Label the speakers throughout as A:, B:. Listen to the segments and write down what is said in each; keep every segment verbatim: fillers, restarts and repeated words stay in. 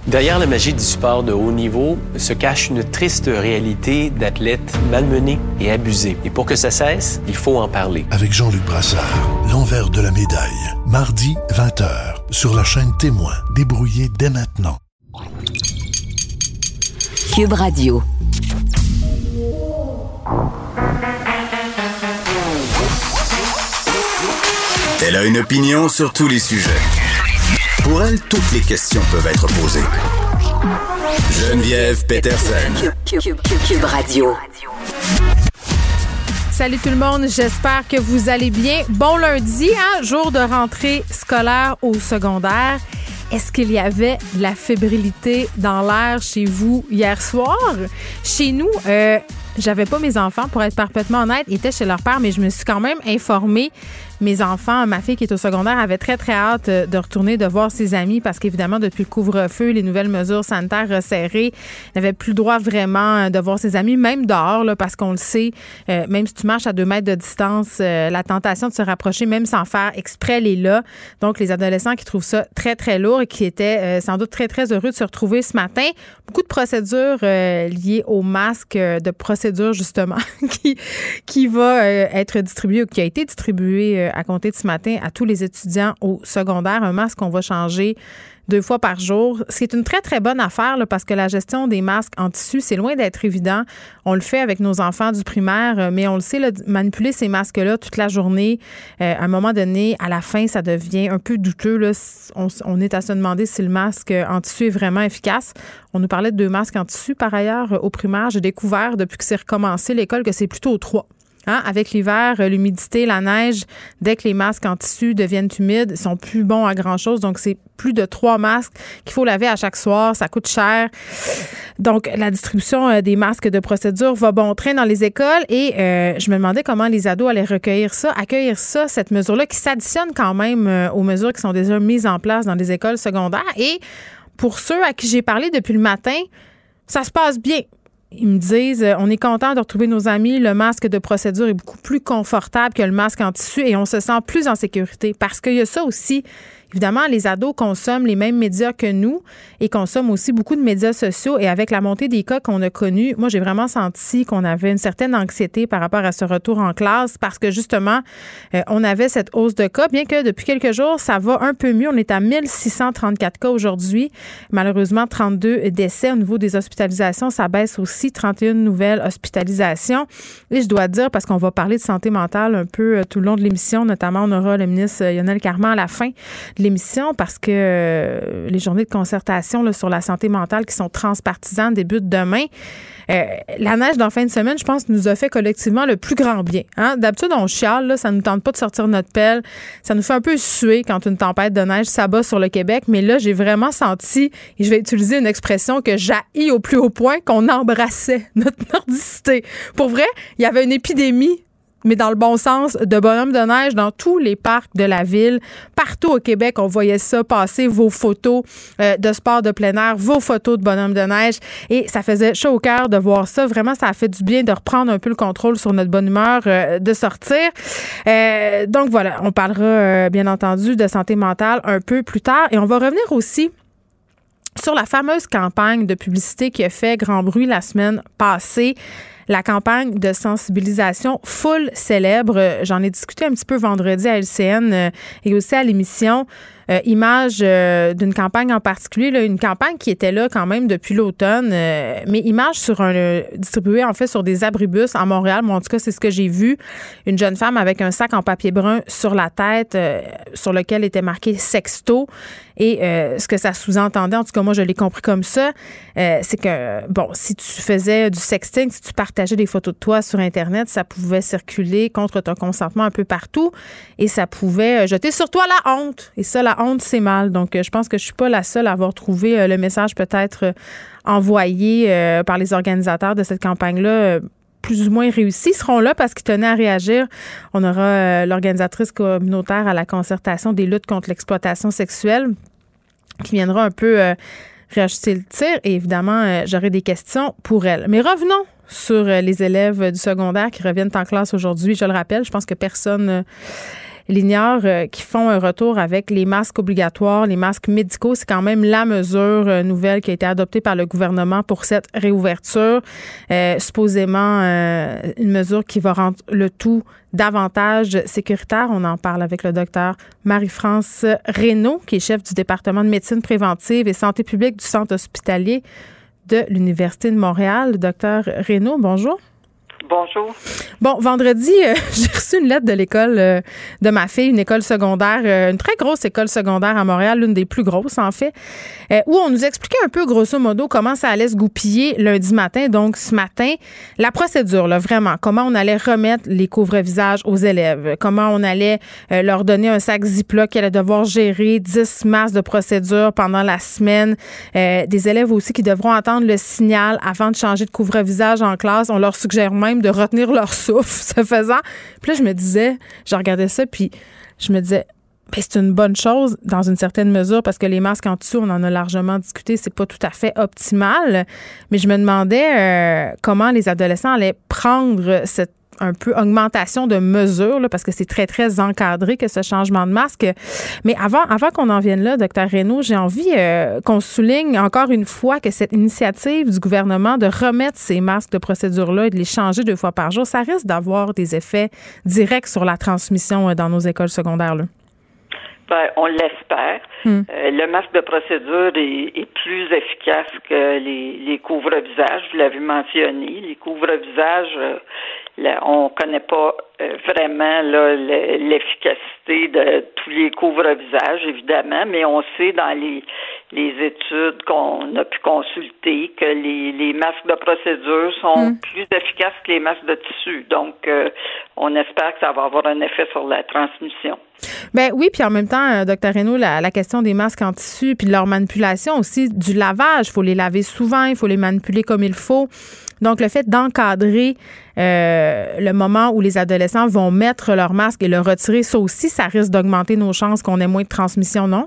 A: Derrière la magie du sport de haut niveau se cache une triste réalité d'athlètes malmenés et abusés. Et pour que ça cesse, il faut en parler.
B: Avec Jean-Luc Brassard, l'envers de la médaille. Mardi, vingt heures, sur la chaîne Témoin. Débrouillez dès maintenant.
C: Cube Radio.
D: Elle a une opinion sur tous les sujets. Pour elle, toutes les questions peuvent être posées. Geneviève Peterson.
C: Cube, Cube, Cube, Cube Radio.
E: Salut tout le monde, j'espère que vous allez bien. Bon lundi, hein, jour de rentrée scolaire au secondaire. Est-ce qu'il y avait de la fébrilité dans l'air chez vous hier soir? Chez nous, euh, j'avais pas mes enfants, pour être parfaitement honnête, ils étaient chez leur père, mais je me suis quand même informée. Mes enfants, ma fille qui est au secondaire, avait très, très hâte de retourner, de voir ses amis parce qu'évidemment, depuis le couvre-feu, les nouvelles mesures sanitaires resserrées, elle n'avait plus le droit vraiment de voir ses amis, même dehors, là, parce qu'on le sait, euh, même si tu marches à deux mètres de distance, euh, la tentation de se rapprocher, même sans faire exprès, elle est là. Donc, les adolescents qui trouvent ça très, très lourd et qui étaient euh, sans doute très, très heureux de se retrouver ce matin. Beaucoup de procédures euh, liées au masque, euh, de procédures, justement, qui, qui va euh, être distribué ou qui a été distribué euh, à compter de ce matin à tous les étudiants au secondaire. Un masque qu'on va changer deux fois par jour. Ce qui est une très, très bonne affaire là, parce que la gestion des masques en tissu, c'est loin d'être évident. On le fait avec nos enfants du primaire, mais on le sait, là, manipuler ces masques-là toute la journée, euh, à un moment donné, à la fin, ça devient un peu douteux. Là. On, on est à se demander si le masque en tissu est vraiment efficace. On nous parlait de deux masques en tissu. Par ailleurs, au primaire, j'ai découvert, depuis que c'est recommencé l'école, que c'est plutôt trois. Hein, avec l'hiver, l'humidité, la neige, dès que les masques en tissu deviennent humides, ils sont plus bons à grand-chose. Donc, c'est plus de trois masques qu'il faut laver à chaque soir. Ça coûte cher. Donc, la distribution des masques de procédure va bon train dans les écoles. Et euh, je me demandais comment les ados allaient recueillir ça, accueillir ça, cette mesure-là qui s'additionne quand même euh, aux mesures qui sont déjà mises en place dans les écoles secondaires. Et pour ceux à qui j'ai parlé depuis le matin, ça se passe bien. Ils me disent, on est content de retrouver nos amis. Le masque de procédure est beaucoup plus confortable que le masque en tissu et on se sent plus en sécurité. Parce qu'il y a ça aussi. Évidemment, les ados consomment les mêmes médias que nous et consomment aussi beaucoup de médias sociaux. Et avec la montée des cas qu'on a connus, moi, j'ai vraiment senti qu'on avait une certaine anxiété par rapport à ce retour en classe parce que, justement, euh, on avait cette hausse de cas. Bien que depuis quelques jours, ça va un peu mieux. On est à mille six cent trente-quatre cas aujourd'hui. Malheureusement, trente-deux décès. Au niveau des hospitalisations, ça baisse aussi. trente et une nouvelles hospitalisations. Et je dois dire, parce qu'on va parler de santé mentale un peu tout le long de l'émission, notamment, on aura le ministre Lionel Carman à la fin l'émission parce que euh, les journées de concertation là, sur la santé mentale qui sont transpartisanes débutent demain. Euh, la neige dans la fin de semaine, je pense, nous a fait collectivement le plus grand bien. Hein? D'habitude, on chiale, là, ça ne nous tente pas de sortir notre pelle. Ça nous fait un peu suer quand une tempête de neige s'abat sur le Québec. Mais là, j'ai vraiment senti, et je vais utiliser une expression que j'haïs au plus haut point, qu'on embrassait notre nordicité. Pour vrai, il y avait une épidémie, mais dans le bon sens, de bonhommes de neige dans tous les parcs de la ville. Partout au Québec, on voyait ça passer, vos photos euh, de sport de plein air, vos photos de bonhommes de neige. Et ça faisait chaud au cœur de voir ça. Vraiment, ça a fait du bien de reprendre un peu le contrôle sur notre bonne humeur, euh, de sortir. Euh, donc voilà, on parlera euh, bien entendu de santé mentale un peu plus tard. Et on va revenir aussi sur la fameuse campagne de publicité qui a fait grand bruit la semaine passée. La campagne de sensibilisation Foule célèbre. J'en ai discuté un petit peu vendredi à L C N euh, et aussi à l'émission. Euh, image euh, d'une campagne en particulier, là, une campagne qui était là quand même depuis l'automne, euh, mais image sur un euh, distribuée en fait sur des abribus à Montréal. Moi, en tout cas, c'est ce que j'ai vu. Une jeune femme avec un sac en papier brun sur la tête, euh, sur lequel était marqué sexto. Et euh, ce que ça sous-entendait, en tout cas moi je l'ai compris comme ça, euh, c'est que bon, si tu faisais du sexting, si tu partageais des photos de toi sur Internet, ça pouvait circuler contre ton consentement un peu partout et ça pouvait jeter sur toi la honte. Et ça, la honte, c'est mal. Donc je pense que je suis pas la seule à avoir trouvé le message peut-être envoyé euh, par les organisateurs de cette campagne-là euh, plus ou moins réussis. Ils seront là parce qu'ils tenaient à réagir. On aura euh, l'organisatrice communautaire à la concertation des luttes contre l'exploitation sexuelle qui viendra un peu euh, réajuster le tir. Et évidemment, euh, j'aurai des questions pour elle. Mais revenons sur euh, les élèves du secondaire qui reviennent en classe aujourd'hui. Je le rappelle, je pense que personne... Euh, l'ignore, euh, qui font un retour avec les masques obligatoires, les masques médicaux. C'est quand même la mesure euh, nouvelle qui a été adoptée par le gouvernement pour cette réouverture. Euh, supposément, euh, une mesure qui va rendre le tout davantage sécuritaire. On en parle avec le docteur Marie-France Reynaud, qui est chef du département de médecine préventive et santé publique du centre hospitalier de l'Université de Montréal. Docteur Reynaud, bonjour.
F: Bonjour.
E: Bon, vendredi, euh, j'ai reçu une lettre de l'école euh, de ma fille, une école secondaire, euh, une très grosse école secondaire à Montréal, l'une des plus grosses en fait, euh, où on nous expliquait un peu grosso modo comment ça allait se goupiller lundi matin. Donc ce matin, la procédure, là, vraiment, comment on allait remettre les couvre-visages aux élèves, comment on allait euh, leur donner un sac Ziploc qui allait devoir gérer dix masses de procédures pendant la semaine, euh, des élèves aussi qui devront attendre le signal avant de changer de couvre-visage en classe. On leur suggère même de retenir leur souffle, ce faisant. Puis là, je me disais, je regardais ça, puis je me disais, ben, c'est une bonne chose dans une certaine mesure parce que les masques en dessous, on en a largement discuté, c'est pas tout à fait optimal. Mais je me demandais euh, comment les adolescents allaient prendre cette un peu augmentation de mesures, là, parce que c'est très, très encadré que ce changement de masque. Mais avant, avant qu'on en vienne là, docteur Reynaud, j'ai envie euh, qu'on souligne encore une fois que cette initiative du gouvernement de remettre ces masques de procédure-là et de les changer deux fois par jour, ça risque d'avoir des effets directs sur la transmission euh, dans nos écoles secondaires, là.
F: Ben, on l'espère. Hmm. Euh, le masque de procédure est, est plus efficace que les, les couvre-visages. Vous l'avez mentionné. Les couvre-visages, euh, là, on connaît pas euh, vraiment là, l'efficacité de tous les couvre-visages, évidemment, mais on sait dans les, les études qu'on a pu consulter que les, les masques de procédure sont hmm. plus efficaces que les masques de tissu. Donc, euh, on espère que ça va avoir un effet sur la transmission.
E: Ben oui, puis en même temps, euh, docteur Reynaud, la, la question des masques en tissu puis de leur manipulation aussi, du lavage, il faut les laver souvent, il faut les manipuler comme il faut. Donc, le fait d'encadrer euh, le moment où les adolescents vont mettre leur masque et le retirer, ça aussi, ça risque d'augmenter nos chances qu'on ait moins de transmission, non?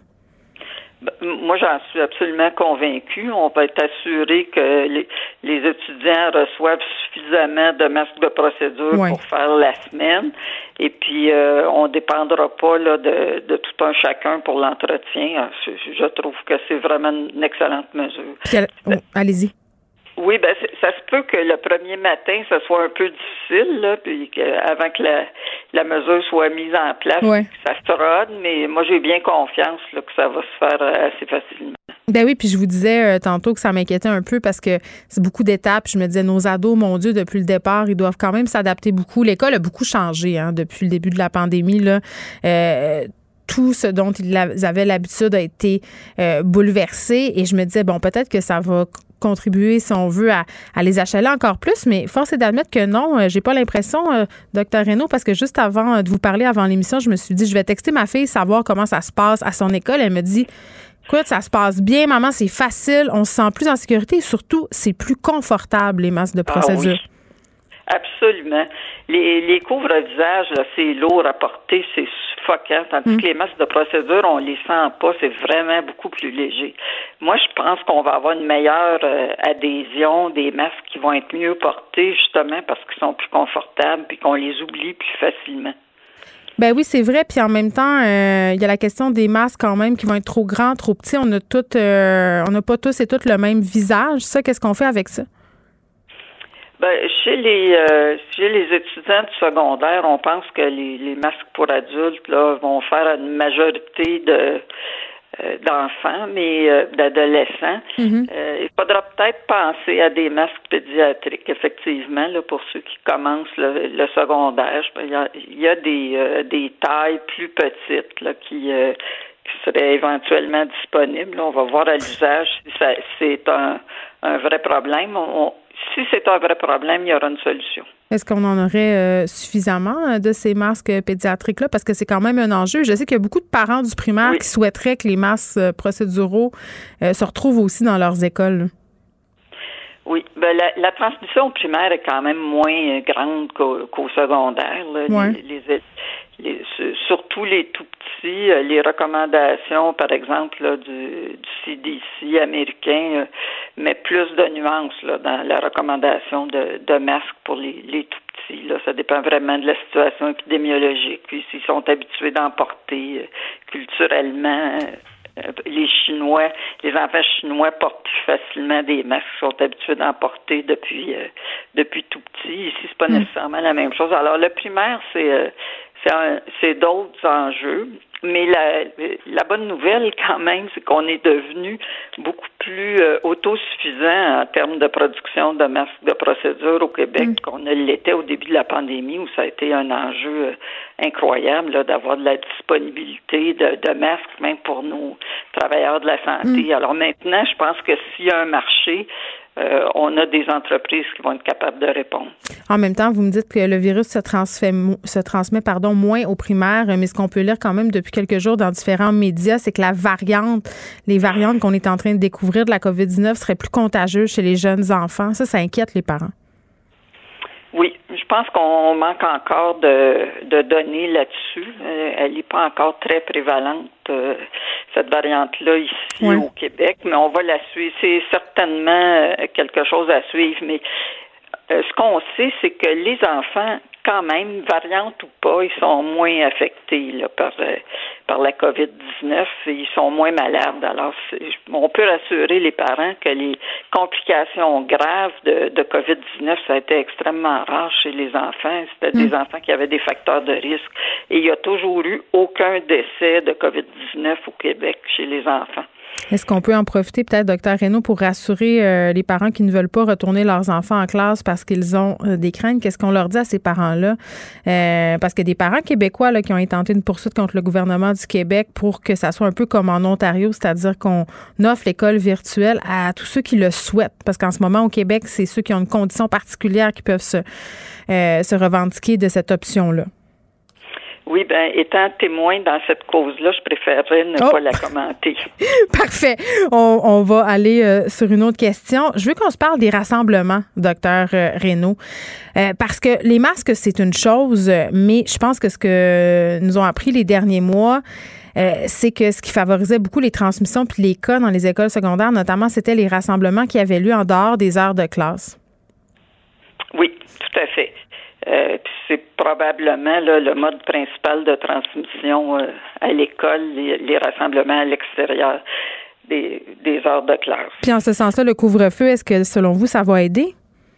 F: Moi, j'en suis absolument convaincue. On va être assuré que les, les étudiants reçoivent suffisamment de masques de procédure ouais. pour faire la semaine. Et puis, euh, on ne dépendra pas là, de, de tout un chacun pour l'entretien. Je, je trouve que c'est vraiment une excellente mesure.
E: Puis, oh, allez-y.
F: Oui, ben ça se peut que le premier matin, ça soit un peu difficile, là, puis que, avant que la, la mesure soit mise en place,
E: ouais.
F: ça se rôde, mais moi j'ai bien confiance là, que ça va se faire assez facilement.
E: Ben oui, puis je vous disais euh, tantôt que ça m'inquiétait un peu parce que c'est beaucoup d'étapes. Je me disais, nos ados, mon Dieu, depuis le départ, ils doivent quand même s'adapter beaucoup. L'école a beaucoup changé hein, depuis le début de la pandémie, là. Euh, tout ce dont ils avaient l'habitude a été euh, bouleversé et je me disais, bon, peut-être que ça va contribuer, si on veut, à, à les achaler encore plus, mais force est d'admettre que non, euh, j'ai pas l'impression, euh, docteur Reynaud, parce que juste avant euh, de vous parler, avant l'émission, je me suis dit, je vais texter ma fille, savoir comment ça se passe à son école. Elle me dit, écoute, ça se passe bien, maman, c'est facile, on se sent plus en sécurité et surtout, c'est plus confortable, les masques de procédure.
F: Ah oui. Absolument. Les, les couvre-visages, là, c'est lourd à porter, c'est suffocant, tandis mmh. que les masques de procédure, on les sent pas, c'est vraiment beaucoup plus léger. Moi, je pense qu'on va avoir une meilleure euh, adhésion des masques qui vont être mieux portés, justement parce qu'ils sont plus confortables puis qu'on les oublie plus facilement.
E: Ben oui, c'est vrai. Puis en même temps, il euh, y a la question des masques quand même qui vont être trop grands, trop petits. On a toutes, euh, on n'a pas tous et toutes le même visage. Ça, qu'est-ce qu'on fait avec ça?
F: Ben, chez les euh, chez les étudiants du secondaire, on pense que les, les masques pour adultes là vont faire une majorité de euh, d'enfants, mais euh, d'adolescents. Mm-hmm. Euh, il faudra peut-être penser à des masques pédiatriques, effectivement, là, pour ceux qui commencent le, le secondaire. Il y a, il y a des euh, des tailles plus petites là qui euh, qui seraient éventuellement disponibles. Là, on va voir à l'usage si ça, c'est un un vrai problème. On, Si c'est un vrai problème, il y aura une solution.
E: Est-ce qu'on en aurait euh, suffisamment de ces masques pédiatriques-là? Parce que c'est quand même un enjeu. Je sais qu'il y a beaucoup de parents du primaire oui. qui souhaiteraient que les masques procéduraux euh, se retrouvent aussi dans leurs écoles.
F: Oui. Ben, la, la transmission au primaire est quand même moins grande qu'au, qu'au secondaire. Là.
E: Ouais.
F: Les, les, les, surtout les tout petits, les recommandations, par exemple, là, du, du C D C américain, euh, met plus de nuances là, dans la recommandation de, de masques pour les, les tout partie. Là. Ça dépend vraiment de la situation épidémiologique. Puis s'ils sont habitués d'en porter euh, culturellement, euh, les Chinois, les enfants chinois portent plus facilement des masques, sont habitués d'en porter depuis euh, depuis tout petit. Ici, c'est pas mmh. nécessairement la même chose. Alors, le primaire, c'est euh, c'est, un, c'est d'autres enjeux. Mais la, la bonne nouvelle, quand même, c'est qu'on est devenu beaucoup plus euh, autosuffisant en termes de production de masques de procédure au Québec mmh. qu'on ne l'était au début de la pandémie, où ça a été un enjeu euh, incroyable là, d'avoir de la disponibilité de, de masques, même pour nos travailleurs de la santé. Mmh. Alors maintenant, je pense que s'il y a un marché, Euh, on a des entreprises qui vont être capables de répondre.
E: En même temps, vous me dites que le virus se transmet, se transmet pardon, moins aux primaires, mais ce qu'on peut lire quand même depuis quelques jours dans différents médias, c'est que la variante, les variantes qu'on est en train de découvrir de la covid dix-neuf seraient plus contagieuses chez les jeunes enfants. Ça, ça inquiète les parents.
F: Oui, je pense qu'on manque encore de, de données là-dessus. Euh, elle n'est pas encore très prévalente, euh, cette variante-là, ici oui. au Québec, mais on va la suivre. C'est certainement quelque chose à suivre, mais euh, ce qu'on sait, c'est que les enfants, quand même, variante ou pas, ils sont moins affectés là, par, euh, par la covid dix-neuf et ils sont moins malades. Alors, c'est, on peut rassurer les parents que les complications graves de, de covid dix-neuf, ça a été extrêmement rare chez les enfants. C'était mmh. des enfants qui avaient des facteurs de risque. Et il n'y a toujours eu aucun décès de covid dix-neuf au Québec chez les enfants.
E: Est-ce qu'on peut en profiter peut-être, docteur Reynaud, pour rassurer euh, les parents qui ne veulent pas retourner leurs enfants en classe parce qu'ils ont euh, des craintes? Qu'est-ce qu'on leur dit à ces parents-là? Euh, parce que des parents québécois là, qui ont intenté une poursuite contre le gouvernement du Québec pour que ça soit un peu comme en Ontario, c'est-à-dire qu'on offre l'école virtuelle à tous ceux qui le souhaitent. Parce qu'en ce moment, au Québec, c'est ceux qui ont une condition particulière qui peuvent se, euh, se revendiquer de cette option-là.
F: Oui, bien, étant témoin dans cette cause-là, je préférerais ne oh. pas la commenter.
E: Parfait. On, on va aller euh, sur une autre question. Je veux qu'on se parle des rassemblements, docteur euh, Reynaud, euh, parce que les masques, c'est une chose, mais je pense que ce que nous ont appris les derniers mois, euh, c'est que ce qui favorisait beaucoup les transmissions puis les cas dans les écoles secondaires, notamment, c'était les rassemblements qui avaient lieu en dehors des heures de classe.
F: Oui, tout à fait. Euh, puis c'est probablement là, le mode principal de transmission euh, à l'école, les, les rassemblements à l'extérieur des, des heures de classe.
E: Puis en ce sens-là, le couvre-feu, est-ce que selon vous, ça va aider?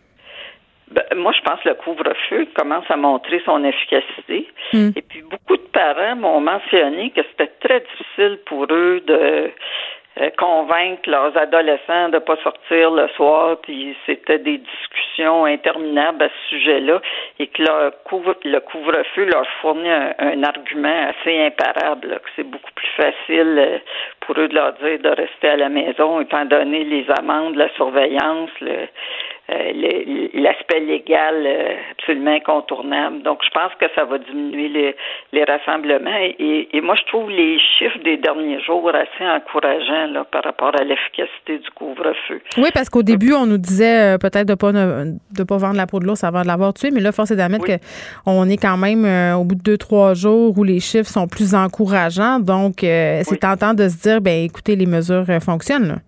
F: Ben, moi, je pense que le couvre-feu commence à montrer son efficacité. Mm. Et puis beaucoup de parents m'ont mentionné que c'était très difficile pour eux de Euh, convaincre leurs adolescents de pas sortir le soir, puis c'était des discussions interminables à ce sujet-là, et que leur couvre, le couvre-feu leur fournit un, un argument assez imparable, là, que c'est beaucoup plus facile euh, pour eux de leur dire de rester à la maison, étant donné les amendes, la surveillance, le, euh, le, l'aspect légal euh, absolument incontournable. Donc, je pense que ça va diminuer les, les rassemblements, et, et moi, je trouve les chiffres des derniers jours assez encourageants là, par rapport à l'efficacité du couvre-feu.
E: Oui, parce qu'au début, on nous disait euh, peut-être de pas de pas vendre la peau de l'ours avant de l'avoir tué, mais là, force est d'admettre oui. qu'on est quand même euh, au bout de deux, trois jours où les chiffres sont plus encourageants. Donc, euh, c'est oui. tentant de se dire, ben écoutez, les mesures euh, fonctionnent, là.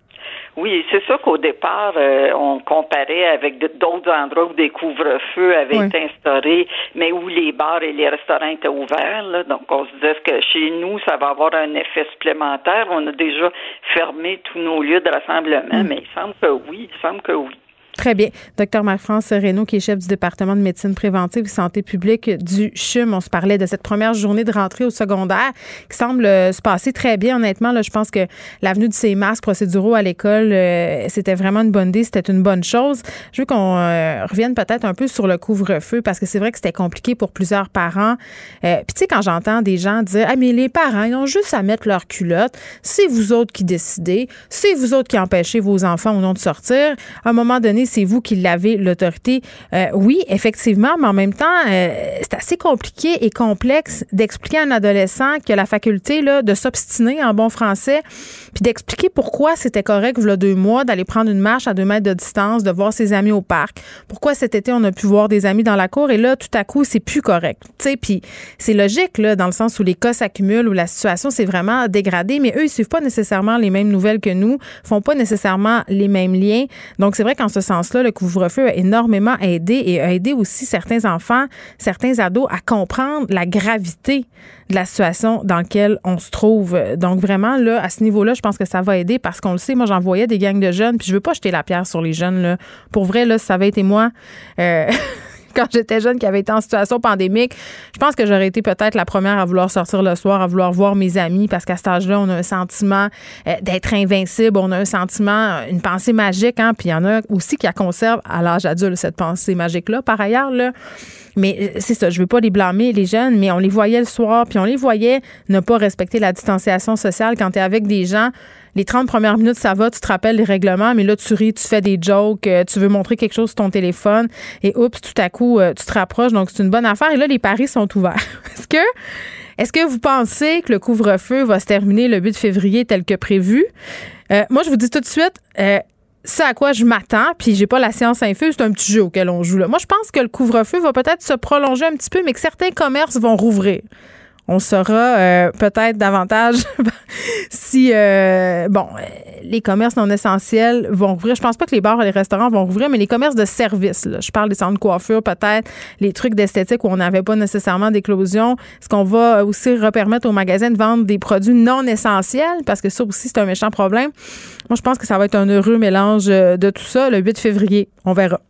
F: Oui, c'est sûr qu'au départ, euh, on comparait avec d'autres endroits où des couvre-feux avaient oui. été instaurés, mais où les bars et les restaurants étaient ouverts. Là. Donc, on se disait que chez nous, ça va avoir un effet supplémentaire. On a déjà fermé tous nos lieux de rassemblement, mm. mais il semble que oui, il semble que oui.
E: Très bien. Docteur Marie-France Reynaud, qui est chef du département de médecine préventive et santé publique du C H U M. On se parlait de cette première journée de rentrée au secondaire qui semble euh, se passer très bien. Honnêtement, là, je pense que l'avenue de ces masques procéduraux à l'école, euh, c'était vraiment une bonne idée. C'était une bonne chose. Je veux qu'on euh, revienne peut-être un peu sur le couvre-feu parce que c'est vrai que c'était compliqué pour plusieurs parents. Euh, Puis tu sais, quand j'entends des gens dire « Ah, mais les parents, ils ont juste à mettre leur culotte. C'est vous autres qui décidez. C'est vous autres qui empêchez vos enfants ou non de sortir. » À un moment donné, c'est vous qui l'avez, l'autorité. Euh, oui, effectivement, mais en même temps, euh, c'est assez compliqué et complexe d'expliquer à un adolescent qui a la faculté là, de s'obstiner en bon français, puis d'expliquer pourquoi c'était correct, il y a deux mois, d'aller prendre une marche à deux mètres de distance, de voir ses amis au parc. Pourquoi cet été, on a pu voir des amis dans la cour et là, tout à coup, c'est plus correct. Tu sais, puis c'est logique, là, dans le sens où les cas s'accumulent, où la situation s'est vraiment dégradée, mais eux, ils suivent pas nécessairement les mêmes nouvelles que nous, font pas nécessairement les mêmes liens. Donc, c'est vrai qu'en ce sens-là, le couvre-feu a énormément aidé et a aidé aussi certains enfants, certains ados à comprendre la gravité de la situation dans laquelle on se trouve. Donc vraiment, là, à ce niveau-là, je pense que ça va aider parce qu'on le sait, moi, j'en voyais des gangs de jeunes, puis je veux pas jeter la pierre sur les jeunes, là. Pour vrai, là, si ça avait été moi, euh, quand j'étais jeune, qui avait été en situation pandémique, je pense que j'aurais été peut-être la première à vouloir sortir le soir, à vouloir voir mes amis, parce qu'à cet âge-là, on a un sentiment euh, d'être invincible, on a un sentiment, une pensée magique, hein, puis il y en a aussi qui la conservent à l'âge adulte, cette pensée magique-là. Par ailleurs, là, mais c'est ça, je veux pas les blâmer, les jeunes, mais on les voyait le soir, puis on les voyait ne pas respecter la distanciation sociale quand tu es avec des gens. Les trente premières minutes, ça va, tu te rappelles les règlements, mais là, tu ris, tu fais des jokes, tu veux montrer quelque chose sur ton téléphone et oups, tout à coup, tu te rapproches. Donc, c'est une bonne affaire. Et là, les paris sont ouverts. Est-ce que, est-ce que vous pensez que le couvre-feu va se terminer le huit février tel que prévu? Euh, moi, je vous dis tout de suite, euh, ça à quoi je m'attends, puis j'ai pas la science infuse, c'est un petit jeu auquel on joue là. Moi, je pense que le couvre-feu va peut-être se prolonger un petit peu, mais que certains commerces vont rouvrir. On saura euh, peut-être davantage si, euh, bon, les commerces non essentiels vont rouvrir. Je pense pas que les bars et les restaurants vont rouvrir, mais les commerces de services, là, je parle des centres de coiffure, peut-être, les trucs d'esthétique où on n'avait pas nécessairement d'éclosion. Est-ce qu'on va aussi repermettre aux magasins de vendre des produits non essentiels? Parce que ça aussi, c'est un méchant problème. Moi, je pense que ça va être un heureux mélange de tout ça le huit février. On verra.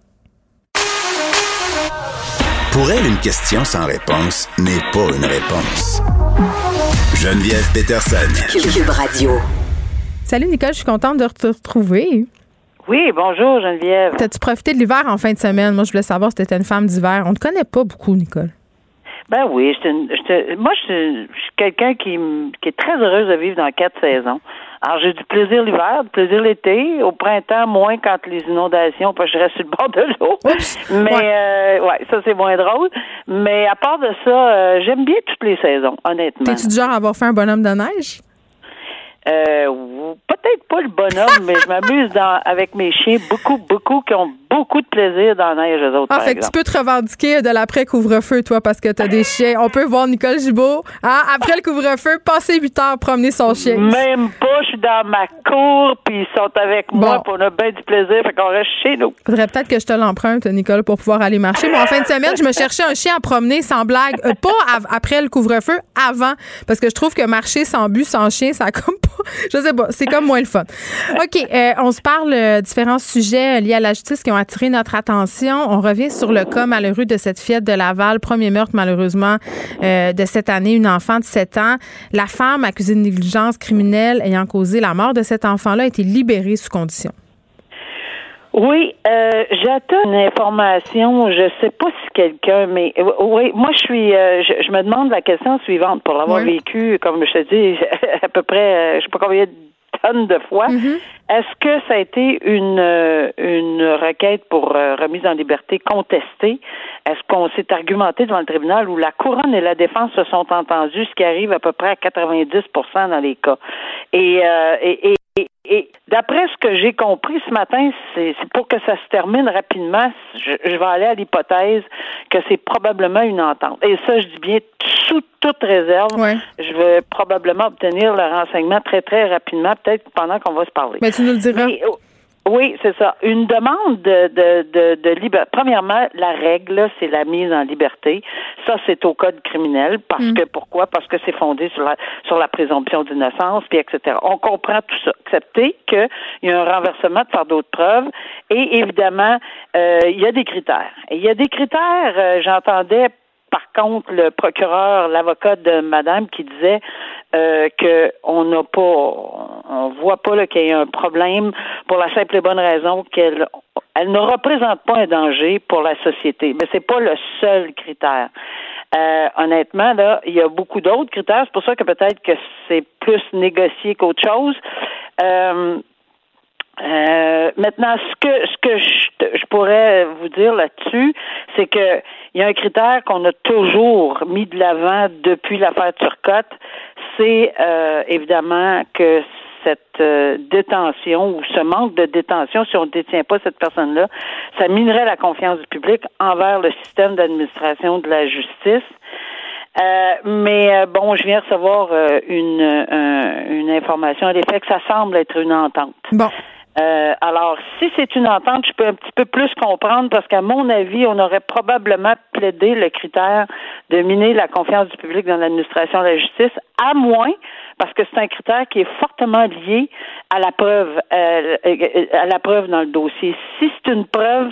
D: Pour elle, une question sans réponse n'est pas une réponse. Geneviève Peterson.
C: Cube Radio.
E: Salut Nicole, je suis contente de te retrouver.
G: Oui, bonjour Geneviève.
E: T'as-tu profité de l'hiver en fin de semaine? Moi, je voulais savoir si t'étais une femme d'hiver. On ne te connaît pas beaucoup, Nicole.
G: Ben oui, j'étais une, j'étais, moi, je suis, je suis quelqu'un qui, qui est très heureuse de vivre dans quatre saisons. Alors, j'ai du plaisir l'hiver, du plaisir l'été. Au printemps, moins quand les inondations, parce que je reste sur le bord de l'eau. Oups, Mais, ouais. Euh, ouais, ça, c'est moins drôle. Mais à part de ça, euh, j'aime bien toutes les saisons, honnêtement.
E: T'es-tu du genre à avoir fait un bonhomme de neige?
G: Euh, peut-être pas le bonhomme, mais je m'amuse dans, avec mes chiens, beaucoup, beaucoup, qui ont beaucoup de plaisir dans la neige, eux autres,
E: ah,
G: par
E: fait
G: exemple.
E: Que tu peux te revendiquer de l'après-couvre-feu, toi, parce que t'as des chiens. On peut voir Nicole Gibault, hein, après le couvre-feu, passer huit heures promener son chien.
G: Même pas, je suis dans ma cour, puis ils sont avec moi, bon. Puis on a bien du plaisir, fait qu'on reste chez nous.
E: Faudrait peut-être que je te l'emprunte, Nicole, pour pouvoir aller marcher. Moi, en fin de semaine, je me cherchais un chien à promener, sans blague. Euh, pas av- après le couvre-feu, avant, parce que je trouve que marcher sans but, sans chien, ça a comme pas... Je sais pas, c'est comme moins le fun. OK, euh, on se parle de différents sujets liés à la justice qui ont attiré notre attention. On revient sur le cas malheureux de cette fillette de Laval, premier meurtre malheureusement euh, de cette année, une enfant de sept ans. La femme accusée de négligence criminelle ayant causé la mort de cet enfant-là a été libérée sous condition.
G: Oui, euh, j'attends une information, je sais pas si quelqu'un, mais oui, moi je suis, euh, je, je me demande la question suivante pour l'avoir oui. vécu, comme je te dis, à peu près, je sais pas combien de tonnes de fois. Mm-hmm. Est-ce que ça a été une une requête pour euh, remise en liberté contestée? Est-ce qu'on s'est argumenté devant le tribunal où la couronne et la défense se sont entendus, ce qui arrive à peu près à quatre-vingt-dix pour cent dans les cas? Et, euh, et, et Et, et d'après ce que j'ai compris ce matin, c'est, c'est pour que ça se termine rapidement, je, je vais aller à l'hypothèse que c'est probablement une entente. Et ça, je dis bien sous toute réserve. Ouais. Je vais probablement obtenir le renseignement très, très rapidement, peut-être pendant qu'on va se parler.
E: Mais tu nous le diras.
G: Mais, oui, c'est ça. Une demande de, de, de, de liberté. Premièrement, la règle, là, c'est la mise en liberté. Ça, c'est au code criminel. Parce mm. que, pourquoi? Parce que c'est fondé sur la, sur la présomption d'innocence, puis et cetera. On comprend tout ça. Accepter qu'il y a un renversement de fardeau de preuve. Et évidemment, euh, il y a des critères. Et il y a des critères, euh, j'entendais par contre, le procureur, l'avocat de madame qui disait euh, que on n'a pas, on voit pas là, qu'il y a un problème pour la simple et bonne raison qu'elle elle ne représente pas un danger pour la société. Mais c'est pas le seul critère. Euh, honnêtement, là, il y a beaucoup d'autres critères. C'est pour ça que peut-être que c'est plus négocié qu'autre chose. Euh, Euh, maintenant, ce que ce que je, je pourrais vous dire là-dessus, c'est que il y a un critère qu'on a toujours mis de l'avant depuis l'affaire Turcotte, c'est euh, évidemment que cette euh, détention ou ce manque de détention, si on ne détient pas cette personne-là, ça minerait la confiance du public envers le système d'administration de la justice. Euh, mais euh, bon, je viens recevoir euh, une euh, une information à l'effet que ça semble être une entente.
E: Bon.
G: Euh, alors, si c'est une entente, je peux un petit peu plus comprendre parce qu'à mon avis, on aurait probablement plaidé le critère de miner la confiance du public dans l'administration de la justice, à moins, parce que c'est un critère qui est fortement lié à la preuve, euh, à la preuve dans le dossier. Si c'est une preuve,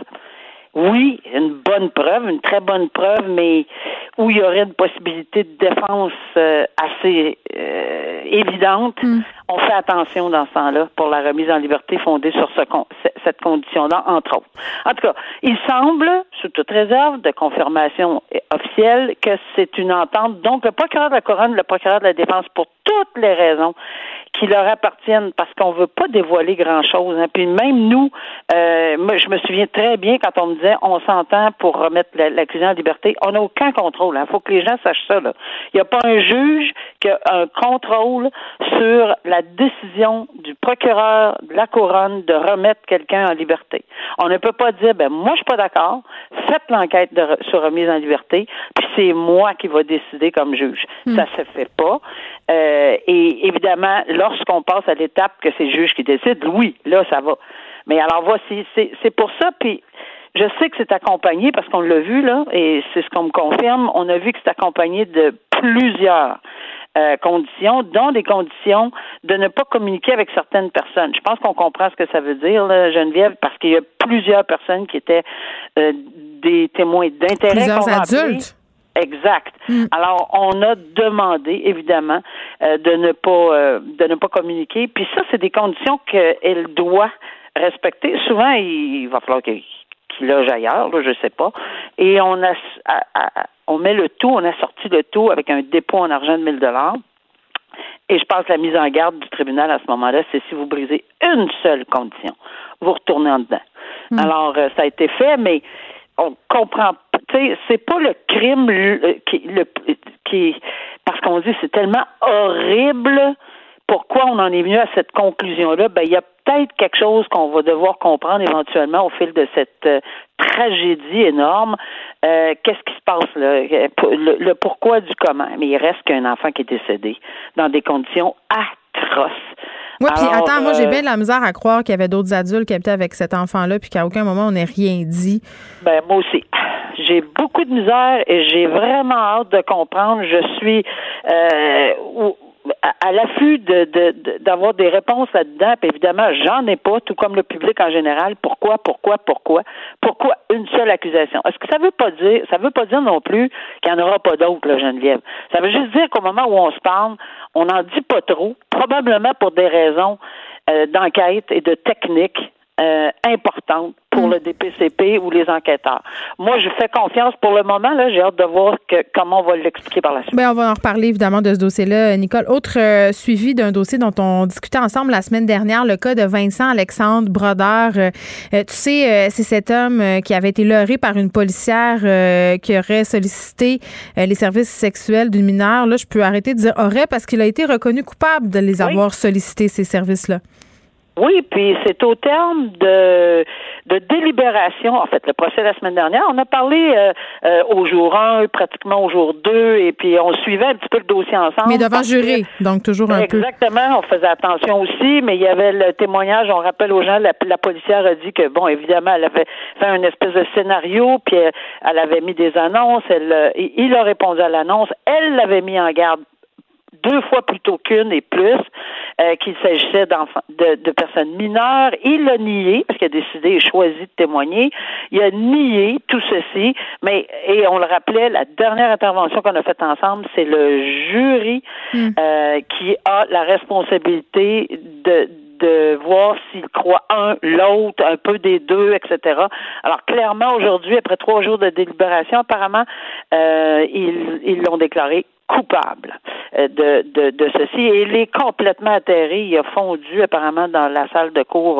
G: oui, une bonne preuve, une très bonne preuve, mais où il y aurait une possibilité de défense euh, assez euh, évidente, mm. on fait attention dans ce temps-là pour la remise en liberté fondée sur ce con- cette condition-là, entre autres. En tout cas, il semble, sous toute réserve de confirmation officielle, que c'est une entente. Donc, le procureur de la Couronne, le procureur de la Défense, pour toutes les raisons qui leur appartiennent, parce qu'on veut pas dévoiler grand-chose. Hein. Puis même nous, euh, moi, je me souviens très bien quand on me disait on s'entend pour remettre l'accusé en liberté. On n'a aucun contrôle. Il hein. faut que les gens sachent ça. Il n'y a pas un juge qui a un contrôle sur la décision du procureur de la Couronne de remettre quelqu'un en liberté. On ne peut pas dire, ben moi, je suis pas d'accord, faites l'enquête de, sur remise en liberté, puis c'est moi qui va décider comme juge. Mm. Ça se fait pas. Euh, et évidemment, lorsqu'on passe à l'étape que c'est le juge qui décide, oui, là, ça va. Mais alors, voici, c'est, c'est pour ça, puis je sais que c'est accompagné, parce qu'on l'a vu, là, et c'est ce qu'on me confirme, on a vu que c'est accompagné de plusieurs euh, conditions, dont des conditions de ne pas communiquer avec certaines personnes. Je pense qu'on comprend ce que ça veut dire, là, Geneviève, parce qu'il y a plusieurs personnes qui étaient euh, des témoins d'intérêt.
E: Plusieurs adultes.
G: Exact. Mm. Alors, on a demandé, évidemment, euh, de ne pas euh, de ne pas communiquer. Puis ça, c'est des conditions qu'elle doit respecter. Souvent, il, il va falloir qu'il, qu'il loge ailleurs, là, je sais pas. Et on a à, à, on met le tout, on a sorti le tout avec un dépôt en argent de mille dollars. Et je pense que la mise en garde du tribunal à ce moment-là, c'est si vous brisez une seule condition, vous retournez en dedans. Mm. Alors, euh, ça a été fait, mais on comprend, tu sais, c'est pas le crime le, qui, le, qui, parce qu'on dit c'est tellement horrible. Pourquoi on en est venu à cette conclusion-là? Ben, il y a peut-être quelque chose qu'on va devoir comprendre éventuellement au fil de cette euh, tragédie énorme. Euh, qu'est-ce qui se passe là? Le, le pourquoi du comment. Mais il reste qu'un enfant qui est décédé dans des conditions atroces.
E: Oui, puis attends, euh, moi, j'ai bien de la misère à croire qu'il y avait d'autres adultes qui habitaient avec cet enfant-là puis qu'à aucun moment, on n'ait rien dit.
G: Ben, moi aussi. J'ai beaucoup de misère et j'ai vraiment hâte de comprendre. Je suis euh, à, à l'affût de, de, de, d'avoir des réponses là-dedans. Puis évidemment, j'en ai pas, tout comme le public en général. Pourquoi, pourquoi, pourquoi? Pourquoi une seule accusation? Est-ce que ça veut pas dire, ça veut pas dire non plus qu'il n'y en aura pas d'autres, là, Geneviève? Ça veut juste dire qu'au moment où on se parle, on n'en dit pas trop, probablement pour des raisons euh, d'enquête et de technique euh, importantes pour mmh. le D P C P ou les enquêteurs. Moi, je fais confiance pour le moment. Là, j'ai hâte de voir que, comment on va l'expliquer par la suite.
E: Bien, on va en reparler évidemment de ce dossier-là, Nicole. Autre euh, suivi d'un dossier dont on discutait ensemble la semaine dernière, le cas de Vincent Alexandre Brodeur. Euh, euh, tu sais, euh, c'est cet homme euh, qui avait été leurré par une policière euh, qui aurait sollicité euh, les services sexuels d'une mineure. Là, je peux arrêter de dire aurait parce qu'il a été reconnu coupable de les avoir oui. sollicités, ces services-là.
G: Oui, puis c'est au terme de de délibération, en fait, le procès la semaine dernière, on a parlé euh, euh, au jour un, pratiquement au jour deux, et puis on suivait un petit peu le dossier ensemble.
E: Mais devant jury, donc toujours un
G: exactement, peu. Exactement, on faisait attention aussi, mais il y avait le témoignage, on rappelle aux gens, la, la policière a dit que, bon, évidemment, elle avait fait une espèce de scénario, puis elle, elle avait mis des annonces, elle, il a répondu à l'annonce, elle l'avait mis en garde deux fois plutôt qu'une et plus, euh, qu'il s'agissait d'enfants, de, de personnes mineures. Il a nié, parce qu'il a décidé et choisi de témoigner, il a nié tout ceci, mais, et on le rappelait, la dernière intervention qu'on a faite ensemble, c'est le jury mm. euh, qui a la responsabilité de de voir s'ils croient un, l'autre, un peu des deux, et cetera. Alors, clairement, aujourd'hui, après trois jours de délibération, apparemment, euh, ils, ils l'ont déclaré coupable de, de, de ceci. Et il est complètement atterré. Il a fondu, apparemment, dans la salle de cours,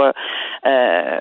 G: euh,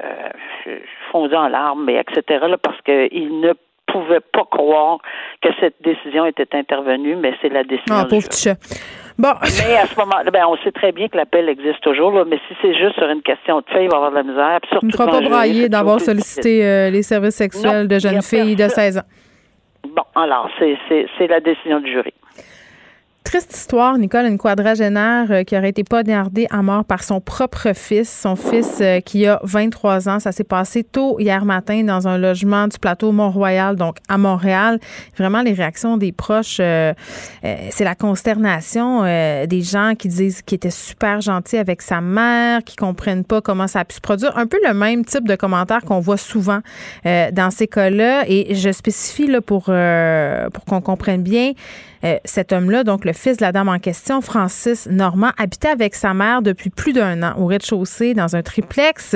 G: fondu en larmes, et cetera, là, parce qu'il ne pouvait pas croire que cette décision était intervenue, mais c'est la décision.
E: Ah, pauvre petit chat. Bon.
G: Mais à ce moment-là, ben, on sait très bien que l'appel existe toujours, là, mais si c'est juste sur une question de fait, il va y avoir de la misère. Puis surtout,
E: il ne fera pas brailler d'avoir sollicité euh, les services sexuels non, de jeunes filles de seize ans.
G: Bon, alors, c'est, c'est, c'est la décision du jury.
E: Triste histoire, Nicole, une quadragénaire euh, qui aurait été poignardée à mort par son propre fils. Son fils euh, qui a vingt-trois ans. Ça s'est passé tôt hier matin dans un logement du plateau Mont-Royal, donc à Montréal. Vraiment, les réactions des proches, euh, euh, c'est la consternation euh, des gens qui disent qu'il était super gentil avec sa mère, qui comprennent pas comment ça a pu se produire. Un peu le même type de commentaires qu'on voit souvent euh, dans ces cas-là. Et je spécifie là, pour, euh, pour qu'on comprenne bien, Euh, cet homme-là, donc le fils de la dame en question, Francis Normand, habitait avec sa mère depuis plus d'un an au rez-de-chaussée dans un triplex.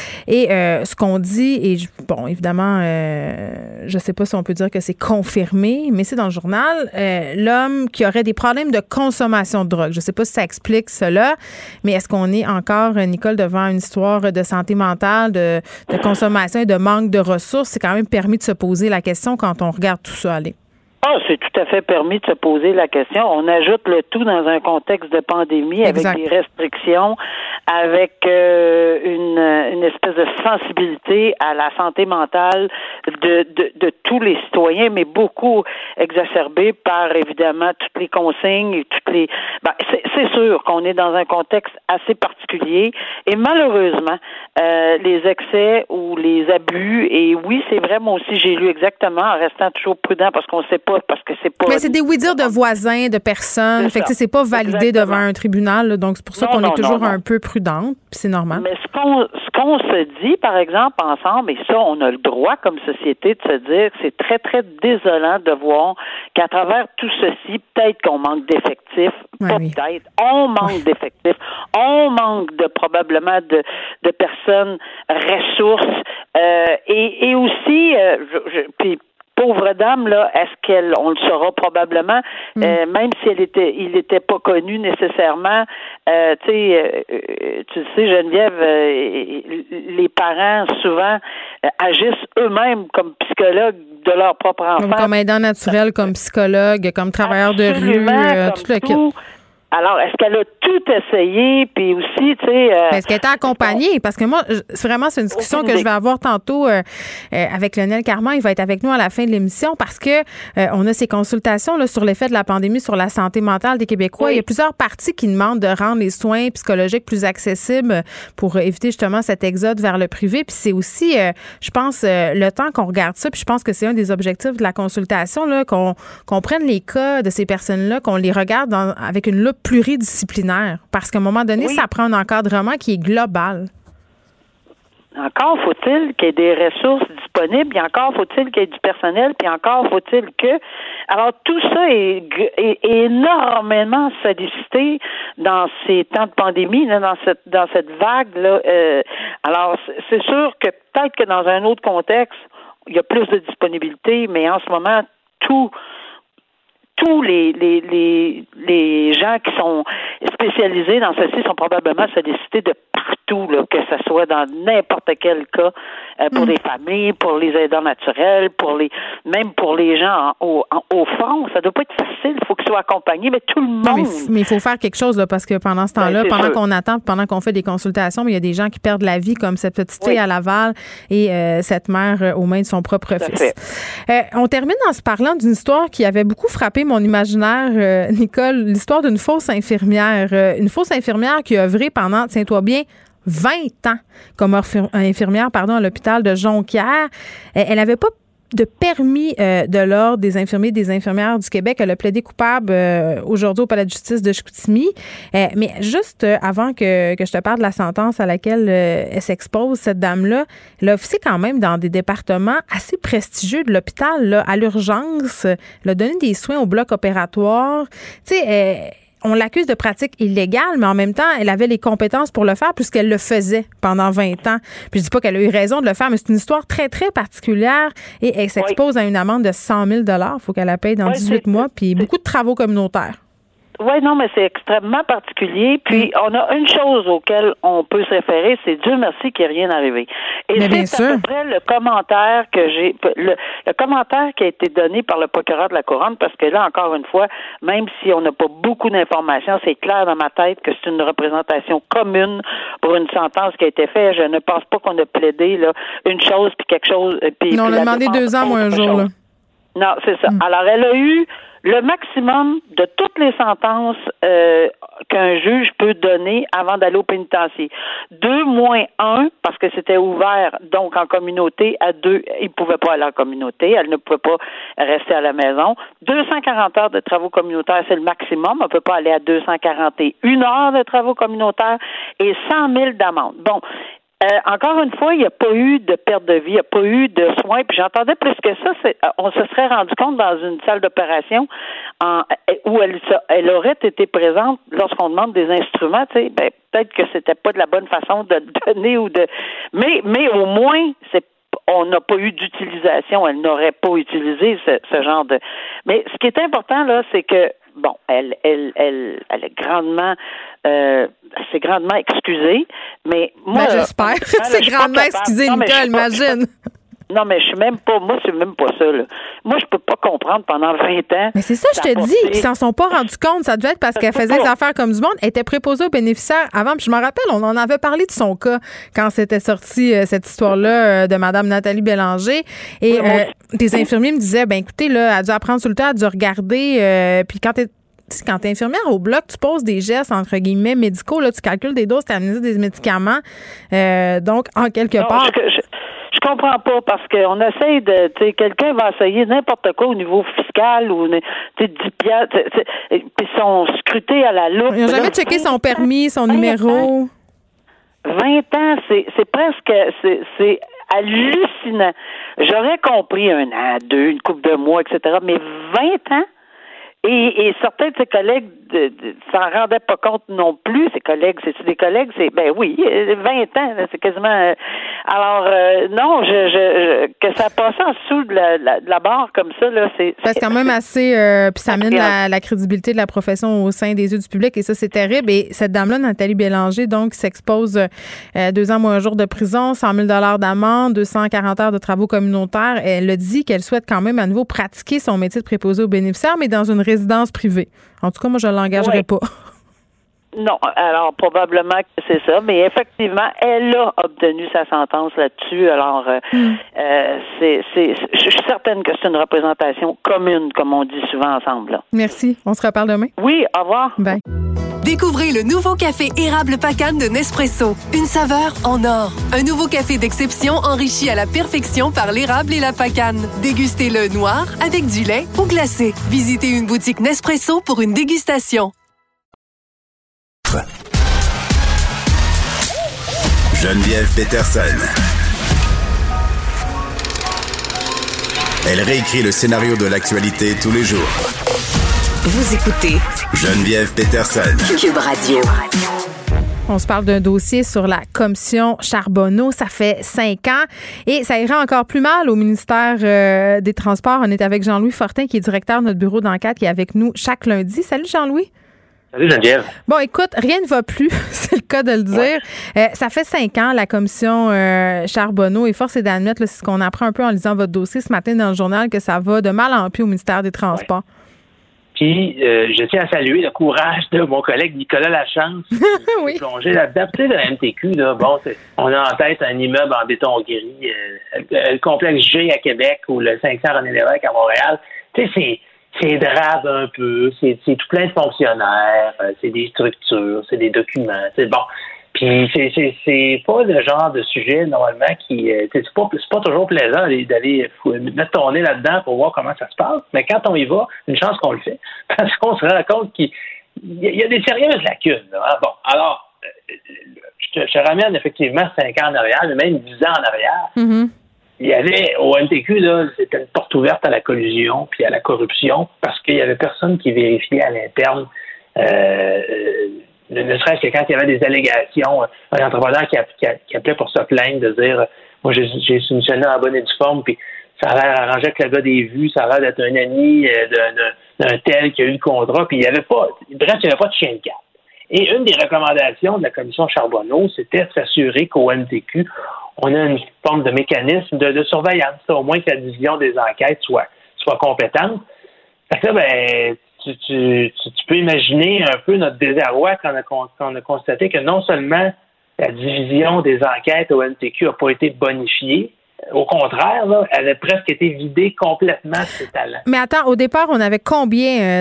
E: Et euh, ce qu'on dit, et bon, évidemment, euh, je ne sais pas si on peut dire que c'est confirmé, mais c'est dans le journal, euh, l'homme qui aurait des problèmes de consommation de drogue. Je ne sais pas si ça explique cela, mais est-ce qu'on est encore, Nicole, devant une histoire de santé mentale, de, de consommation et de manque de ressources? C'est quand même permis de se poser la question quand on regarde tout ça aller.
G: Ah, c'est tout à fait permis de se poser la question. On ajoute le tout dans un contexte de pandémie avec
E: exact.
G: des restrictions, avec euh, une, une espèce de sensibilité à la santé mentale de, de, de tous les citoyens, mais beaucoup exacerbée par, évidemment, toutes les consignes et toutes les... Ben, c'est, c'est sûr qu'on est dans un contexte assez particulier et malheureusement, euh, les excès ou les abus, et oui, c'est vrai, moi aussi, j'ai lu exactement, en restant toujours prudent parce qu'on ne sait pas parce que c'est pas...
E: Mais c'est des oui-dire de voisins, de personnes. C'est fait que c'est pas validé Exactement. devant un tribunal. Là, donc, c'est pour ça non, qu'on non, est toujours non, non. un peu prudente. Puis c'est normal.
G: Mais ce qu'on, ce qu'on se dit, par exemple, ensemble, et ça, on a le droit comme société de se dire que c'est très, très désolant de voir qu'à travers tout ceci, peut-être qu'on manque d'effectifs.
E: Ouais,
G: pas
E: oui.
G: peut-être. On manque ouais. d'effectifs. On manque de probablement de, de personnes ressources. Euh, et, et aussi, euh, je, je, puis pauvre dame, là, est-ce qu'elle, on le saura probablement, mm. euh, même si elle était, il n'était pas connu nécessairement, euh, tu sais, euh, tu sais, Geneviève, euh, les parents souvent euh, agissent eux-mêmes comme psychologues de leur propre enfant.
E: Comme, comme aidant naturel, comme psychologue, comme travailleur de rue, euh, tout le kit.
G: Alors, est-ce qu'elle a tout essayé, puis aussi, tu sais... Euh,
E: est-ce qu'elle était accompagnée? Parce que moi, c'est vraiment, c'est une discussion que je vais avoir tantôt euh, euh, avec Lionel Carman. Il va être avec nous à la fin de l'émission parce que euh, on a ces consultations là, sur l'effet de la pandémie sur la santé mentale des Québécois. Oui. Il y a plusieurs partis qui demandent de rendre les soins psychologiques plus accessibles pour éviter justement cet exode vers le privé. Puis c'est aussi, euh, je pense, euh, le temps qu'on regarde ça, puis je pense que c'est un des objectifs de la consultation, là, qu'on, qu'on prenne les cas de ces personnes-là, qu'on les regarde dans, avec une loupe pluridisciplinaire, parce qu'à un moment donné, oui. ça prend un encadrement qui est global.
G: Encore faut-il qu'il y ait des ressources disponibles, puis encore faut-il qu'il y ait du personnel, puis encore faut-il que... Alors, tout ça est, est, est énormément sollicité dans ces temps de pandémie, là, dans cette dans cette vague-là. Euh, alors, c'est sûr que peut-être que dans un autre contexte, il y a plus de disponibilité, mais en ce moment, tout... Tous les, les, les, les gens qui sont spécialisés dans ceci sont probablement sollicités de partout, là, que ce soit dans n'importe quel cas, euh, pour mmh. les familles, pour les aidants naturels, pour les même pour les gens en, au, en, au front. Ça doit pas être facile, il faut qu'ils soient accompagnés, mais tout le monde. Non,
E: mais il faut faire quelque chose là, parce que pendant ce temps-là, ben, pendant sûr. qu'on attend, pendant qu'on fait des consultations, il y a des gens qui perdent la vie, comme cette petite fille oui. à Laval et euh, cette mère euh, aux mains de son propre tout fils. Euh, on termine en se parlant d'une histoire qui avait beaucoup frappé mon imaginaire, euh, Nicole, l'histoire d'une fausse infirmière. Euh, une fausse infirmière qui a œuvré pendant, tiens-toi bien, vingt ans comme infirmière pardon, à l'hôpital de Jonquière. Elle n'avait pas de permis euh, de l'Ordre des infirmiers et des infirmières du Québec. Elle a plaidé coupable euh, aujourd'hui au palais de justice de Chicoutimi. Euh, mais juste euh, avant que, que je te parle de la sentence à laquelle euh, elle s'expose, cette dame-là, elle a officié quand même dans des départements assez prestigieux de l'hôpital, là, à l'urgence. Elle a donné des soins au bloc opératoire. Tu sais, elle... on l'accuse de pratique illégale, mais en même temps, elle avait les compétences pour le faire puisqu'elle le faisait pendant vingt ans. Puis je dis pas qu'elle a eu raison de le faire, mais c'est une histoire très, très particulière et elle s'expose oui. à une amende de cent mille dollars. Il faut qu'elle la paye dans oui, dix-huit mois, puis beaucoup de travaux communautaires.
G: Oui, non, mais c'est extrêmement particulier. Puis, on a une chose auquel on peut se référer, c'est Dieu merci qu'il n'y ait rien arrivé. Et mais c'est à peu près le commentaire que j'ai, le, le commentaire qui a été donné par le procureur de la Couronne, parce que là, encore une fois, même si on n'a pas beaucoup d'informations, c'est clair dans ma tête que c'est une représentation commune pour une sentence qui a été faite. Je ne pense pas qu'on a plaidé là une chose puis quelque chose. Puis,
E: non,
G: puis
E: on a demandé deux ans ou un jour, là.
G: Non, c'est ça. Mm. Alors, elle a eu le maximum de toutes les sentences euh, qu'un juge peut donner avant d'aller au pénitencier. Deux moins un, parce que c'était ouvert donc en communauté, à deux, il ne pouvait pas aller en communauté, elle ne pouvait pas rester à la maison. deux cent quarante heures de travaux communautaires, c'est le maximum. On ne peut pas aller à deux cent quarante et une heures de travaux communautaires et cent mille d'amende. Bon. Euh, encore une fois, il n'y a pas eu de perte de vie, il n'y a pas eu de soins. Puis j'entendais plus que ça, c'est, on se serait rendu compte dans une salle d'opération en, où elle, elle aurait été présente lorsqu'on demande des instruments. Tu sais, ben, peut-être que c'était pas de la bonne façon de donner ou de, mais mais au moins c'est on n'a pas eu d'utilisation. Elle n'aurait pas utilisé ce, ce genre de. Mais ce qui est important là, c'est que bon, elle, elle, elle, elle est grandement, euh, c'est grandement excusée, mais moi,
E: ben, j'espère. Là, c'est grandement excusée, Nicole, imagine.
G: Non, mais je suis même pas, moi, c'est même pas ça, là. Moi, je peux pas comprendre pendant vingt ans.
E: Mais c'est ça, je te dis, qu'ils s'en sont pas rendus compte. Ça devait être parce qu'elle faisait des affaires comme du monde. Elle était préposée aux bénéficiaires avant. Puis je me rappelle, on en avait parlé de son cas quand c'était sorti, euh, cette histoire-là, euh, de Mme Nathalie Bélanger. Et oui, euh, des infirmiers me disaient, ben écoutez, là, elle a dû apprendre tout le temps, elle a dû regarder. Euh, puis quand t'es Quand tu es infirmière au bloc, tu poses des gestes, entre guillemets, médicaux. Là, tu calcules des doses, tu administres des médicaments. Euh, donc, en quelque
G: non,
E: part...
G: Je, je, je comprends pas, parce qu'on essaye de... Tu sais, quelqu'un va essayer n'importe quoi au niveau fiscal ou, tu sais, dix piastres, puis ils sont scrutés à la loupe.
E: Ils n'ont jamais checké son permis, son numéro.
G: vingt ans, c'est, c'est presque... C'est, c'est hallucinant. J'aurais compris un an, deux, une couple de mois, et cetera, mais vingt ans? Et, et certains de ses collègues de, de, s'en rendaient pas compte non plus. Ses collègues, c'est des collègues, c'est ben oui, vingt ans, là, c'est quasiment. Euh, alors euh, non, je, je, je que ça passe en dessous de la, la, de la barre comme ça là, c'est.
E: C'est quand même assez. Euh, puis ça mène la, la crédibilité de la profession au sein des yeux du public et ça c'est terrible. Et cette dame-là, Nathalie Bélanger, donc s'expose euh, deux ans moins un jour de prison, cent mille dollars d'amende, deux cent quarante heures de travaux communautaires. Elle a dit qu'elle souhaite quand même à nouveau pratiquer son métier de préposé aux bénéficiaires, mais dans une résidence privée. En tout cas, moi, je ne l'engagerai
G: ouais.
E: pas.
G: Non, alors probablement que c'est ça, mais effectivement, elle a obtenu sa sentence là-dessus. Alors, euh, mm. euh, c'est, c'est, je suis certaine que c'est une représentation commune, comme on dit souvent ensemble. Là.
E: Merci. On se reparle demain.
G: Oui, au revoir.
E: Bye.
H: Découvrez le nouveau café érable Pacane de Nespresso. Une saveur en or. Un nouveau café d'exception enrichi à la perfection par l'érable et la pacane. Dégustez-le noir, avec du lait ou glacé. Visitez une boutique Nespresso pour une dégustation.
D: Geneviève Peterson. Elle réécrit le scénario de l'actualité tous les jours.
C: Vous écoutez
D: Geneviève Peterson.
C: Cube Radio.
E: On se parle d'un dossier sur la commission Charbonneau. Ça fait cinq ans et ça ira encore plus mal au ministère euh, des Transports. On est avec Jean-Louis Fortin, qui est directeur de notre bureau d'enquête, qui est avec nous chaque lundi. Salut Jean-Louis.
I: Salut Geneviève.
E: Bon, écoute, rien ne va plus, c'est le cas de le dire. Ouais. Euh, ça fait cinq ans, la commission euh, Charbonneau, et force est d'admettre, là, c'est ce qu'on apprend un peu en lisant votre dossier ce matin dans le journal, que ça va de mal en pis au ministère des Transports. Ouais.
I: Puis, euh, je tiens à saluer le courage de mon collègue Nicolas Lachance, qui
E: oui.
I: est plongé là-dedans. Tu sais, le M T Q, là, bon, c'est, on a en tête un immeuble en béton gris, euh, le complexe G à Québec ou le cinq cents René Lévesque à Montréal. Tu sais, c'est C'est drabe un peu, c'est, c'est tout plein de fonctionnaires, euh, c'est des structures, c'est des documents, c'est bon. Puis c'est, c'est, c'est pas le genre de sujet normalement qui, euh, c'est pas, c'est pas toujours plaisant d'aller, d'aller mettre ton nez là-dedans pour voir comment ça se passe. Mais quand on y va, une chance qu'on le fait, parce qu'on se rend compte qu'il y, y a des sérieuses lacunes. Là, hein? Bon, alors, euh, je, te, je te ramène effectivement cinq ans en arrière, même dix ans en arrière. Mm-hmm. Il y avait, au M T Q, là, c'était une porte ouverte à la collusion puis à la corruption parce qu'il y avait personne qui vérifiait à l'interne, euh, ne serait-ce que quand il y avait des allégations, un entrepreneur qui, a, qui, a, qui appelait pour se plaindre, de dire, moi, j'ai, j'ai soumissionné en bonne et due forme, puis ça a l'air arrangé avec le gars des vues, ça a l'air d'être un ami d'un, d'un, d'un tel qui a eu le contrat, puis il n'y avait pas, bref, il n'y avait pas de chien de garde. Et une des recommandations de la commission Charbonneau, c'était de s'assurer qu'au M T Q, on a une forme de mécanisme de, de surveillance, au moins que la division des enquêtes soit, soit compétente. Fait que là, ben, tu, tu, tu, tu peux imaginer un peu notre désarroi quand on a, quand on a constaté que non seulement la division des enquêtes au M T Q n'a pas été bonifiée, Au contraire, là, elle a presque été vidée complètement de ses talents.
E: Mais attends, au départ, on avait combien... Euh...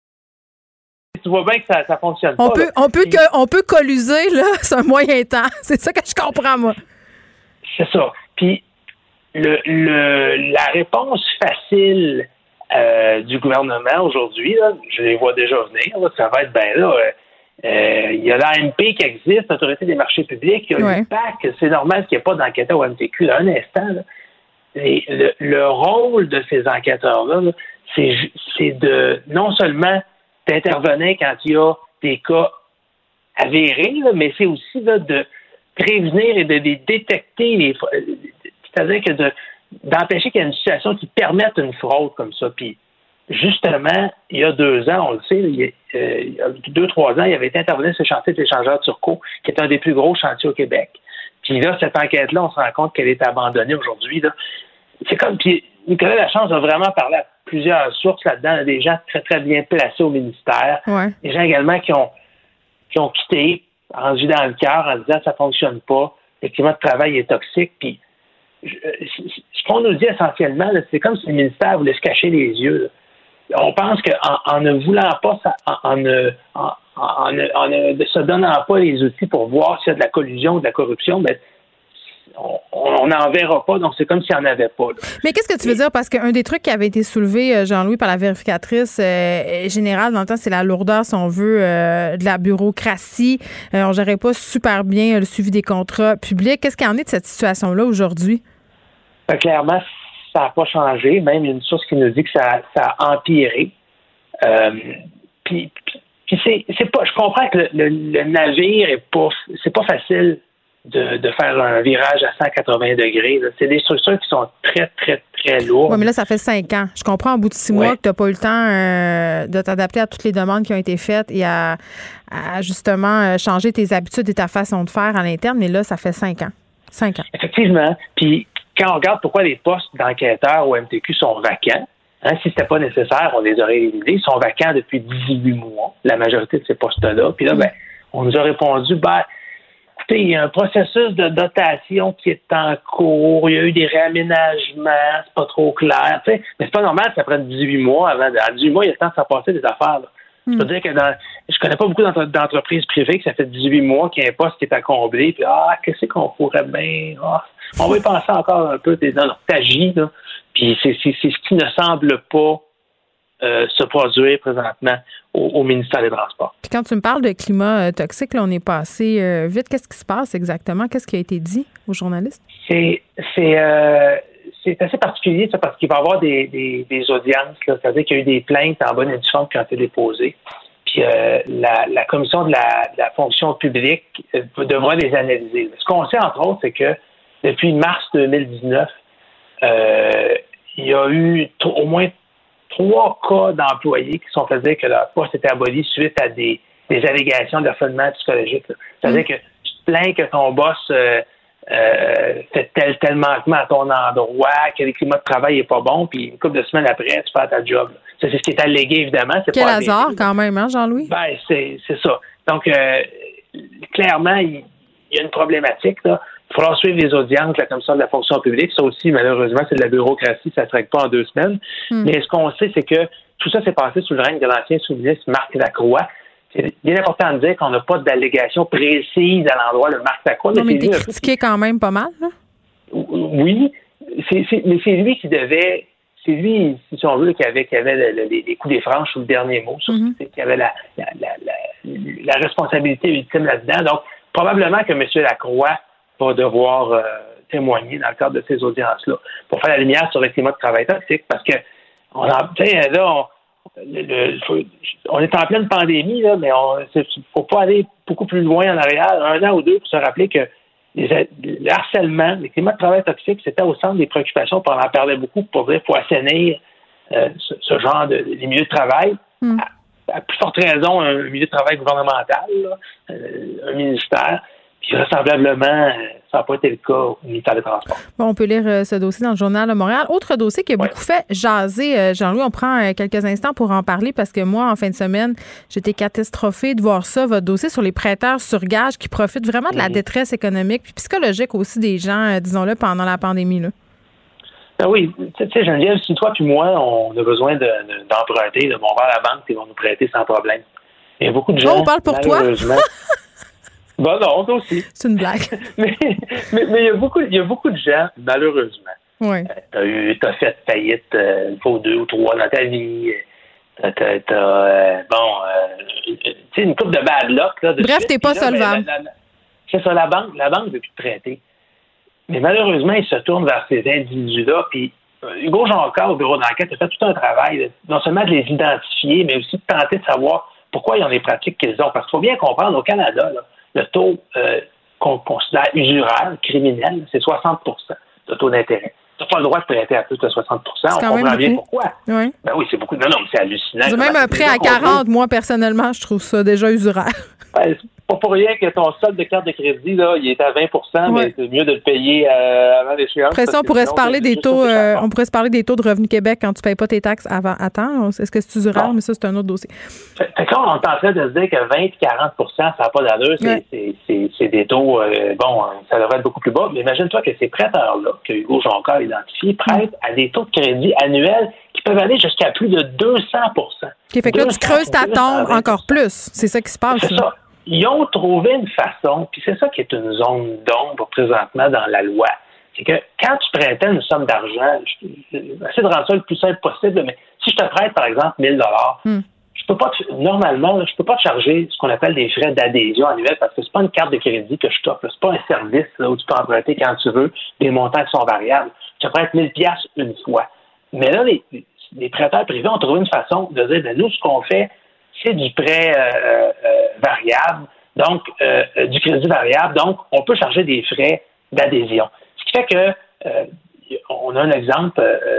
I: Tu vois bien que ça ne fonctionne
E: on
I: pas.
E: Peut, on, peut que, on peut colluser, là, c'est un moyen temps. C'est ça que je comprends, moi.
I: C'est ça. Puis, le, le, la réponse facile euh, du gouvernement aujourd'hui, là, je les vois déjà venir, là, ça va être, ben là, il euh, y a l'A M P qui existe, l'Autorité des marchés publics, il y a
E: ouais.
I: l'U P A C, c'est normal qu'il n'y ait pas d'enquêteur au M T Q. Là, un instant, là, et le, le rôle de ces enquêteurs-là, là, c'est, c'est de non seulement d'intervenir quand il y a des cas avérés, là, mais c'est aussi là, de prévenir et de les détecter, les, c'est-à-dire que de, d'empêcher qu'il y ait une situation qui permette une fraude comme ça. Puis, justement, il y a deux ans, on le sait, il y a, euh, il y a deux, trois ans, il avait été intervenu sur le chantier de l'échangeur Turco, qui est un des plus gros chantiers au Québec. Puis là, cette enquête-là, on se rend compte qu'elle est abandonnée aujourd'hui. Là. C'est comme, puis Nicolas Lachance a vraiment parlé à plusieurs sources là-dedans, des gens très, très bien placés au ministère,
E: ouais.
I: des gens également qui ont, qui ont quitté, rendus dans le cœur en disant que ça ne fonctionne pas, le climat de travail est toxique. Puis, je, ce qu'on nous dit essentiellement, là, c'est comme si le ministère voulait se cacher les yeux. Là. On pense qu'en en ne voulant pas, ça, en, en, en, en, en, en ne se donnant pas les outils pour voir s'il y a de la collusion ou de la corruption, ben, on n'en verra pas, donc c'est comme s'il n'y en avait pas. Là.
E: Mais qu'est-ce que tu veux dire? Parce qu'un des trucs qui avait été soulevé, Jean-Louis, par la vérificatrice euh, générale, dans le temps, c'est la lourdeur, si on veut, euh, de la bureaucratie. Euh, on ne gérait pas super bien le suivi des contrats publics. Qu'est-ce qu'il y en est de cette situation-là aujourd'hui?
I: Ben, clairement, ça n'a pas changé. Même il y a une source qui nous dit que ça, ça a empiré. Euh, puis, puis c'est, c'est pas. Je comprends que le, le, le navire est pas. C'est pas facile. De, de faire un virage à cent quatre-vingts degrés. Là. C'est des structures qui sont très, très, très lourdes.
E: Oui, mais là, ça fait cinq ans. Je comprends au bout de six
I: ouais.
E: mois que tu n'as pas eu le temps euh, de t'adapter à toutes les demandes qui ont été faites et à, à justement changer tes habitudes et ta façon de faire à l'interne, mais là, ça fait cinq ans. Cinq ans.
I: Effectivement. Puis, quand on regarde pourquoi les postes d'enquêteurs au M T Q sont vacants, hein, si c'était pas nécessaire, on les aurait éliminés. Ils sont vacants depuis dix-huit mois, la majorité de ces postes-là. Puis là, mmh. ben, on nous a répondu, ben, écoutez, il y a un processus de dotation qui est en cours, il y a eu des réaménagements, c'est pas trop clair, tu sais, mais c'est pas normal que ça prenne dix-huit mois avant. À dix-huit mois, il y a le temps de s'en passer des affaires. Là. Mm. Je peux dire que dans, je connais pas beaucoup d'entre, d'entreprises privées que ça fait dix-huit mois qu'il y a un poste qui est à combler, puis ah, qu'est-ce qu'on pourrait bien. Ah, on va y penser encore un peu, non, non, t'agis, là. Puis c'est, c'est, c'est ce qui ne semble pas euh, se produire présentement au, au ministère des Transports.
E: Puis quand tu me parles de climat euh, toxique, là, on est passé euh, vite. Qu'est-ce qui se passe exactement? Qu'est-ce qui a été dit aux journalistes?
I: C'est c'est euh, c'est assez particulier, ça, parce qu'il va y avoir des, des, des audiences, là, c'est-à-dire qu'il y a eu des plaintes en bonne et due forme qui ont été déposées. Puis euh, la, la commission de la, de la fonction publique euh, devra les analyser. Ce qu'on sait, entre autres, c'est que depuis mars deux mille dix-neuf, euh, il y a eu t- au moins trois cas d'employés qui sont fait dire que leur poste était aboli suite à des, des allégations de harcèlement psychologique. Là. C'est-à-dire mmh. que tu te plains que ton boss euh, euh, fait tel, tel manquement à ton endroit, que le climat de travail n'est pas bon, puis une couple de semaines après, tu perds ta job. Là. Ça, c'est ce qui est allégué, évidemment. C'est
E: Quel
I: pas
E: hasard, allégué, quand même, hein, Jean-Louis?
I: Ben, c'est, c'est ça. Donc, euh, clairement, il, il y a une problématique, là. Il faudra suivre les audiences de la Commission de la fonction publique. Ça aussi, malheureusement, c'est de la bureaucratie. Ça ne se règle pas en deux semaines. Mm. Mais ce qu'on sait, c'est que tout ça s'est passé sous le règne de l'ancien sous-ministre Marc Lacroix. C'est bien important de dire qu'on n'a pas d'allégation précise à l'endroit de Marc Lacroix.
E: Non, mais, mais t'es
I: lui,
E: critiqué quand même pas mal, là?
I: Oui. C'est, c'est, mais c'est lui qui devait... C'est lui, si on veut, qui avait, qui avait le, le, les, les coups des franches sous le dernier mot. Ça, mm-hmm. Qui avait la, la, la, la, la responsabilité ultime là-dedans. Donc, probablement que M. Lacroix va devoir euh, témoigner dans le cadre de ces audiences-là pour faire la lumière sur le climat de travail toxique, parce que on a, tu sais, là, on, le, le, faut, on est en pleine pandémie, là, mais il ne faut pas aller beaucoup plus loin en arrière, un an ou deux, pour se rappeler que les, le harcèlement, le climat de travail toxique, c'était au centre des préoccupations, puis on en parlait beaucoup pour dire qu'il faut assainir euh, ce, ce genre de les milieux de travail. Mm. À, à plus forte raison, un milieu de travail gouvernemental, là, euh, un ministère. Puis, vraisemblablement, ça n'a pas été le cas au ministère des Transports.
E: Bon, on peut lire euh, ce dossier dans le Journal de Montréal. Autre dossier qui a ouais. beaucoup fait jaser, euh, Jean-Louis, on prend euh, quelques instants pour en parler parce que moi, en fin de semaine, j'étais catastrophée de voir ça, votre dossier sur les prêteurs sur gage qui profitent vraiment de la mmh. détresse économique puis psychologique aussi des gens, euh, disons-le, pendant la pandémie, là.
I: Ben oui, tu sais, Geneviève, si toi puis moi, on a besoin de, de, d'emprunter, de, on va à la banque, ils vont nous prêter sans problème. Il y a beaucoup de gens.
E: Oh, on parle pour toi?
I: Ben non, toi aussi.
E: C'est une blague.
I: mais, mais, mais il y a beaucoup, il y a beaucoup de gens, malheureusement.
E: Oui.
I: Euh, t'as eu, t'as fait faillite euh, une fois ou deux ou trois dans ta vie. T'as, t'as, t'as euh, bon, euh, tu sais, une couple de bad luck, là. De
E: Bref,
I: suite,
E: t'es pas
I: là,
E: solvable.
I: Ben, la, la, c'est ça, la banque, la banque veut plus te prêter. Mais malheureusement, ils se tournent vers ces individus-là, puis Hugo Jonca, au bureau d'enquête, a fait tout un travail, là, non seulement de les identifier, mais aussi de tenter de savoir pourquoi ils ont les pratiques qu'ils ont. Parce qu'il faut bien comprendre, au Canada, là, le taux euh, qu'on considère usuraire, criminel, c'est soixante pour cent de taux d'intérêt. Tu n'as pas le droit de prêter à plus de soixante pour cent.
E: C'est
I: on comprend bien pourquoi.
E: Oui.
I: Ben oui, c'est beaucoup. Non, non, mais c'est hallucinant.
E: C'est même un prêt à quarante, moi, personnellement, je trouve ça déjà usuraire.
I: Ben, c'est pas pour rien que ton solde de carte de crédit, là, il est à vingt pour cent,
E: ouais.
I: mais c'est mieux de le payer euh, avant l'échéance.
E: Après ça, on pourrait se parler des taux, euh, on pourrait se parler des taux de Revenu Québec quand tu payes pas tes taxes avant à temps. Est-ce que c'est usuraire? Mais ça, c'est un autre dossier.
I: Fait, fait que là, on est en train de se dire que vingt à quarante pour cent, ça n'a pas d'allure. C'est, ouais. c'est, c'est, c'est des taux, euh, bon, ça devrait être beaucoup plus bas. Mais imagine-toi que ces prêteurs-là, que Hugo Jonca a identifiés, prêtent mm. à des taux de crédit annuels qui peuvent aller jusqu'à plus de deux cents pour cent.
E: Okay, fait que là, tu creuses ta tombe encore plus. C'est ça qui se passe.
I: C'est là. Ça. Ils ont trouvé une façon, puis c'est ça qui est une zone d'ombre présentement dans la loi. C'est que quand tu prêtais une somme d'argent, je, je, j'essaie de rendre ça le plus simple possible, mais si je te prête, par exemple, mille dollars, mm. je peux pas te, normalement, là, je peux pas te charger ce qu'on appelle des frais d'adhésion annuels parce que c'est pas une carte de crédit que je t'offre. C'est pas un service là, où tu peux emprunter quand tu veux, des montants qui sont variables. Je te prête mille dollars une fois. Mais là, les, les prêteurs privés ont trouvé une façon de dire, ben, nous, ce qu'on fait, c'est du prêt euh, euh, variable, donc euh, euh, du crédit variable, donc on peut charger des frais d'adhésion. Ce qui fait que euh, on a un exemple, euh, euh,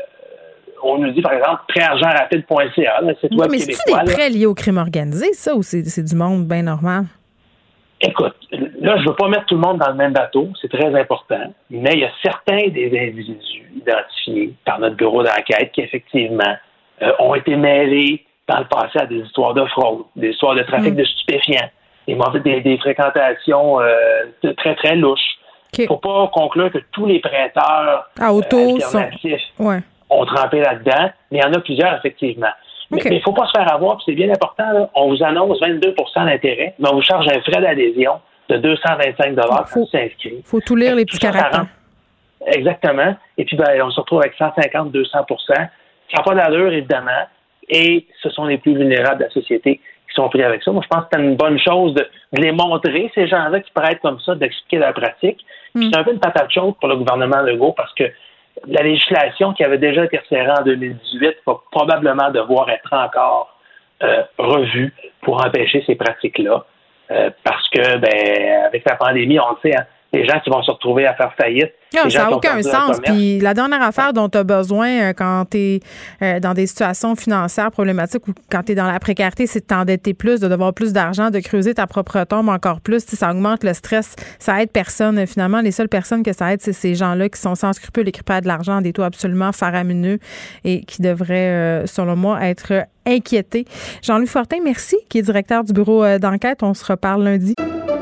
I: on nous dit par exemple prêt argent rapide point c a, là, c'est
E: oui, mais c'est-tu des prêts liés au crime organisé, ça, ou c'est, c'est du monde bien normal?
I: Écoute, là, je veux pas mettre tout le monde dans le même bateau, c'est très important, mais il y a certains des individus identifiés par notre bureau d'enquête qui, effectivement, euh, ont été mêlés dans le passé à des histoires de fraude, des histoires de trafic mmh. de stupéfiants, des, des, des fréquentations euh, de très, très louches. Il okay. ne faut pas conclure que tous les prêteurs
E: à auto
I: euh, alternatifs
E: sont... ouais.
I: ont trempé là-dedans, mais il y en a plusieurs, effectivement. Okay. Mais il ne faut pas se faire avoir, puis c'est bien important, là, on vous annonce vingt-deux pour cent d'intérêt, mais on vous charge un frais d'adhésion de deux cent vingt-cinq dollars quand tu t'inscris.
E: Il faut tout lire les petits caractères.
I: Exactement. Et puis, ben, on se retrouve avec cent cinquante à deux cents pour cent. Ça n'a pas d'allure, évidemment. Et ce sont les plus vulnérables de la société qui sont pris avec ça. Moi, je pense que c'est une bonne chose de, de les montrer, ces gens-là qui prêtent comme ça, d'expliquer la pratique. Mm. C'est un peu une patate chaude pour le gouvernement Legault parce que la législation qui avait déjà été resserrée en deux mille dix-huit va probablement devoir être encore euh, revue pour empêcher ces pratiques-là. Euh, parce que, ben, avec la pandémie, on le sait, hein, les gens qui vont se retrouver à faire faillite.
E: Non, ça n'a aucun sens. Puis la dernière affaire dont tu as besoin euh, quand tu es euh, dans des situations financières problématiques ou quand tu es dans la précarité, c'est de t'endetter plus, de devoir plus d'argent, de creuser ta propre tombe encore plus. Ça augmente le stress. Ça aide personne. Finalement, les seules personnes que ça aide, c'est ces gens-là qui sont sans scrupules et qui prêtent de l'argent à des taux absolument faramineux et qui devraient, euh, selon moi, être inquiétés. Jean-Louis Fortin, merci, qui est directeur du bureau euh, d'enquête. On se reparle lundi.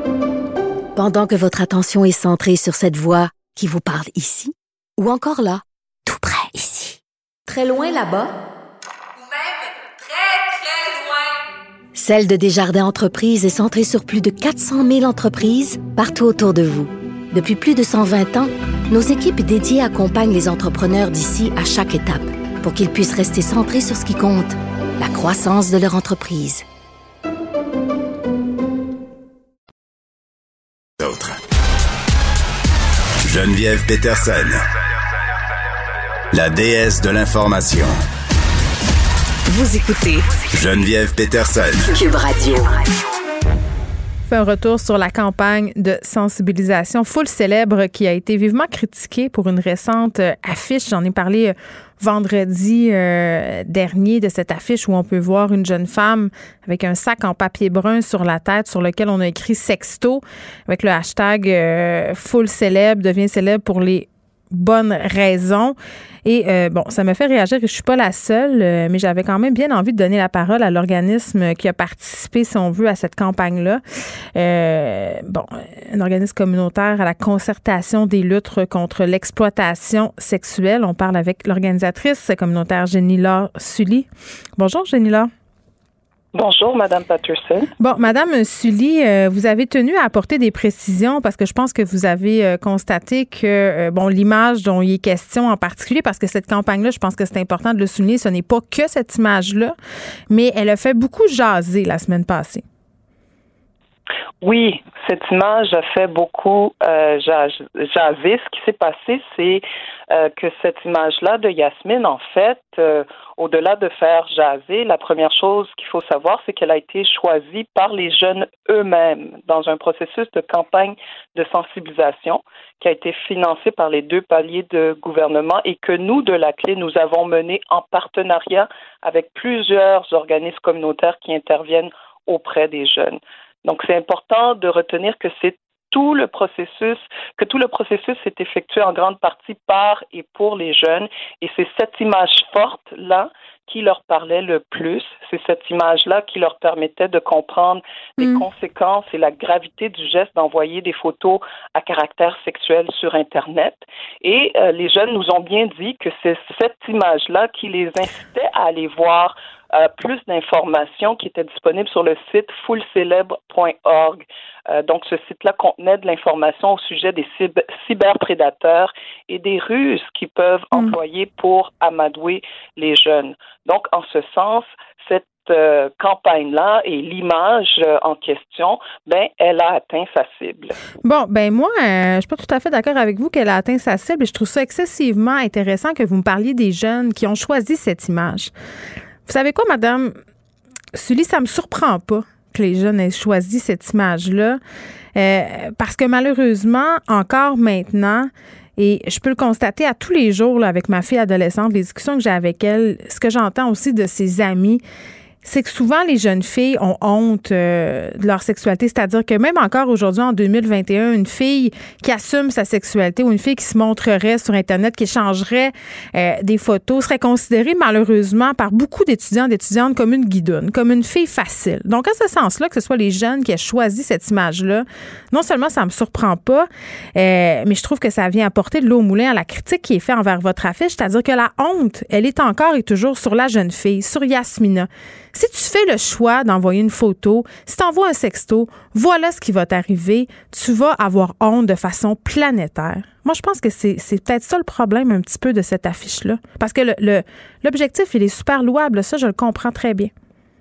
C: Pendant que votre attention est centrée sur cette voix qui vous parle ici, ou encore là, tout près ici, très loin là-bas,
J: ou même très, très loin,
C: Celle de Desjardins Entreprises est centrée sur plus de quatre cent mille entreprises partout autour de vous. Depuis plus de cent vingt ans, nos équipes dédiées accompagnent les entrepreneurs d'ici à chaque étape pour qu'ils puissent rester centrés sur ce qui compte, la croissance de leur entreprise.
D: Geneviève Peterson, la déesse de l'information.
C: Vous écoutez
D: Geneviève Peterson,
C: Cube Radio.
E: Fait un retour sur la campagne de sensibilisation Foule célèbre qui a été vivement critiquée pour une récente affiche. J'en ai parlé vendredi euh, dernier de cette affiche où on peut voir une jeune femme avec un sac en papier brun sur la tête sur lequel on a écrit sexto avec le hashtag euh, Foule célèbre devient célèbre pour les bonnes raisons. Et euh, bon, ça me fait réagir que je suis pas la seule, euh, mais j'avais quand même bien envie de donner la parole à l'organisme qui a participé, si on veut, à cette campagne-là. Euh, bon, un organisme communautaire à la concertation des luttes contre l'exploitation sexuelle. On parle avec l'organisatrice communautaire Jenny-Laure Sully. Bonjour, Jenny-Laure.
K: Bonjour, Madame Patterson.
E: Bon, Madame Sully, euh, vous avez tenu à apporter des précisions parce que je pense que vous avez euh, constaté que, euh, bon, l'image dont il est question en particulier, parce que cette campagne-là, je pense que c'est important de le souligner, ce n'est pas que cette image-là, mais elle a fait beaucoup jaser la semaine passée.
K: Oui, cette image a fait beaucoup euh, jaser. Ce qui s'est passé, c'est euh, que cette image-là de Yasmine, en fait, euh, au-delà de faire jaser, la première chose qu'il faut savoir, c'est qu'elle a été choisie par les jeunes eux-mêmes dans un processus de campagne de sensibilisation qui a été financé par les deux paliers de gouvernement et que nous, de la Clé, nous avons mené en partenariat avec plusieurs organismes communautaires qui interviennent auprès des jeunes. Donc, c'est important de retenir que c'est tout le processus, que tout le processus s'est effectué en grande partie par et pour les jeunes. Et c'est cette image forte-là qui leur parlait le plus. C'est cette image-là qui leur permettait de comprendre les mmh. conséquences et la gravité du geste d'envoyer des photos à caractère sexuel sur Internet. Et euh, les jeunes nous ont bien dit que c'est cette image-là qui les incitait à aller voir Euh, plus d'informations qui étaient disponibles sur le site foule célèbre point org. Euh, donc, ce site-là contenait de l'information au sujet des cyber- cyberprédateurs et des ruses qu'ils peuvent mmh. employer pour amadouer les jeunes. Donc, en ce sens, cette euh, campagne-là et l'image euh, en question, ben, elle a atteint sa cible.
E: Bon, ben moi, euh, je suis pas tout à fait d'accord avec vous qu'elle a atteint sa cible et je trouve ça excessivement intéressant que vous me parliez des jeunes qui ont choisi cette image. Vous savez quoi, Madame Sully, ça me surprend pas que les jeunes aient choisi cette image-là, euh, parce que malheureusement, encore maintenant, et je peux le constater à tous les jours là, avec ma fille adolescente, les discussions que j'ai avec elle, ce que j'entends aussi de ses amis, c'est que souvent, les jeunes filles ont honte euh, de leur sexualité. C'est-à-dire que même encore aujourd'hui, en deux mille vingt et un, une fille qui assume sa sexualité ou une fille qui se montrerait sur Internet, qui échangerait euh, des photos, serait considérée malheureusement par beaucoup d'étudiants et d'étudiantes comme une guidoune, comme une fille facile. Donc, à ce sens-là, que ce soit les jeunes qui aient choisi cette image-là, non seulement ça me surprend pas, euh, mais je trouve que ça vient apporter de l'eau au moulin à la critique qui est faite envers votre affiche. C'est-à-dire que la honte, elle est encore et toujours sur la jeune fille, sur Yasmina. Si tu fais le choix d'envoyer une photo, si tu envoies un sexto, voilà ce qui va t'arriver. Tu vas avoir honte de façon planétaire. Moi, je pense que c'est, c'est peut-être ça le problème un petit peu de cette affiche-là. Parce que le, le, l'objectif, il est super louable. Ça, je le comprends très bien.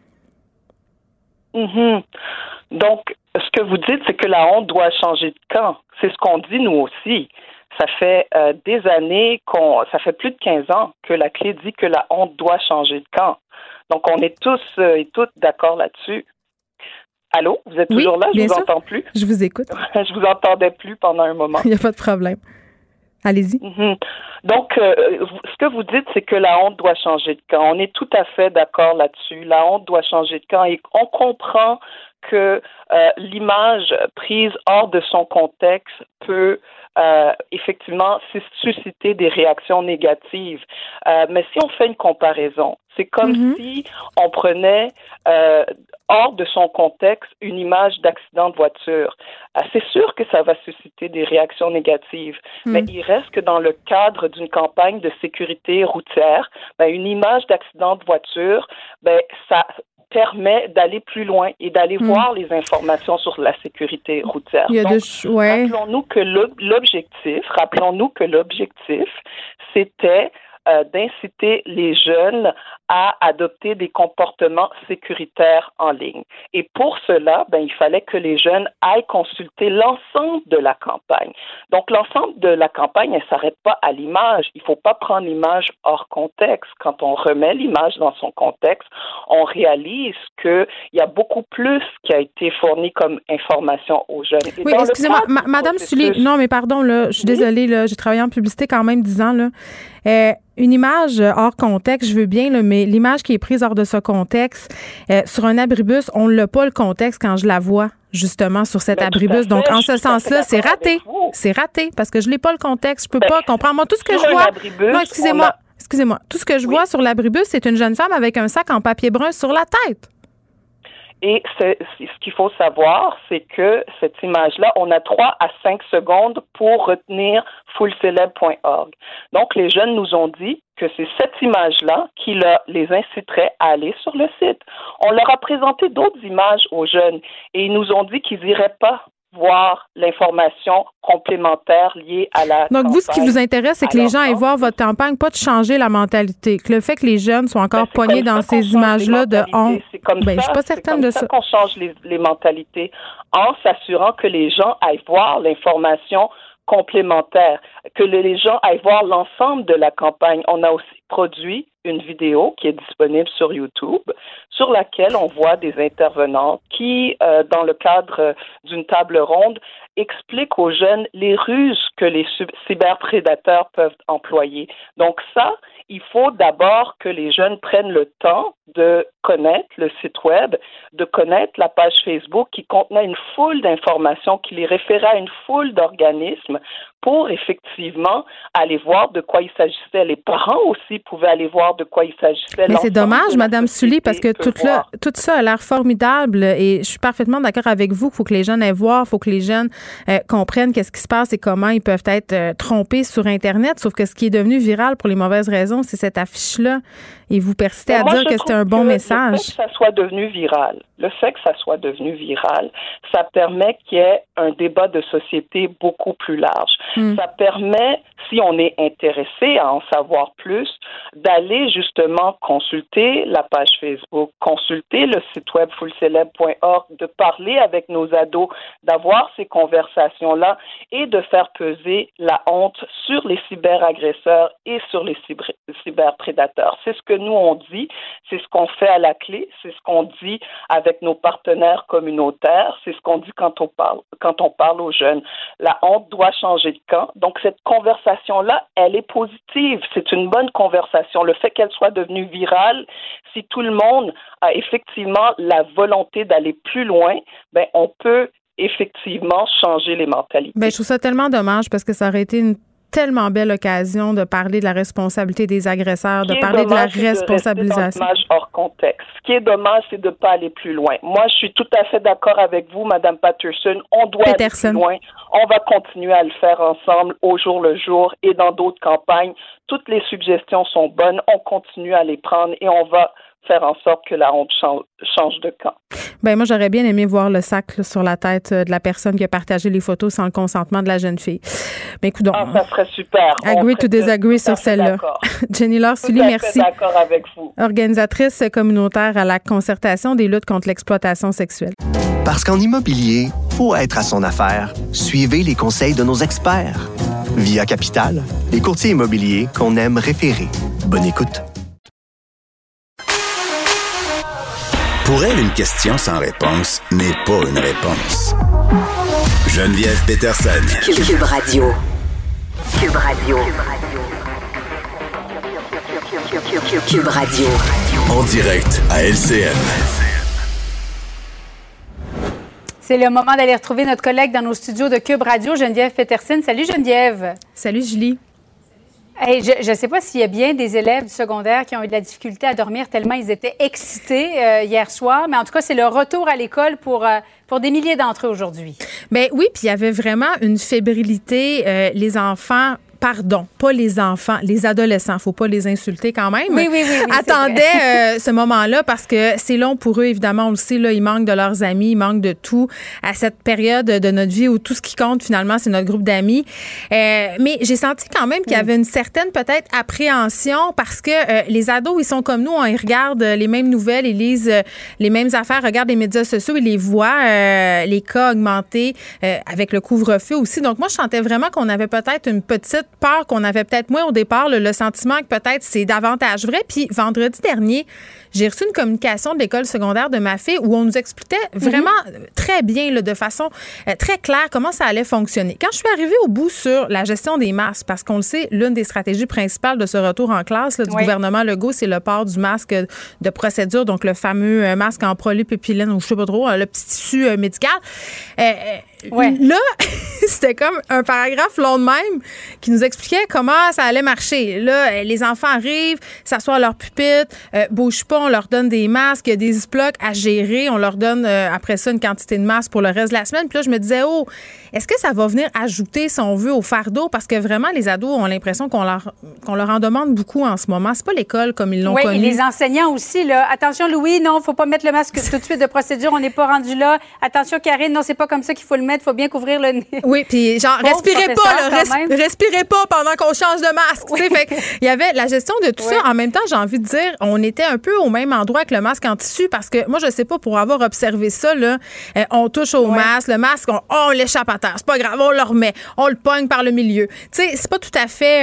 K: Mm-hmm. Donc, ce que vous dites, c'est que la honte doit changer de camp. C'est ce qu'on dit, nous aussi. Ça fait euh, des années, qu'on, ça fait plus de quinze ans que la Clé dit que la honte doit changer de camp. Donc, on est tous euh, et toutes d'accord là-dessus. Allô? Vous êtes toujours
E: oui,
K: là? Je
E: bien
K: vous
E: sûr.
K: entends plus.
E: Je vous écoute.
K: Je vous entendais plus pendant un moment.
E: Il n'y a pas de problème. Allez-y.
K: Mm-hmm. Donc, euh, ce que vous dites, c'est que la honte doit changer de camp. On est tout à fait d'accord là-dessus. La honte doit changer de camp et on comprend que euh, l'image prise hors de son contexte peut euh, effectivement susciter des réactions négatives. Euh, mais si on fait une comparaison, c'est comme mm-hmm. si on prenait euh, hors de son contexte une image d'accident de voiture. Euh, c'est sûr que ça va susciter des réactions négatives, mm. mais il reste que dans le cadre d'une campagne de sécurité routière, ben, une image d'accident de voiture, ben, ça permet d'aller plus loin et d'aller mmh. voir les informations sur la sécurité routière.
E: Il y a
K: Donc,
E: de... ouais.
K: rappelons-nous que l'objectif, rappelons-nous que l'objectif, c'était euh, d'inciter les jeunes à adopter des comportements sécuritaires en ligne. Et pour cela, ben, il fallait que les jeunes aillent consulter l'ensemble de la campagne. Donc, l'ensemble de la campagne, elle ne s'arrête pas à l'image. Il ne faut pas prendre l'image hors contexte. Quand on remet l'image dans son contexte, on réalise qu'il y a beaucoup plus qui a été fourni comme information aux jeunes. Et
E: oui, excusez-moi, ma- Madame
K: processus...
E: Sully, non, mais pardon, là, je suis oui? désolée, là, j'ai travaillé en publicité quand même dix ans, là. Euh, une image hors contexte, je veux bien, là, mais l'image qui est prise hors de ce contexte, euh, sur un abribus, on n'a pas le contexte quand je la vois, justement, sur cet
G: Mais
E: abribus.
G: fait,
E: Donc, en ce
G: je suis
E: sens-là, c'est raté. C'est raté, parce que je n'ai pas le contexte. Je peux
G: Ben,
E: pas comprendre. Moi, tout ce que
G: sur
E: je
G: un
E: vois...
G: abribus,
E: non, excusez-moi.
G: on a-
E: Excusez-moi. Tout ce que je
G: Oui.
E: vois sur l'abribus, c'est une jeune femme avec un sac en papier brun sur la tête.
G: Et c'est, c'est- ce qu'il faut savoir, c'est que cette image-là, on a trois à cinq secondes pour retenir full celeb point org. Donc, les jeunes nous ont dit que c'est cette image-là qui leur- les inciterait à aller sur le site. On leur a présenté d'autres images aux jeunes et ils nous ont dit qu'ils n'iraient pas voir l'information complémentaire liée à la
E: Donc, vous, ce qui
G: campagne.
E: vous intéresse, c'est que les
G: Alors,
E: gens aillent
G: non,
E: voir votre campagne, pas de changer la mentalité. Que le fait que les jeunes soient encore
G: Ben, c'est
E: poignés
G: comme
E: dans
G: ça qu'on
E: ces
G: change
E: images-là
G: les
E: de
G: mentalités.
E: honte.
G: C'est comme
E: Ben, je
G: ça,
E: suis pas
G: c'est
E: certaine
G: comme
E: de
G: ça
E: ça.
G: qu'on change les, les mentalités en s'assurant que les gens aillent voir l'information complémentaire, que le- les gens aillent voir l'ensemble de la campagne. On a aussi produit une vidéo qui est disponible sur YouTube, sur laquelle on voit des intervenants qui, euh, dans le cadre d'une table ronde, expliquent aux jeunes les ruses que les sub- cyberprédateurs peuvent employer. Donc ça, il faut d'abord que les jeunes prennent le temps de connaître le site web, de connaître la page Facebook qui contenait une foule d'informations, qui les référait à une foule d'organismes pour effectivement aller voir de quoi il s'agissait. Les parents aussi pouvaient aller voir de quoi il s'agissait.
E: Mais c'est
G: L'ensemble
E: dommage,
G: de la
E: Madame Sully, parce que
G: société peut
E: tout, là,
G: voir.
E: tout ça a l'air formidable et je suis parfaitement d'accord avec vous qu'il faut que les jeunes aillent voir, il faut que les jeunes euh, comprennent qu'est-ce qui se passe et comment ils peuvent être euh, trompés sur Internet. Sauf que ce qui est devenu viral pour les mauvaises raisons, c'est cette affiche-là. Et vous persistez
G: Mais
E: à
G: moi,
E: dire
G: je
E: que c'était un
G: trouve
E: bon
G: que
E: message.
G: Le fait que ça soit devenu viral, le fait que ça soit devenu viral, ça permet qu'il y ait un débat de société beaucoup plus large.
E: Mm.
G: Ça permet, si on est intéressé à en savoir plus, d'aller justement consulter la page Facebook, consulter le site web full celeb point org, de parler avec nos ados, d'avoir ces conversations-là et de faire peser la honte sur les cyberagresseurs et sur les cyber- cyberprédateurs. C'est ce que nous on dit, c'est ce qu'on fait à la clé, c'est ce qu'on dit avec nos partenaires communautaires, c'est ce qu'on dit quand on parle quand on parle aux jeunes. La honte doit changer de camp. Donc cette conversation-là, elle est positive, c'est une bonne conversation. Le fait qu'elle soit devenue virale, si tout le monde a effectivement la volonté d'aller plus loin, ben on peut effectivement changer les mentalités.
E: Ben, je trouve ça tellement dommage parce que ça aurait été une tellement belle occasion de parler de la responsabilité des agresseurs, de parler de la responsabilisation.
G: C'est dommage hors contexte. Ce qui est dommage, c'est de ne pas aller plus loin. Moi, je suis tout à fait d'accord avec vous, Madame Patterson. On doit
E: Peterson.
G: aller plus loin. On va continuer à le faire ensemble au jour le jour et dans d'autres campagnes. Toutes les suggestions sont bonnes. On continue à les prendre et on va faire en sorte que la honte change, change de camp.
E: Ben moi, j'aurais bien aimé voir le sac là, sur la tête de la personne qui a partagé les photos sans le consentement de la jeune fille. Mais écoute donc.
G: Ah, ça serait super.
E: Agree to disagree sur celle-là. Jenny Laure Sully, merci.
G: D'accord avec vous.
E: Organisatrice communautaire à la concertation des luttes contre l'exploitation sexuelle.
L: Parce qu'en immobilier, faut être à son affaire. Suivez les conseils de nos experts. Via Capital, les courtiers immobiliers qu'on aime référer. Bonne écoute.
D: Pour elle, une question sans réponse n'est pas une réponse. Geneviève Peterson.
M: Cube Radio. Cube Radio. Cube Radio.
B: En direct à L C N.
N: C'est le moment d'aller retrouver notre collègue dans nos studios de Cube Radio, Geneviève Peterson. Salut Geneviève.
E: Salut Julie.
N: Hey, je ne sais pas s'il y a bien des élèves du secondaire qui ont eu de la difficulté à dormir tellement ils étaient excités euh, hier soir, mais en tout cas, c'est le retour à l'école pour, euh, pour des milliers d'entre eux aujourd'hui.
E: Bien oui, puis il y avait vraiment une fébrilité. Euh, les enfants... Pardon, pas les enfants, les adolescents. Faut pas les insulter quand même.
N: Oui, oui, oui. oui
E: attendaient euh, ce moment-là parce que c'est long pour eux, évidemment. On le sait, là, ils manquent de leurs amis, ils manquent de tout à cette période de notre vie où tout ce qui compte, finalement, c'est notre groupe d'amis. Euh, mais j'ai senti quand même qu'il y avait une certaine, peut-être, appréhension parce que euh, les ados, ils sont comme nous, on, ils regardent les mêmes nouvelles, ils lisent euh, les mêmes affaires, regardent les médias sociaux, ils les voient, euh, les cas augmenter euh, avec le couvre-feu aussi. Donc, moi, je sentais vraiment qu'on avait peut-être une petite peur qu'on avait peut-être moins au départ, le, le sentiment que peut-être c'est davantage vrai. Puis vendredi dernier, j'ai reçu une communication de l'école secondaire de ma fille où on nous expliquait vraiment mm-hmm. très bien, là, de façon euh, très claire, comment ça allait fonctionner. Quand je suis arrivée au bout sur la gestion des masques, parce qu'on le sait, l'une des stratégies principales de ce retour en classe là, du oui. gouvernement Legault, c'est le port du masque de procédure, donc le fameux euh, masque en polypropylène ou je sais pas trop, le petit tissu euh, médical. Euh, Ouais. Là, c'était comme un paragraphe long de même qui nous expliquait comment ça allait marcher. Là, les enfants arrivent, s'assoient à leur pupitre, euh, bougent pas, on leur donne des masques, il y a des ziplocs à gérer, on leur donne euh, après ça une quantité de masques pour le reste de la semaine. Puis là, je me disais, oh, est-ce que ça va venir ajouter, si on veut, au fardeau? Parce que vraiment, les ados ont l'impression qu'on leur, qu'on leur en demande beaucoup en ce moment. C'est pas l'école comme ils l'ont
N: oui,
E: connu.
N: Oui, et les enseignants aussi, là. Attention, Louis, non, faut pas mettre le masque tout de suite de procédure, on n'est pas rendu là. Attention, Karine, non, c'est pas comme ça qu'il faut le mettre, faut bien couvrir le nez.
E: Oui, puis genre, bon, respirez pas, là, res- respirez pas pendant qu'on change de masque. Oui. Fait il y avait la gestion de tout oui. ça. En même temps, j'ai envie de dire, on était un peu au même endroit que le masque en tissu parce que moi, je sais pas, pour avoir observé ça, là, euh, on touche au oui. masque, le masque, on, oh, on l'échappe à terre. C'est pas grave, on le remet, on le pogne par le milieu. Tu sais, c'est pas tout à fait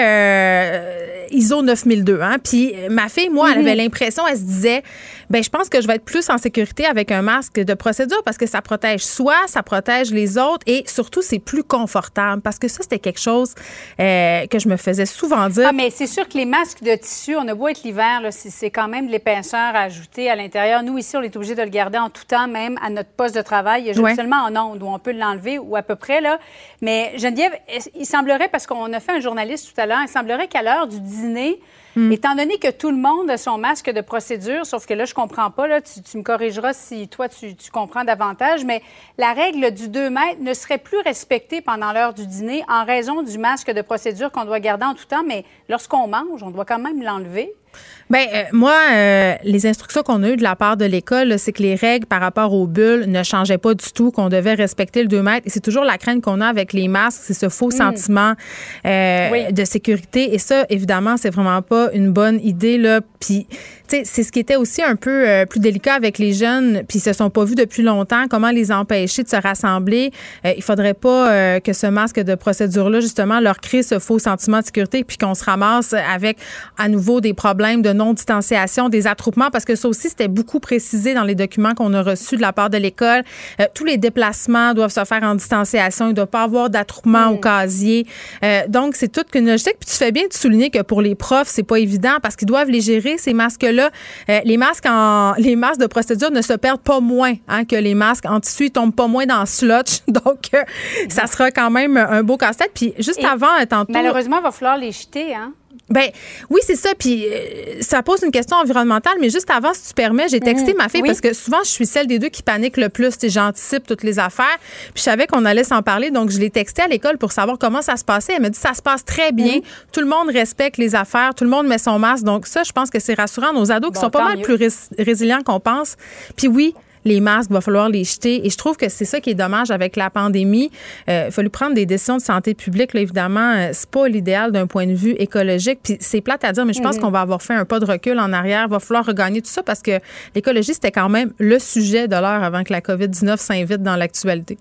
E: euh, I S O neuf mille deux, hein. Puis ma fille, moi, mm-hmm. elle avait l'impression, elle se disait, ben je pense que je vais être plus en sécurité avec un masque de procédure parce que ça protège soi, ça protège les autres et surtout, c'est plus confortable parce que ça, c'était quelque chose euh, que je me faisais souvent dire.
N: Ah, mais c'est sûr que les masques de tissu, on a beau être l'hiver, là, c'est, c'est quand même de l'épaisseur à ajouter à l'intérieur. Nous, ici, on est obligé de le garder en tout temps, même à notre poste de travail. Il y a ouais. seulement en ondes où on peut l'enlever ou à peu près, là. Mais Geneviève, il semblerait, parce qu'on a fait un journaliste tout à l'heure, il semblerait qu'à l'heure du dîner, Mm. étant donné que tout le monde a son masque de procédure, sauf que là, je comprends pas, là, tu, tu me corrigeras si toi, tu, tu comprends davantage, mais la règle du deux mètres ne serait plus respectée pendant l'heure du dîner en raison du masque de procédure qu'on doit garder en tout temps, mais lorsqu'on mange, on doit quand même l'enlever.
E: Bien, euh, moi, euh, les instructions qu'on a eues de la part de l'école, là, c'est que les règles par rapport aux bulles ne changeaient pas du tout, qu'on devait respecter le deux mètres. Et c'est toujours la crainte qu'on a avec les masques, c'est ce faux mmh. sentiment euh, oui. de sécurité. Et ça, évidemment, c'est vraiment pas une bonne idée, là. Puis, tu sais, c'est ce qui était aussi un peu euh, plus délicat avec les jeunes, puis ils se sont pas vus depuis longtemps. Comment les empêcher de se rassembler? Euh, il faudrait pas euh, que ce masque de procédure-là, justement, leur crée ce faux sentiment de sécurité, puis qu'on se ramasse avec, à nouveau, des problèmes de non-distanciation, des attroupements, parce que ça aussi, c'était beaucoup précisé dans les documents qu'on a reçus de la part de l'école. Euh, tous les déplacements doivent se faire en distanciation. Il ne doit pas avoir d'attroupement mmh. au casier. Euh, donc, c'est toute une logique. Puis tu fais bien de souligner que pour les profs, c'est pas évident parce qu'ils doivent les gérer, ces masques-là. Euh, les masques en, les masques de procédure ne se perdent pas moins hein, que les masques en tissu. Ils tombent pas moins dans le slotch. Donc, euh, mmh. ça sera quand même un beau casse-tête. Puis juste Et avant, tantôt...
N: Malheureusement, il va falloir les jeter, hein?
E: Ben oui, c'est ça. Puis euh, ça pose une question environnementale, mais juste avant, si tu permets, j'ai texté mmh, ma fille oui. parce que souvent, je suis celle des deux qui panique le plus. J'anticipe toutes les affaires. Puis je savais qu'on allait s'en parler, donc je l'ai texté à l'école pour savoir comment ça se passait. Elle m'a dit ça se passe très bien. Mmh. Tout le monde respecte les affaires, tout le monde met son masque. Donc ça, je pense que c'est rassurant. Nos ados qui bon, sont pas mal mieux. plus rés- résilients qu'on pense. Puis oui, les masques, il va falloir les jeter. Et je trouve que c'est ça qui est dommage avec la pandémie. Euh, il a fallu prendre des décisions de santé publique. Là, évidemment, euh, c'est pas l'idéal d'un point de vue écologique. Puis c'est plate à dire, mais je pense mm-hmm. qu'on va avoir fait un pas de recul en arrière. Il va falloir regagner tout ça parce que l'écologie, c'était quand même le sujet de l'heure avant que la covid dix-neuf s'invite dans l'actualité.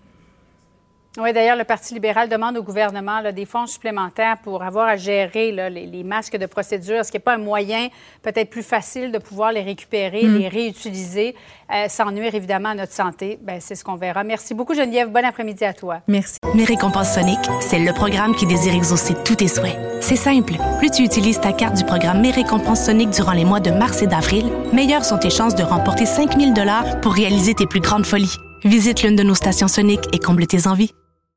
N: Oui, d'ailleurs, le Parti libéral demande au gouvernement là, des fonds supplémentaires pour avoir à gérer là, les, les masques de procédure. Est-ce qu'il n'y a pas un moyen peut-être plus facile de pouvoir les récupérer, mmh. les réutiliser, euh, sans nuire évidemment à notre santé? Bien, c'est ce qu'on verra. Merci beaucoup, Geneviève. Bon après-midi à toi.
E: Merci.
O: Mes récompenses Sonic, c'est le programme qui désire exaucer tous tes souhaits. C'est simple. Plus tu utilises ta carte du programme Mes récompenses Sonic durant les mois de mars et d'avril, meilleures sont tes chances de remporter cinq mille dollars pour réaliser tes plus grandes folies. Visite l'une de nos stations Sonic et comble tes envies.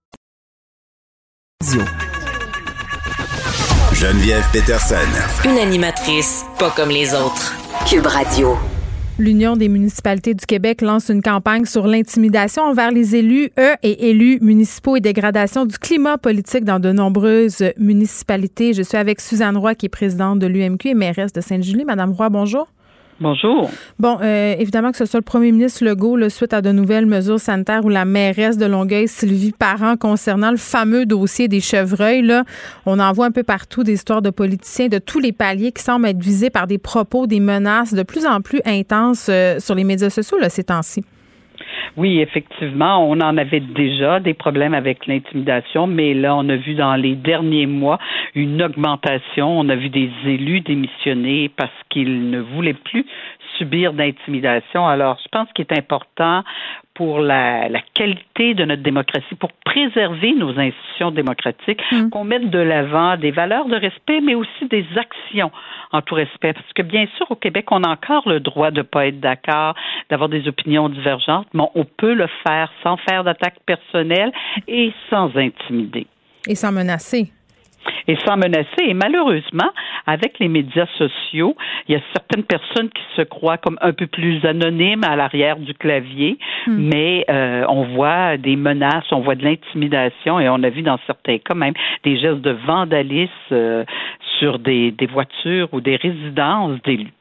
D: Geneviève Peterson.
M: Une animatrice pas comme les autres. Cube Radio.
E: L'Union des municipalités du Québec lance une campagne sur l'intimidation envers les élus, eux et élus municipaux et dégradation du climat politique dans de nombreuses municipalités. Je suis avec Suzanne Roy, qui est présidente de l'U M Q et mairesse de Sainte-Julie. Madame Roy, bonjour.
P: Bonjour.
E: Bon, euh, évidemment que ce soit le premier ministre Legault, là, suite à de nouvelles mesures sanitaires, ou la mairesse de Longueuil, Sylvie Parent, concernant le fameux dossier des chevreuils, là, on en voit un peu partout des histoires de politiciens de tous les paliers qui semblent être visés par des propos, des menaces de plus en plus intenses euh, sur les médias sociaux là, ces temps-ci.
P: Oui, effectivement, on en avait déjà des problèmes avec l'intimidation, mais là, on a vu dans les derniers mois une augmentation. On a vu des élus démissionner parce qu'ils ne voulaient plus subir d'intimidation. Alors, je pense qu'il est important pour la, la qualité de notre démocratie, pour préserver nos institutions démocratiques, mmh. qu'on mette de l'avant des valeurs de respect, mais aussi des actions en tout respect. Parce que bien sûr, au Québec, on a encore le droit de ne pas être d'accord, d'avoir des opinions divergentes, mais on peut le faire sans faire d'attaque personnelle et sans intimider.
E: Et sans menacer.
P: Et sans menacer. Et malheureusement, avec les médias sociaux, il y a certaines personnes qui se croient comme un peu plus anonymes à l'arrière du clavier, mmh. mais euh, on voit des menaces, on voit de l'intimidation et on a vu dans certains cas même des gestes de vandalisme euh, sur des, des voitures ou des résidences d'élus.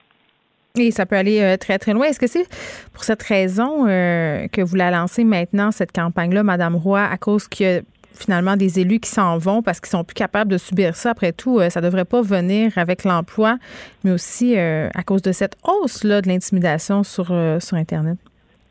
E: Et ça peut aller euh, très, très loin. Est-ce que c'est pour cette raison euh, que vous la lancez maintenant, cette campagne-là, Mme Roy, à cause qu'il y a finalement des élus qui s'en vont parce qu'ils sont plus capables de subir ça? Après tout, euh, ça devrait pas venir avec l'emploi, mais aussi euh, à cause de cette hausse-là de l'intimidation sur, euh, sur Internet.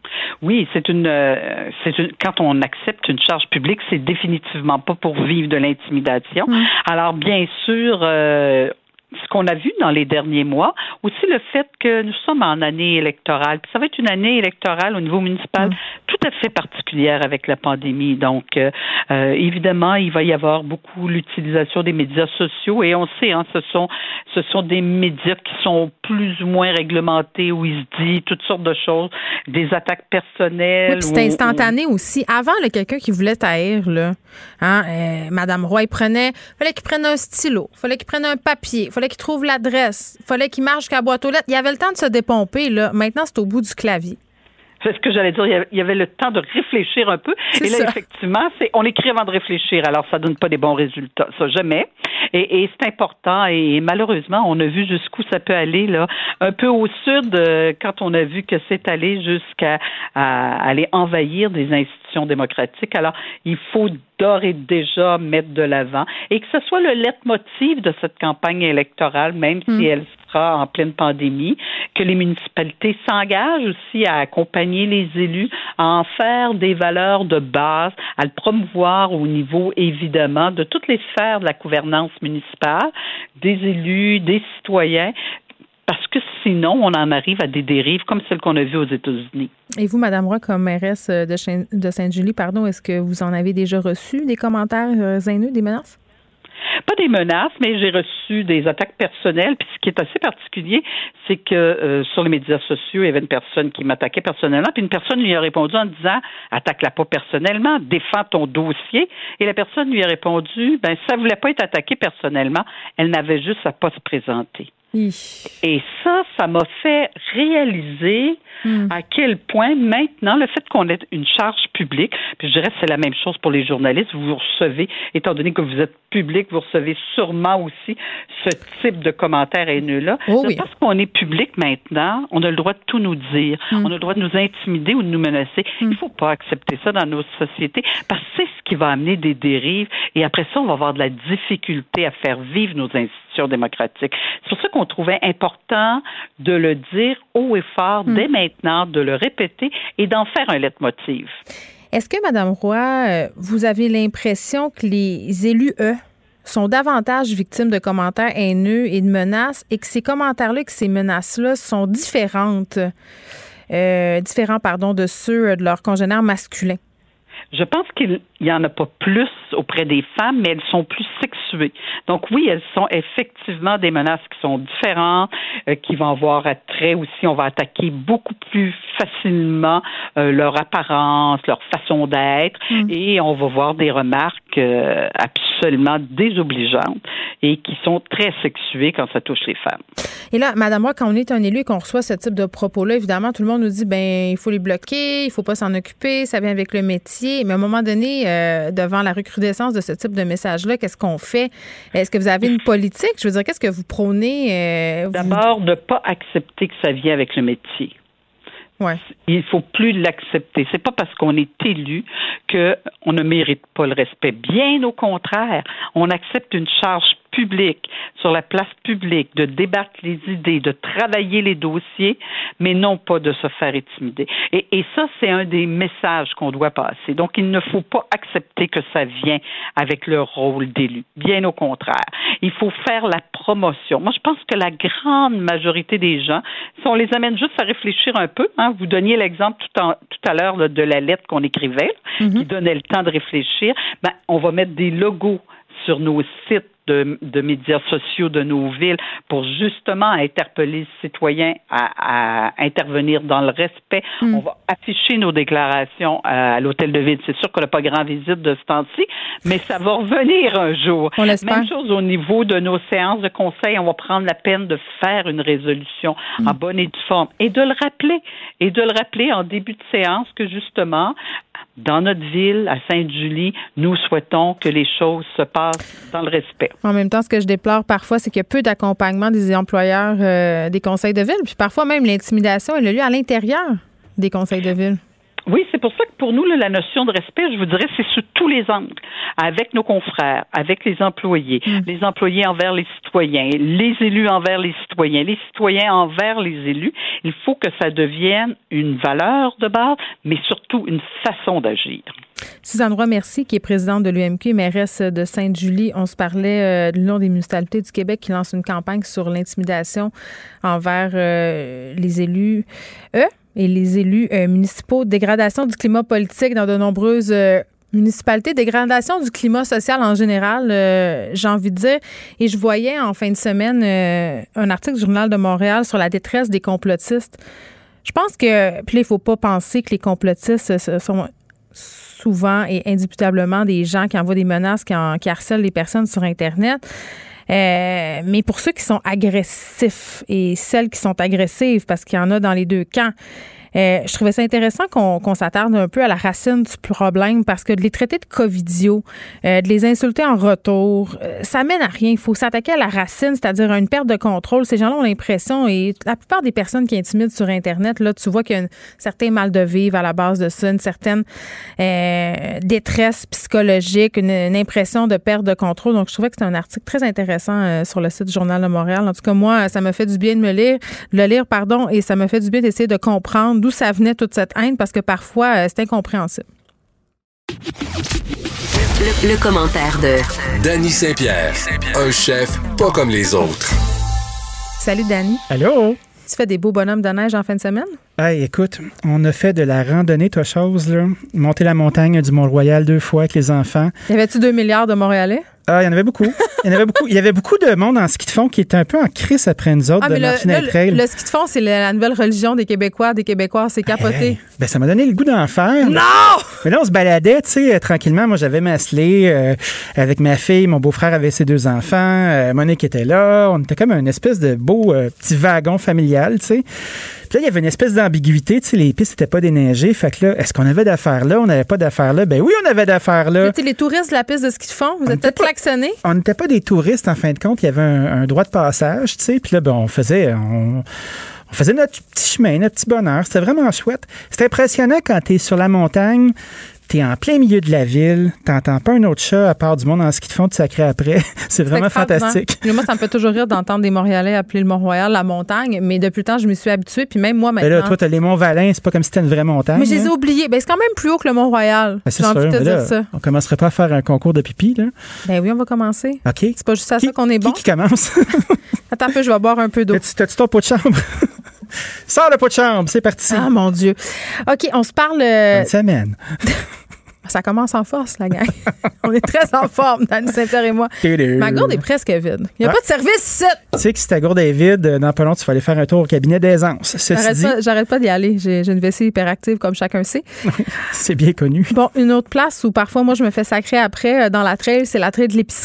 P: Oui, c'est une, euh, c'est une. Quand on accepte une charge publique, c'est définitivement pas pour vivre de l'intimidation. Mmh. Alors, bien sûr, euh, ce qu'on a vu dans les derniers mois, aussi le fait que nous sommes en année électorale, puis ça va être une année électorale au niveau municipal mmh. tout à fait particulière avec la pandémie. Donc, euh, euh, évidemment, il va y avoir beaucoup l'utilisation des médias sociaux et on sait, hein, ce sont ce sont des médias qui sont plus ou moins réglementés, où il se dit toutes sortes de choses, des attaques personnelles.
E: Oui, puis c'est instantané ou... aussi. Avant, là, quelqu'un qui voulait taire, là, hein, euh, Mme Roy, il prenait, fallait qu'il prenne un stylo, fallait qu'il prenne un papier, fallait qu'il trouve l'adresse, fallait qu'il marche jusqu'à la boîte aux lettres. Il y avait le temps de se dépomper, là. Maintenant, c'est au bout du clavier.
P: C'est ce que j'allais dire. Il y avait le temps de réfléchir un peu. C'est et là, ça. Effectivement, c'est, on écrit avant de réfléchir. Alors, ça donne pas des bons résultats. Ça, jamais. Et, et c'est important. Et malheureusement, on a vu jusqu'où ça peut aller, là. Un peu au sud, euh, quand on a vu que c'est allé jusqu'à à, aller envahir des institutions démocratiques. Alors, il faut d'ores et déjà mettre de l'avant. Et que ce soit le leitmotiv de cette campagne électorale, même mmh. si elle sera en pleine pandémie, que les municipalités s'engagent aussi à accompagner les élus, à en faire des valeurs de base, à le promouvoir au niveau, évidemment, de toutes les sphères de la gouvernance municipale, des élus, des citoyens, parce que sinon, on en arrive à des dérives comme celles qu'on a vues aux États-Unis.
E: Et vous, Mme Roy, comme mairesse de, Ch- de Sainte-Julie, pardon, est-ce que vous en avez déjà reçu des commentaires euh, haineux, des menaces?
P: Pas des menaces, mais j'ai reçu des attaques personnelles. Puis ce qui est assez particulier, c'est que euh, sur les médias sociaux, il y avait une personne qui m'attaquait personnellement, puis une personne lui a répondu en disant « Attaque-la pas personnellement, défends ton dossier ». Et la personne lui a répondu « Ben, ça ne voulait pas être attaquée personnellement, elle n'avait juste à pas se présenter ». Et ça, ça m'a fait réaliser mm. à quel point maintenant, le fait qu'on ait une charge publique, puis je dirais que c'est la même chose pour les journalistes, vous recevez, étant donné que vous êtes public, vous recevez sûrement aussi ce type de commentaires haineux-là. Oh oui. Parce qu'on est public maintenant, on a le droit de tout nous dire. Mm. On a le droit de nous intimider ou de nous menacer. Mm. Il ne faut pas accepter ça dans nos sociétés parce que c'est ce qui va amener des dérives et après ça, on va avoir de la difficulté à faire vivre nos institutions démocratiques. C'est pour ça qu'on trouvait important de le dire haut et fort mm. dès maintenant, de le répéter et d'en faire un leitmotiv.
E: Est-ce que, Mme Roy, vous avez l'impression que les élus, eux, sont davantage victimes de commentaires haineux et de menaces et que ces commentaires-là, que ces menaces-là sont différentes, euh, différents, pardon, de ceux de leurs congénères masculins?
P: Je pense qu'il n'y en a pas plus auprès des femmes, mais elles sont plus sexuées. Donc oui, elles sont effectivement des menaces qui sont différentes, euh, qui vont avoir attrait aussi. On va attaquer beaucoup plus facilement euh, leur apparence, leur façon d'être, mmh. et on va voir des remarques euh, absolument désobligeantes et qui sont très sexuées quand ça touche les femmes.
E: Et là, Madame Roy, quand on est un élu et qu'on reçoit ce type de propos-là, évidemment, tout le monde nous dit, ben il faut les bloquer, il faut pas s'en occuper, ça vient avec le métier. Mais à un moment donné, euh, devant la recrudescence de ce type de message-là, qu'est-ce qu'on fait? Est-ce que vous avez une politique? Je veux dire, qu'est-ce que vous prônez? Euh, vous...
P: D'abord, de ne pas accepter que ça vient avec le métier.
E: Ouais.
P: Il faut plus l'accepter. C'est pas parce qu'on est élu qu'on ne mérite pas le respect. Bien au contraire, on accepte une charge publique, sur la place publique, de débattre les idées, de travailler les dossiers, mais non pas de se faire intimider. Et, et ça, c'est un des messages qu'on doit passer. Donc, il ne faut pas accepter que ça vient avec le rôle d'élu. Bien au contraire. Il faut faire la promotion. Moi, je pense que la grande majorité des gens, si on les amène juste à réfléchir un peu, hein, vous donniez l'exemple tout, en, tout à l'heure là, de la lettre qu'on écrivait, mm-hmm. qui donnait le temps de réfléchir, ben, on va mettre des logos sur nos sites de, de médias sociaux de nos villes pour justement interpeller les citoyens à, à intervenir dans le respect. Mm. On va afficher nos déclarations à l'hôtel de ville. C'est sûr qu'on n'a pas grand visite de ce temps-ci, mais ça va revenir un jour.
E: On l'espère.
P: Même chose au niveau de nos séances de conseil. On va prendre la peine de faire une résolution mm. en bonne et due forme et de le rappeler. Et de le rappeler en début de séance que justement, dans notre ville, à Sainte-Julie, nous souhaitons que les choses se passent dans le respect.
E: En même temps, ce que je déplore parfois, c'est qu'il y a peu d'accompagnement des employeurs euh, des conseils de ville. Puis parfois même, l'intimidation, elle a lieu à l'intérieur des conseils de ville.
P: Oui, c'est pour ça que pour nous, là, la notion de respect, je vous dirais, c'est sous tous les angles. Avec nos confrères, avec les employés, mmh. les employés envers les citoyens, les élus envers les citoyens, les citoyens envers les élus. Il faut que ça devienne une valeur de base, mais surtout une façon d'agir.
E: Suzanne Roy, merci, qui est présidente de l'U M Q et mairesse de Sainte-Julie. On se parlait euh, de l'Union des municipalités du Québec qui lance une campagne sur l'intimidation envers euh, les élus. Eux, et les élus euh, municipaux, dégradation du climat politique dans de nombreuses euh, municipalités, dégradation du climat social en général, euh, j'ai envie de dire. Et je voyais en fin de semaine euh, un article du Journal de Montréal sur la détresse des complotistes. Je pense que, puis là, il ne faut pas penser que les complotistes sont souvent et indubitablement des gens qui envoient des menaces, qui, en, qui harcèlent les personnes sur Internet. Euh, mais pour ceux qui sont agressifs et celles qui sont agressives, parce qu'il y en a dans les deux camps, euh, je trouvais ça intéressant qu'on, qu'on s'attarde un peu à la racine du problème, parce que de les traiter de covidios, euh, de les insulter en retour, euh, ça mène à rien. Il faut s'attaquer à la racine, c'est-à-dire à une perte de contrôle. Ces gens-là ont l'impression, et la plupart des personnes qui intimident sur Internet, là, tu vois qu'il y a un certain mal de vivre à la base de ça, une certaine euh, détresse psychologique, une, une impression de perte de contrôle. Donc, je trouvais que c'était un article très intéressant euh, sur le site du Journal de Montréal. En tout cas, moi, ça m'a fait du bien de me lire, de le lire, pardon, et ça m'a fait du bien d'essayer de comprendre d'où ça venait toute cette haine, parce que parfois, euh, c'est incompréhensible.
M: Le, le commentaire de
Q: Dany Saint-Pierre, un chef pas comme les autres.
E: Salut, Dany.
R: Allô?
E: Tu fais des beaux bonhommes de neige en fin de semaine?
R: Hey, écoute, on a fait de la randonnée, toi, chose, là. Monter la montagne du Mont-Royal deux fois avec les enfants.
E: Y avait-tu deux milliards de Montréalais?
R: Ah, il y en avait beaucoup. Il y en avait beaucoup. Il y avait beaucoup de monde en ski de fond qui était un peu en crise après nous autres, ah, de marcher dans les trails.
E: Le, le ski de fond, c'est la nouvelle religion des Québécois, des Québécois, c'est capoté. Hey,
R: ben, ça m'a donné le goût d'en faire.
E: Non!
R: Mais là, on se baladait, tu sais, tranquillement. Moi, j'avais Masley euh, avec ma fille. Mon beau-frère avait ses deux enfants. Euh, Monique était là. On était comme un espèce de beau euh, petit wagon familial, tu sais. Puis là, il y avait une espèce d'ambiguïté. Tu sais, les pistes n'étaient pas déneigées. Fait que là, est-ce qu'on avait d'affaires là? On n'avait pas d'affaires là? Ben oui, on avait d'affaires là.
E: C'était les touristes de la piste de ski de fond. Vous êtes peut-être klaxonnés?
R: On n'était pas des touristes, en fin de compte. Il y avait un, un droit de passage, tu sais. Puis là, ben, on faisait... On, On faisait notre petit chemin, notre petit bonheur. C'était vraiment chouette. C'est impressionnant quand tu es sur la montagne, tu es en plein milieu de la ville, tu n'entends pas un autre chat à part du monde en ski de fond de sacré après. C'est vraiment fantastique.
E: Et moi, ça me fait toujours rire d'entendre des Montréalais appeler le Mont-Royal la montagne, mais depuis le temps, je me suis habituée. Puis même moi, maintenant...
R: Ben là, toi, tu as les Monts-Valin, c'est pas comme si c'était une vraie montagne.
E: Mais je les ai
R: hein?
E: oubliés. Ben, c'est quand même plus haut que le Mont-Royal.
R: Ben, c'est
E: J'ai
R: sûr,
E: envie de te
R: là,
E: dire ça.
R: On commencerait pas à faire un concours de pipi, là?
E: Ben oui, on va commencer.
R: OK.
E: C'est pas juste à
R: qui,
E: ça qu'on est bon.
R: Qui qui commence?
E: Attends un peu, je vais boire un peu d'eau.
R: T'as-tu, t'as-tu ton pot de chambre? Sors le pot de chambre, c'est parti.
E: Ah, mon Dieu. OK, on se parle... Euh...
R: Bonne semaine.
E: Ça commence en force, la gang. On est très en forme, Dany Saint-Pierre et moi. Ma gourde est presque vide. Il n'y a ah. pas de service ici.
R: Tu sais que si ta gourde est vide, dans pas long, tu vas aller faire un tour au cabinet d'aisance.
E: J'arrête,
R: dit...
E: pas, j'arrête pas d'y aller. J'ai, j'ai une vessie hyperactive, comme chacun sait.
R: C'est bien connu.
E: Bon, une autre place où parfois, moi, je me fais sacrer après dans la trail, c'est la trail de l'épicerie.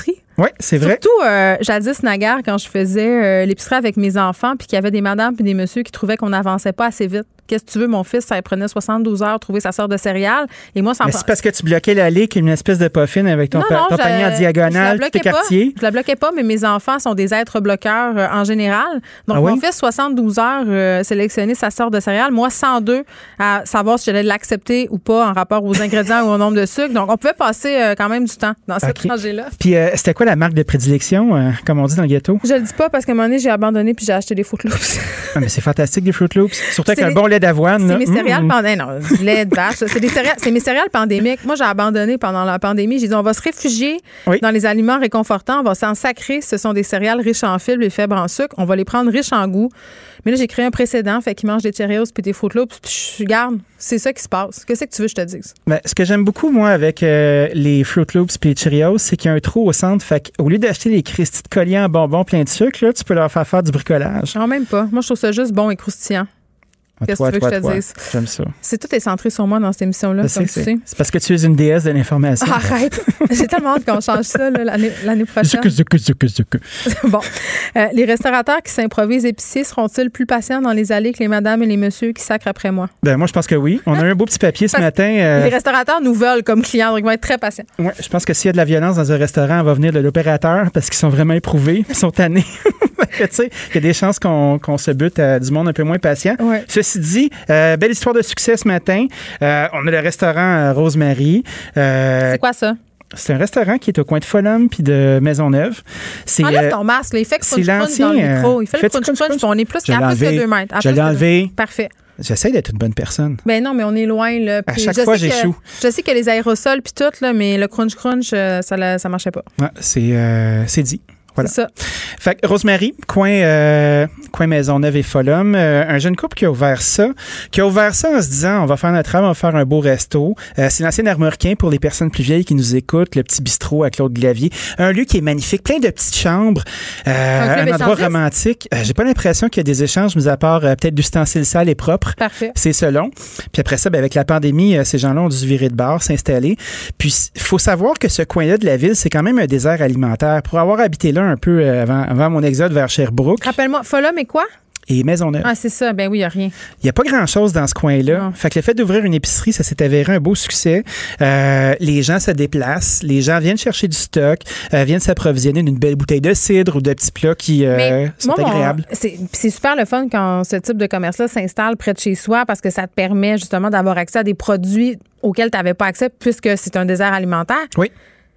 R: Oui, c'est vrai.
E: Surtout, euh, jadis, naguère, quand je faisais euh, l'épicerie avec mes enfants, puis qu'il y avait des madames puis des messieurs qui trouvaient qu'on n'avançait pas assez vite. Qu'est-ce que tu veux, mon fils, ça prenait soixante-douze heures trouver sa sorte de céréales. Et moi, ça
R: Mais c'est parce que tu bloquais l'allée qui est une espèce de puffin avec ton,
E: non,
R: pa-
E: non,
R: ton panier en diagonale, tous tes quartiers.
E: Je la bloquais pas, mais mes enfants sont des êtres bloqueurs euh, en général. Donc,
R: ah
E: mon
R: oui?
E: fils, soixante-douze heures, euh, sélectionner sa sorte de céréales. Moi, cent deux à savoir si j'allais l'accepter ou pas en rapport aux ingrédients ou au nombre de sucres. Donc, on pouvait passer euh, quand même du temps dans cette
R: okay.
E: rangée-là.
R: Puis, euh, c'était quoi la marque de prédilection, euh, comme on dit dans le ghetto?
E: Je le dis pas parce qu'à un moment donné, j'ai abandonné puis j'ai acheté des Fruit Loops.
R: Ah, mais c'est fantastique, des Fruit Loops. Surtout avec
E: C'est
R: un
E: les-
R: bon lait d'avoine.
E: C'est
R: là.
E: mes
R: Mmh.
E: céréales pandémiques. Non, du lait de vache. C'est, des céréales, c'est mes céréales pandémiques. Moi, j'ai abandonné pendant la pandémie. J'ai dit, on va se réfugier
R: oui.
E: dans les aliments réconfortants. On va s'en sacrer. Ce sont des céréales riches en fibres et faibles en sucre. On va les prendre riches en goût. Mais là, j'ai créé un précédent. Fait qu'ils mangent des Cheerios puis des Fruit Loops. Puis je garde. C'est ça qui se passe. Qu'est-ce que tu veux que je te dise?
R: Ben, ce que j'aime beaucoup, moi, avec euh, les Fruit Loops puis les Cheerios, c'est qu'il y a un trou au centre. Fait qu'au lieu d'acheter les cristis de colliers en bonbons plein de sucre, là, tu peux leur faire faire du bricolage.
E: Non, même pas. Moi, je trouve ça juste bon et croustillant. Qu'est-ce
R: toi,
E: que tu veux
R: toi,
E: que je te
R: toi.
E: dise?
R: J'aime ça.
E: C'est tout est centré sur moi dans cette émission-là,
R: Je
E: comme
R: sais,
E: tu
R: c'est,
E: sais.
R: c'est parce que tu es une déesse de l'information.
E: Ah, arrête! J'ai tellement hâte qu'on change ça là, l'année, l'année prochaine.
R: Zuc, zuc, zuc, zuc.
E: Bon. Euh, les restaurateurs qui s'improvisent épiciers seront-ils plus patients dans les allées que les madames et les messieurs qui sacrent après moi?
R: Ben, moi, je pense que oui. On a un beau petit papier ce
E: Parce
R: matin. euh,
E: Les restaurateurs nous veulent comme clients, donc ils vont être très patients.
R: Ouais, je pense que s'il y a de la violence dans un restaurant, elle va venir de l'opérateur parce qu'ils sont vraiment éprouvés, ils sont tannés. Tu sais, il y a des chances qu'on, qu'on se bute à du monde un peu moins patient.
E: Ouais.
R: Ceci dit, euh, belle histoire de succès ce matin. Euh, on a le restaurant euh, Rosemary. Euh,
E: C'est quoi ça?
R: C'est un restaurant qui est au coin de Folum puis de Maisonneuve. C'est,
E: Enlève
R: euh,
E: ton masque, là. Il fait que
R: c'est
E: crunch crunch
R: l'ancien,
E: dans le micro. Il fait,
R: fait
E: le crunch crunch,
R: crunch,
E: puis on est plus,
R: Je
E: à
R: l'ai
E: plus que
R: enlevé.
E: deux mètres. À
R: Je
E: plus
R: l'ai
E: que
R: enlevé.
E: deux. Parfait.
R: J'essaie d'être une bonne personne.
E: Ben non, mais on est loin, là.
R: À
E: Puis
R: chaque
E: je
R: fois,
E: sais que-
R: j'échoue.
E: Je sais que les aérosols puis tout, là, mais le crunch crunch, euh, ça, la- ça marchait pas.
R: Ouais, c'est, euh, c'est dit. Voilà.
E: C'est ça.
R: Fait que Rosemary, coin, euh, coin Maisonneuve et Folum, euh, un jeune couple qui a ouvert ça, qui a ouvert ça en se disant, on va faire notre travail, on va faire un beau resto. Euh, c'est l'ancien Armoricain pour les personnes plus vieilles qui nous écoutent, le petit bistrot à Claude Glavier. Un lieu qui est magnifique, plein de petites chambres, euh,
E: Un club
R: un endroit
E: échangiste?
R: romantique. Euh, j'ai pas l'impression qu'il y a des échanges, mis à part euh, peut-être d'ustensiles sales et propres.
E: Parfait.
R: C'est selon. Puis après ça, ben, avec la pandémie, euh, ces gens-là ont dû se virer de bar, s'installer. Puis il faut savoir que ce coin-là de la ville, c'est quand même un désert alimentaire. Pour avoir habité là un peu euh, avant, avant mon exode vers Sherbrooke
E: Rappelle-moi, Folum et quoi?
R: et Maisonneuve,
E: Ah, c'est ça. Ben oui, il n'y a rien.
R: il n'y a pas grand-chose dans ce coin-là.
E: Non.
R: Fait que le fait d'ouvrir une épicerie, ça s'est avéré un beau succès. Euh, les gens se déplacent, les gens viennent chercher du stock, euh, viennent s'approvisionner d'une belle bouteille de cidre ou de petits plats qui euh,
E: Mais
R: sont
E: moi, mon-
R: agréables.
E: C'est, c'est super le fun quand ce type de commerce-là s'installe près de chez soi parce que ça te permet justement d'avoir accès à des produits auxquels tu n'avais pas accès puisque c'est un désert alimentaire.
R: Oui.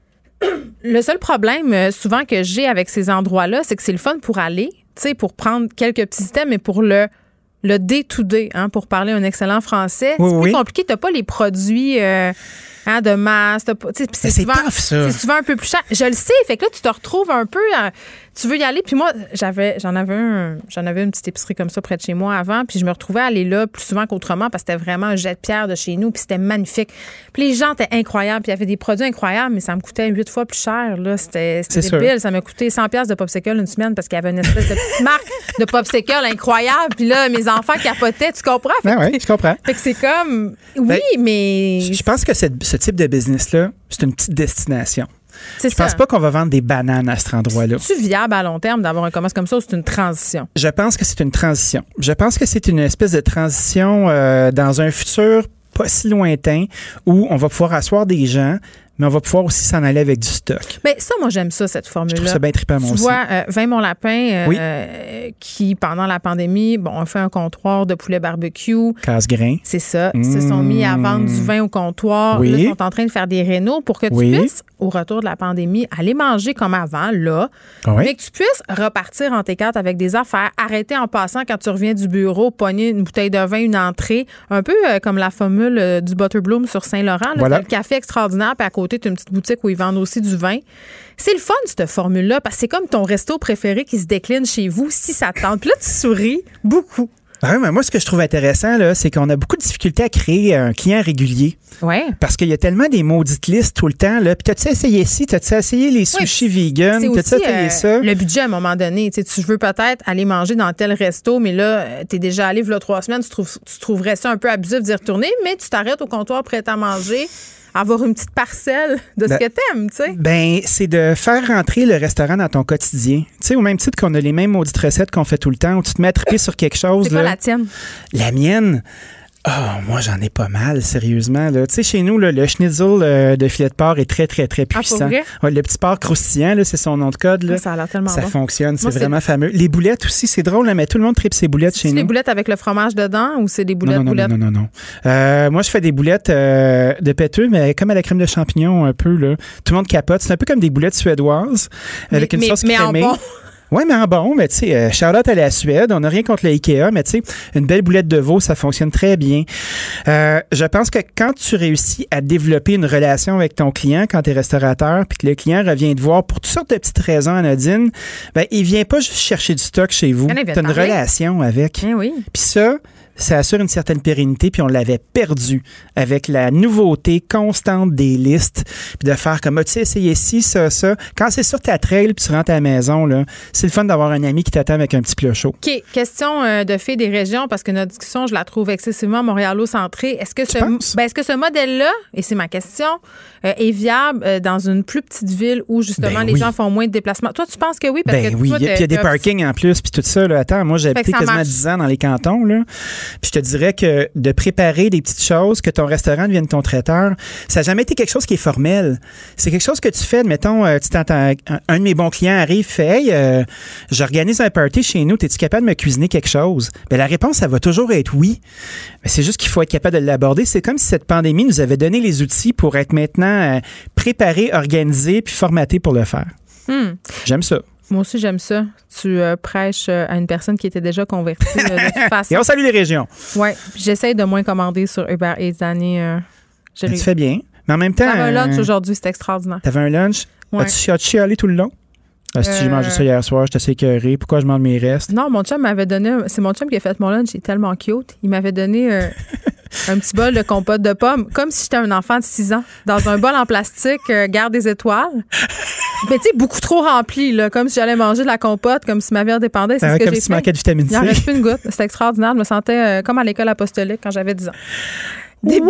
E: Le seul problème euh, souvent que j'ai avec ces endroits-là, c'est que c'est le fun pour aller, tu sais, pour prendre quelques petits items, mais pour le le day-to-day, hein, pour parler un excellent français,
R: Oui,
E: c'est plus
R: oui.
E: compliqué. T'as pas les produits euh, hein, de masse. T'as pas, tu sais, puis c'est,
R: Mais c'est
E: souvent,
R: tough, ça.
E: c'est souvent un peu plus cher. Je le sais. Fait que là, tu te retrouves un peu... euh, tu veux y aller. Puis moi, j'avais, j'en avais un, j'en avais une petite épicerie comme ça près de chez moi avant. Puis je me retrouvais à aller là plus souvent qu'autrement parce que c'était vraiment un jet de pierre de chez nous. Puis c'était magnifique. Puis les gens étaient incroyables. Puis il y avait des produits incroyables, mais ça me coûtait huit fois plus cher. Là. C'était, c'était
R: C'est
E: débile.
R: sûr.
E: Ça m'a coûté cent piastres de popsicle une semaine parce qu'il y avait une espèce de petite marque de popsicle incroyable. Puis là, mes enfants capotaient. Tu comprends? Fait,
R: Ah oui, je comprends.
E: fait que c'est comme... Oui,
R: Ben,
E: mais...
R: Je pense que cette- ce type de business-là, c'est une petite destination.
E: C'est
R: Je pense
E: ça.
R: pas qu'on va vendre des bananes à cet endroit-là.
E: C'est-tu viable à long terme d'avoir un commerce comme ça ou c'est une transition?
R: Je pense que c'est une transition. Je pense que c'est une espèce de transition euh, dans un futur pas si lointain où on va pouvoir asseoir des gens, mais on va pouvoir aussi s'en aller avec du stock.
E: Bien, ça, moi, j'aime ça, cette formule-là.
R: Je trouve ça bien trippant, moi
E: Tu
R: aussi.
E: vois, euh, Vin Mon Lapin, euh,
R: Oui.
E: euh, qui, pendant la pandémie, bon, on fait un comptoir de poulet barbecue.
R: Casse-grain.
E: C'est ça. Ils se sont mis à vendre du vin au comptoir.
R: Oui.
E: Là, ils sont en train de faire des rénaux pour que tu
R: Oui.
E: puisses, au retour de la pandémie, aller manger comme avant, là,
R: Ah oui.
E: mais que tu puisses repartir en T quatre avec des affaires, arrêter en passant quand tu reviens du bureau, pogner une bouteille de vin, une entrée, un peu euh, comme la formule euh, du Butterbloom sur Saint-Laurent. Là,
R: Voilà.
E: t'as le café extraordinaire, puis à côté, tu as une petite boutique où ils vendent aussi du vin. C'est le fun, cette formule-là, parce que c'est comme ton resto préféré qui se décline chez vous si ça te tente. Puis là, tu souris beaucoup.
R: Ah oui, mais moi, ce que je trouve intéressant, là, c'est qu'on a beaucoup de difficultés à créer un client régulier.
E: Ouais.
R: Parce qu'il y a tellement des maudites listes tout le temps. Là. Puis t'as-tu essayé ci? T'as-tu essayé les sushis vegan?
E: C'est
R: T'as-tu
E: aussi
R: essayé
E: euh,
R: ça?
E: le budget à un moment donné. Tu sais, tu veux peut-être aller manger dans tel resto, mais là, tu es déjà allé il y a trois semaines, tu, trouves, tu trouverais ça un peu abusif d'y retourner, mais tu t'arrêtes au comptoir prêt à manger avoir une petite parcelle de
R: Ben,
E: ce que t'aimes, tu sais.
R: Ben, c'est de faire rentrer le restaurant dans ton quotidien. Tu sais, au même titre qu'on a les mêmes maudites recettes qu'on fait tout le temps, où tu te mets à triper sur quelque chose.
E: C'est quoi
R: là.
E: la tienne?
R: La mienne? Ah, oh, moi, j'en ai pas mal, sérieusement. Tu sais, chez nous, là, le schnitzel euh, de filet de porc est très, très, très puissant.
E: Ah, pour vrai?
R: Ouais, le petit porc croustillant, là, c'est son nom de code. Là.
E: Ah, ça a l'air tellement
R: Ça
E: bon.
R: fonctionne, c'est
E: Moi, c'est-
R: vraiment fameux. Les boulettes aussi, c'est drôle, là, mais tout le monde tripe ses boulettes chez
E: C'est
R: nous.
E: les boulettes avec le fromage dedans ou c'est des boulettes
R: non, non,
E: boulettes?
R: non, non, non, non. Euh, moi, je fais des boulettes euh, de péteux, mais comme à la crème de champignons, un peu. Là. Tout le monde capote. C'est un peu comme des boulettes suédoises avec
E: Mais-
R: une
E: mais-
R: sauce
E: mais en
R: crémée.
E: bon.
R: Oui, mais en bon, mais tu sais, euh, Charlotte à la Suède, on n'a rien contre le Ikea, mais tu sais, une belle boulette de veau, ça fonctionne très bien. Euh, je pense que quand tu réussis à développer une relation avec ton client, quand tu es restaurateur, puis que le client revient te voir pour toutes sortes de petites raisons anodines, ben il vient pas juste chercher du stock chez vous.
E: Il vient
R: Tu
E: te
R: as une
E: parler.
R: relation avec.
E: Eh oui.
R: Puis ça, ça assure une certaine pérennité, puis on l'avait perdu avec la nouveauté constante des listes, puis de faire comme, as-tu essayé ci, ça, ça. Quand c'est sur ta trail, puis tu rentres à la maison, là, c'est le fun d'avoir un ami qui t'attend avec un petit plat chaud.
E: OK. Question euh, de fée des régions, parce que notre discussion, je la trouve excessivement montréalo-centrée. Est-ce que, ce, ben, est-ce que ce modèle-là, et c'est ma question, euh, est viable euh, dans une plus petite ville où, justement,
R: Ben
E: les
R: oui.
E: gens font moins de déplacements? Toi, tu penses que oui? Parce
R: Ben
E: que
R: oui,
E: toi,
R: il y a, puis il y a des
E: t'as-
R: parkings en plus, puis tout ça. Là. Attends, moi, j'ai
E: Fait que
R: habité
E: ça
R: quasiment
E: marche.
R: dix ans dans les cantons. Là. Puis je te dirais que de préparer des petites choses, que ton restaurant devienne ton traiteur, ça n'a jamais été quelque chose qui est formel. C'est quelque chose que tu fais, mettons, euh, tu t'entends, un, un de mes bons clients arrive, fait « Hey, euh, j'organise un party chez nous, es-tu capable de me cuisiner quelque chose? » Ben la réponse, ça va toujours être oui. Mais c'est juste qu'il faut être capable de l'aborder. C'est comme si cette pandémie nous avait donné les outils pour être maintenant euh, préparé, organisé, puis formaté pour le faire.
E: Hmm.
R: J'aime ça.
E: Moi aussi, j'aime ça. Tu euh, prêches euh, à une personne qui était déjà convertie euh, de toute façon.
R: Et on salue les régions.
E: Oui. J'essaye de moins commander sur Uber Eats cette année. Euh, j'ai
R: Tu
E: réussi.
R: fais bien. Mais en même temps.
E: J'avais un lunch
R: euh,
E: aujourd'hui, c'était extraordinaire.
R: T'avais un lunch?
E: Ouais.
R: As-tu, as-tu chialé tout le long? Ah, si j'ai
E: Euh,
R: mangé ça hier soir, j'étais assez écœuré. Pourquoi je mange mes restes?
E: Non, mon chum m'avait donné... un- C'est mon chum qui a fait mon lunch. Il est tellement cute. Il m'avait donné euh, un petit bol de compote de pommes, comme si j'étais un enfant de six ans, dans un bol en plastique, euh, garde des étoiles. Mais tu sais, beaucoup trop rempli, là, comme si j'allais manger de la compote, comme si ma vie en dépendait. C'est
R: Ah,
E: ce que
R: comme
E: j'ai
R: si tu
E: fait.
R: manquais de vitamine
E: Il en
R: C.
E: reste plus une goutte. C'était extraordinaire. Je me sentais euh, comme à l'école apostolique quand j'avais dix ans. Début.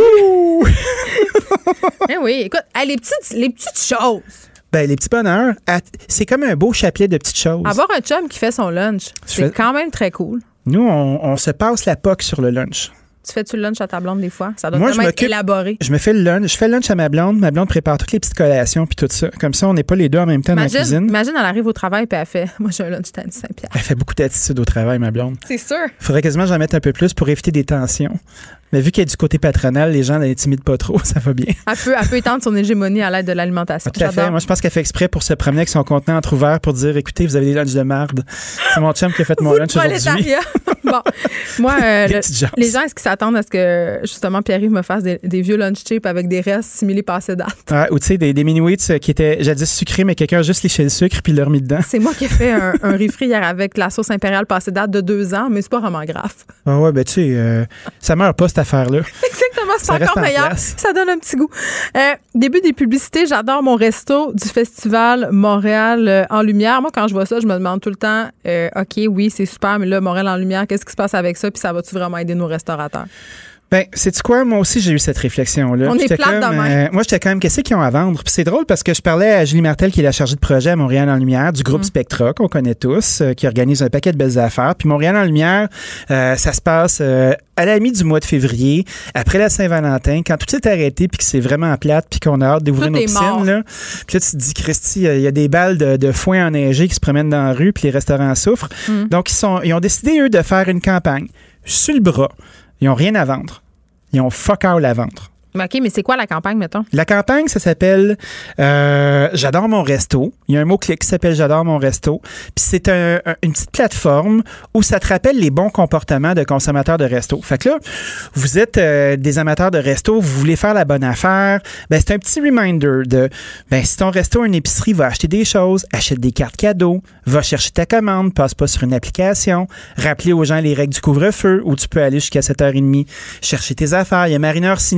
E: Eh oui, écoute, hey, les, petites, les petites choses.
R: Ben, les petits bonheurs, à- c'est comme un beau chapelet de petites choses.
E: Avoir un chum qui fait son lunch, c'est
R: fais-
E: quand même très cool.
R: Nous, on, on se passe la poque sur le lunch.
E: Tu fais-tu le lunch à ta blonde des fois? Ça doit
R: Moi, je
E: vraiment être
R: m'occupe-
E: élaboré.
R: Je me fais le lunch. Je fais le lunch à ma blonde. Ma blonde prépare toutes les petites collations puis tout ça. Comme ça, on n'est pas les deux en même temps dans la
E: Imagine,
R: cuisine.
E: imagine, elle arrive au travail puis elle fait « Moi, j'ai un lunch à Saint-Pierre.
R: Elle fait beaucoup d'attitude au travail, ma blonde. »
E: C'est sûr.
R: Faudrait quasiment que j'en mette un peu plus pour éviter des tensions. Mais vu qu'il y a du côté patronal, les gens l'intimident pas trop, ça va bien.
E: Elle peut, elle peut étendre son hégémonie à l'aide de l'alimentation.
R: Tout à fait.
E: J'adore.
R: Moi, je pense qu'elle fait exprès pour se promener avec son contenant entrouvert pour dire, écoutez, vous avez des lunchs de marde. C'est mon chum qui a fait mon
E: Vous,
R: lunch aujourd'hui.
E: prolétariat. Bon, moi, euh,
R: Des
E: le-
R: petites gens.
E: les gens, est-ce qu'ils s'attendent à ce que, justement, Pierre-Yves me fasse des, des vieux lunch chips avec des restes similés passés date?
R: Ouais, ou tu sais, des, des mini-wheats qui étaient jadis sucrés, mais quelqu'un a juste léché le sucre puis l'a remis dedans.
E: C'est moi qui ai fait un, un refri hier avec la sauce impériale passée date de deux ans, mais c'est pas vraiment grave.
R: Ah ouais, ben tu sais, euh, ça meurt pas cette affaire-là.
E: Exactement, c'est
R: Ça reste
E: encore
R: en
E: meilleur.
R: place.
E: Ça donne un petit goût. Euh, début des publicités, j'adore mon resto du festival Montréal euh, en lumière. Moi, quand je vois ça, je me demande tout le temps, euh, OK, oui, c'est super, mais là, Montréal en lumière, qu'est-ce qui se passe avec ça? Puis ça va-tu vraiment aider nos restaurateurs?
R: Ben, sais-tu quoi? Moi aussi, j'ai eu cette réflexion-là.
E: On est
R: J'étais
E: plate
R: comme,
E: de même.
R: euh, moi, j'étais quand même, qu'est-ce qu'ils ont à vendre? Puis c'est drôle parce que je parlais à Julie Martel, qui est la chargée de projet à Montréal en Lumière, du groupe
E: Mm.
R: Spectra, qu'on connaît tous, euh, qui organise un paquet de belles affaires. Puis Montréal en Lumière, euh, ça se passe euh, à la mi du mois de février, après la Saint-Valentin, quand tout s'est arrêté, puis que c'est vraiment plate, puis qu'on a hâte d'ouvrir
E: Tout
R: nos
E: est mort.
R: piscines. Là. Puis là, tu te dis, Christy, il y a des balles de, de foin enneigées qui se promènent dans la rue, puis les restaurants souffrent.
E: Mm.
R: Donc, ils, sont, ils ont décidé, eux, de faire une campagne sur le bras. Ils n'ont rien à vendre. Ils ont fuck all à vendre.
E: Mais OK, mais c'est quoi la campagne, mettons?
R: La campagne, ça s'appelle euh, J'adore mon resto. Il y a un mot-clic qui s'appelle J'adore mon resto. Puis c'est un- un- une petite plateforme où ça te rappelle les bons comportements de consommateurs de resto. Fait que là, vous êtes euh, des amateurs de resto, vous voulez faire la bonne affaire. Ben, c'est un petit reminder de, ben, si ton resto a une épicerie, va acheter des choses, achète des cartes cadeaux, va chercher ta commande, passe pas sur une application, rappeler aux gens les règles du couvre-feu où tu peux aller jusqu'à sept heures trente, chercher tes affaires. Il y a Marina Orsini qui est leur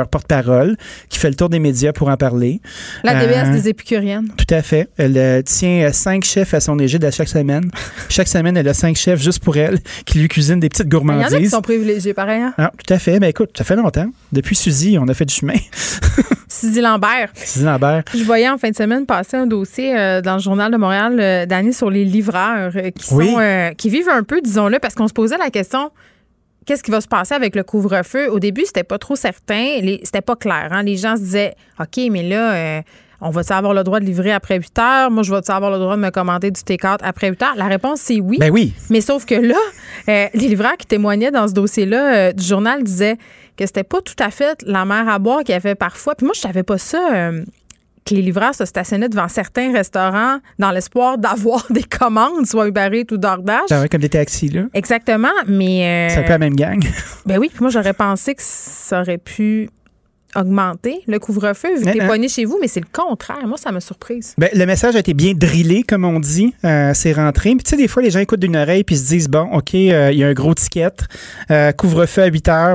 R: leur porte-parole, qui fait le tour des médias pour en parler.
E: La déesse
R: Euh,
E: des épicuriennes.
R: Tout à fait. Elle euh, tient euh, cinq chefs à son égide à chaque semaine. Chaque semaine, elle a cinq chefs juste pour elle, qui lui cuisinent des petites
E: Il y en
R: gourmandises.
E: a qui sont privilégiés, pareil. Hein?
R: Ah, tout à fait. Ben écoute, ça fait longtemps. Depuis Suzy, on a fait du chemin.
E: Suzy Lambert.
R: Suzy Lambert.
E: Je voyais en fin de semaine passer un dossier euh, dans le Journal de Montréal, euh, Dany, sur les livreurs euh, qui,
R: Oui.
E: sont, euh, qui vivent un peu, disons-le, parce qu'on se posait la question... Qu'est-ce qui va se passer avec le couvre-feu? Au début, c'était pas trop certain. Les, c'était pas clair. Hein? Les gens se disaient, OK, mais là, euh, on va-tu avoir le droit de livrer après huit heures? Moi, je vais-tu avoir le droit de me commander du take-out après huit heures? La réponse, c'est oui.
R: Ben oui.
E: Mais sauf que là, euh, les livreurs qui témoignaient dans ce dossier-là euh, du journal disaient que c'était pas tout à fait la mer à boire qu'il y avait parfois. Puis moi, je savais pas ça... Euh, que les livreurs se stationnaient devant certains restaurants dans l'espoir d'avoir des commandes, soit Uber Eats ou DoorDash.
R: C'est vrai, comme des taxis, là.
E: Exactement, mais... Euh,
R: C'est un peu la même gang.
E: Ben oui, puis moi, j'aurais pensé que ça aurait pu augmenter le couvre-feu vu que t'es
R: Hein, hein.
E: pogné chez vous, mais c'est le contraire. Moi, ça m'a surprise.
R: Ben, le message a été bien drillé, comme on dit. Euh, c'est rentré. Puis, tu sais, des fois, les gens écoutent d'une oreille puis se disent, bon, OK, euh, il y a un gros ticket. Euh, couvre-feu à huit heures.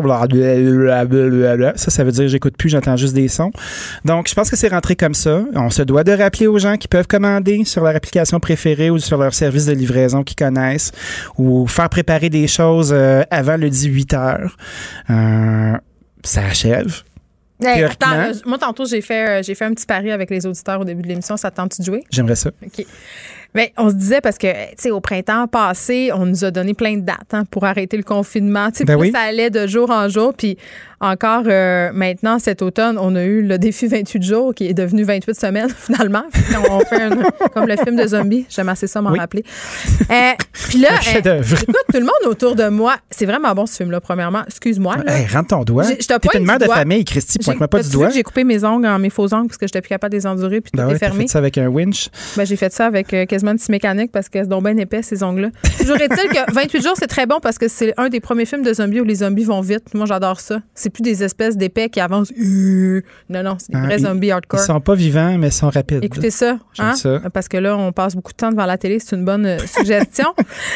R: Blablabla. Ça, ça veut dire j'écoute plus, j'entends juste des sons. Donc, je pense que c'est rentré comme ça. On se doit de rappeler aux gens qui peuvent commander sur leur application préférée ou sur leur service de livraison qu'ils connaissent ou faire préparer des choses euh, avant le dix-huit heures. Euh, ça achève.
E: Hey,
R: Théoriquement.
E: attends, là, moi, tantôt, j'ai fait, euh, j'ai fait un petit pari avec les auditeurs au début de l'émission. Ça te tente-tu de jouer?
R: J'aimerais ça.
E: OK. Mais on se disait, parce que, tu sais, au printemps passé, on nous a donné plein de dates hein, pour arrêter le confinement. Tu sais,
R: Ben
E: puis
R: oui.
E: ça allait de jour en jour. Puis encore euh, maintenant, cet automne, on a eu le défi vingt-huit jours qui est devenu vingt-huit semaines, finalement. Puis on fait un, comme le film de zombies. J'aime assez ça m'en
R: Oui.
E: rappeler. Euh, puis là,
R: Un chef-d'œuvre.
E: écoute, tout le monde autour de moi, c'est vraiment bon ce film-là, premièrement. Excuse-moi. Là.
R: Hey, rentre ton doigt.
E: J'ai- je te
R: T'es
E: pointe
R: une mère
E: du
R: de
E: doigt.
R: famille, Christy.
E: J'ai-
R: Pointe-moi pas du
E: As-tu vu
R: doigt.
E: que j'ai coupé mes ongles en mes faux ongles parce que j'étais plus capable de les endurer puis tout
R: Ben
E: est
R: ouais, t'as
E: fermé.
R: fait ça avec un winch.
E: Ben, j'ai fait ça avec euh, quasiment une scie mécanique parce que c'est donc bien épais, ces ongles-là. Toujours est-il que vingt-huit jours, c'est très bon parce que c'est un des premiers films de zombies où les zombies vont vite. Moi, j'adore ça. C'est plus des espèces d'épais qui avancent. Euh, Non, non, c'est des
R: Hein,
E: vrais
R: ils-
E: zombies hardcore.
R: Ils sont pas vivants, mais ils sont rapides.
E: Écoutez ça,
R: J'aime
E: hein?
R: ça.
E: Parce que là, on passe beaucoup de temps devant la télé. C'est une bonne euh, suggestion.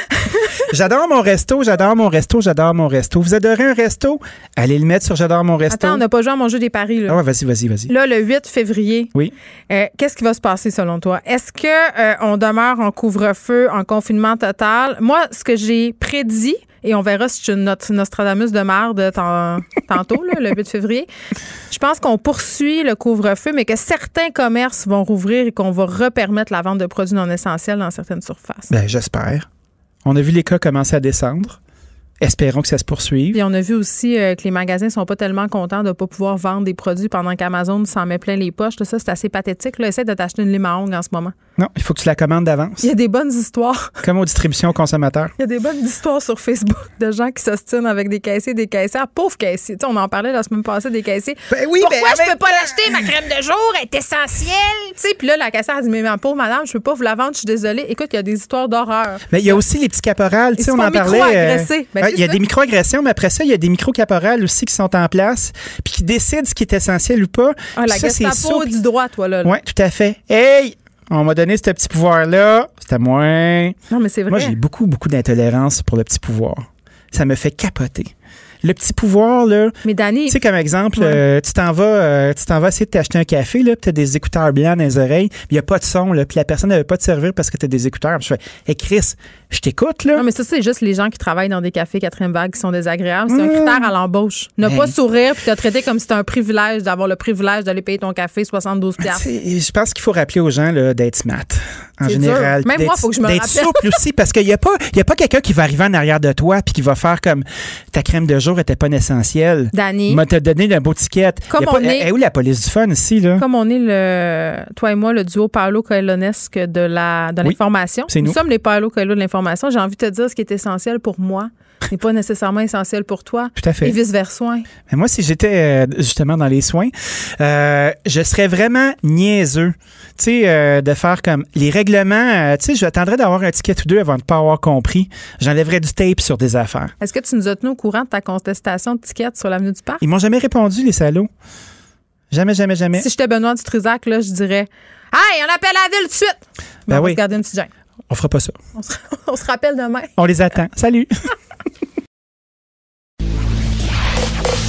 R: J'adore mon resto, j'adore mon resto, j'adore mon resto. Vous adorez un resto? Allez le mettre sur J'adore mon resto.
E: Attends, on n'a pas joué à mon jeu des paris. Là,
R: Ah ouais, vas-y, vas-y, vas-y.
E: là le huit février,
R: Oui.
E: euh, qu'est-ce qui va se passer selon toi? Est-ce que euh, on demeure en couvre-feu, en confinement total? Moi, ce que j'ai prédit, et on verra si je suis une Not- Nostradamus de merde tant- tantôt, là, le huit février, je pense qu'on poursuit le couvre-feu, mais que certains commerces vont rouvrir et qu'on va repermettre la vente de produits non essentiels dans certaines surfaces.
R: Ben, j'espère. On a vu les cas commencer à descendre. Espérons que ça se poursuive.
E: Puis on a vu aussi euh, que les magasins sont pas tellement contents de ne pas pouvoir vendre des produits pendant qu'Amazon s'en met plein les poches. Là, ça, c'est assez pathétique. Là. Essaie de t'acheter une lime à ongles en ce moment.
R: Non, il faut que tu la commandes d'avance.
E: Il y a des bonnes histoires.
R: Comme aux distributions consommateurs.
E: Il y a des bonnes histoires sur Facebook de gens qui s'ostinent avec des caissiers, des caissières. Pauvres caissiers. Tu sais, on en parlait la semaine passée des caissiers.
R: Ben oui,
E: Pourquoi
R: ben,
E: je peux pas l'acheter? Ma crème de jour est essentielle. Tu sais, puis là, la caissière a dit, mais ma pauvre madame, je peux pas vous la vendre, je suis désolée. Écoute, il y a des histoires d'horreur.
R: Mais il y a aussi les petits caporales. Tu
E: Ils
R: sais,
E: se
R: on
E: font
R: en parlait.
E: micro-agresser. Ben,
R: ouais,
E: c'est
R: il y a
E: ça.
R: des micro-agressions, mais après ça, il y a des micro-caporales aussi qui sont en place, puis qui décident ce qui est essentiel ou pas.
E: Ah, la
R: Puis ça, c'est
E: Gestapo
R: souple.
E: du droit, toi, là. là.
R: Oui, tout à fait. Hey! On m'a donné ce petit pouvoir-là. C'était moins.
E: Non, mais c'est vrai.
R: Moi, j'ai beaucoup, beaucoup d'intolérance pour le petit pouvoir. Ça me fait capoter. Le petit pouvoir, là.
E: Mais Dany.
R: Tu sais, comme exemple,
E: Ouais.
R: euh, tu t'en vas, euh, tu t'en vas essayer de t'acheter un café, là, puis t'as des écouteurs blancs dans les oreilles, puis il n'y a pas de son, là, puis la personne ne veut pas te servir parce que t'as des écouteurs. Puis je fais, hey Chris, je t'écoute, là.
E: Non, mais ça, c'est juste les gens qui travaillent dans des cafés quatrième vague qui sont désagréables. C'est un
R: Mmh.
E: critère à l'embauche. Ne
R: Ben.
E: pas sourire puis te traiter comme si c'était un privilège d'avoir le privilège d'aller payer ton café soixante-douze piastres.
R: Tu sais, je pense qu'il faut rappeler aux gens là, d'être smart, en
E: C'est
R: général.
E: dur. Même
R: puis
E: moi,
R: d'être-
E: faut que je me
R: D'être
E: rappelle.
R: souple aussi, parce qu'il n'y a pas, il y a pas quelqu'un qui va arriver en arrière de toi puis qui va faire comme ta crème de jour n'était pas essentielle.
E: Dany.
R: M'a te donné un beau ticket.
E: Comme
R: Il y a pas-
E: on est-
R: eh, où la police du fun ici, là?
E: Comme on est le, toi et moi, le duo Paolo Coelhonesque de la, de
R: Oui,
E: l'information.
R: c'est nous.
E: sommes les Paolo Coelho de l'information. J'ai envie de te dire ce qui est essentiel pour moi n'est pas nécessairement essentiel pour toi.
R: Tout à fait.
E: Et vice-versa.
R: Mais moi, si j'étais euh, justement dans les soins, euh, je serais vraiment niaiseux. Tu sais, euh, de faire comme les règlements. euh, tu sais, j'attendrais d'avoir un ticket ou deux avant de ne pas avoir compris. J'enlèverais du tape sur des affaires.
E: Est-ce que tu nous as tenu au courant de ta contestation de tickets sur l'avenue du Parc?
R: Ils m'ont jamais répondu, les salauds. Jamais, jamais, jamais.
E: Si j'étais Benoît Dutrisac, là, je dirais hey, on appelle la ville tout de suite! Mais
R: Ben
E: on va
R: oui.
E: se garder une petite gêne.
R: On fera pas ça.
E: On se, on se rappelle demain.
R: On les attend. Salut!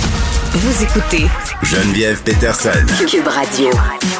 M: Vous écoutez
D: Geneviève Peterson.
M: Cube Radio.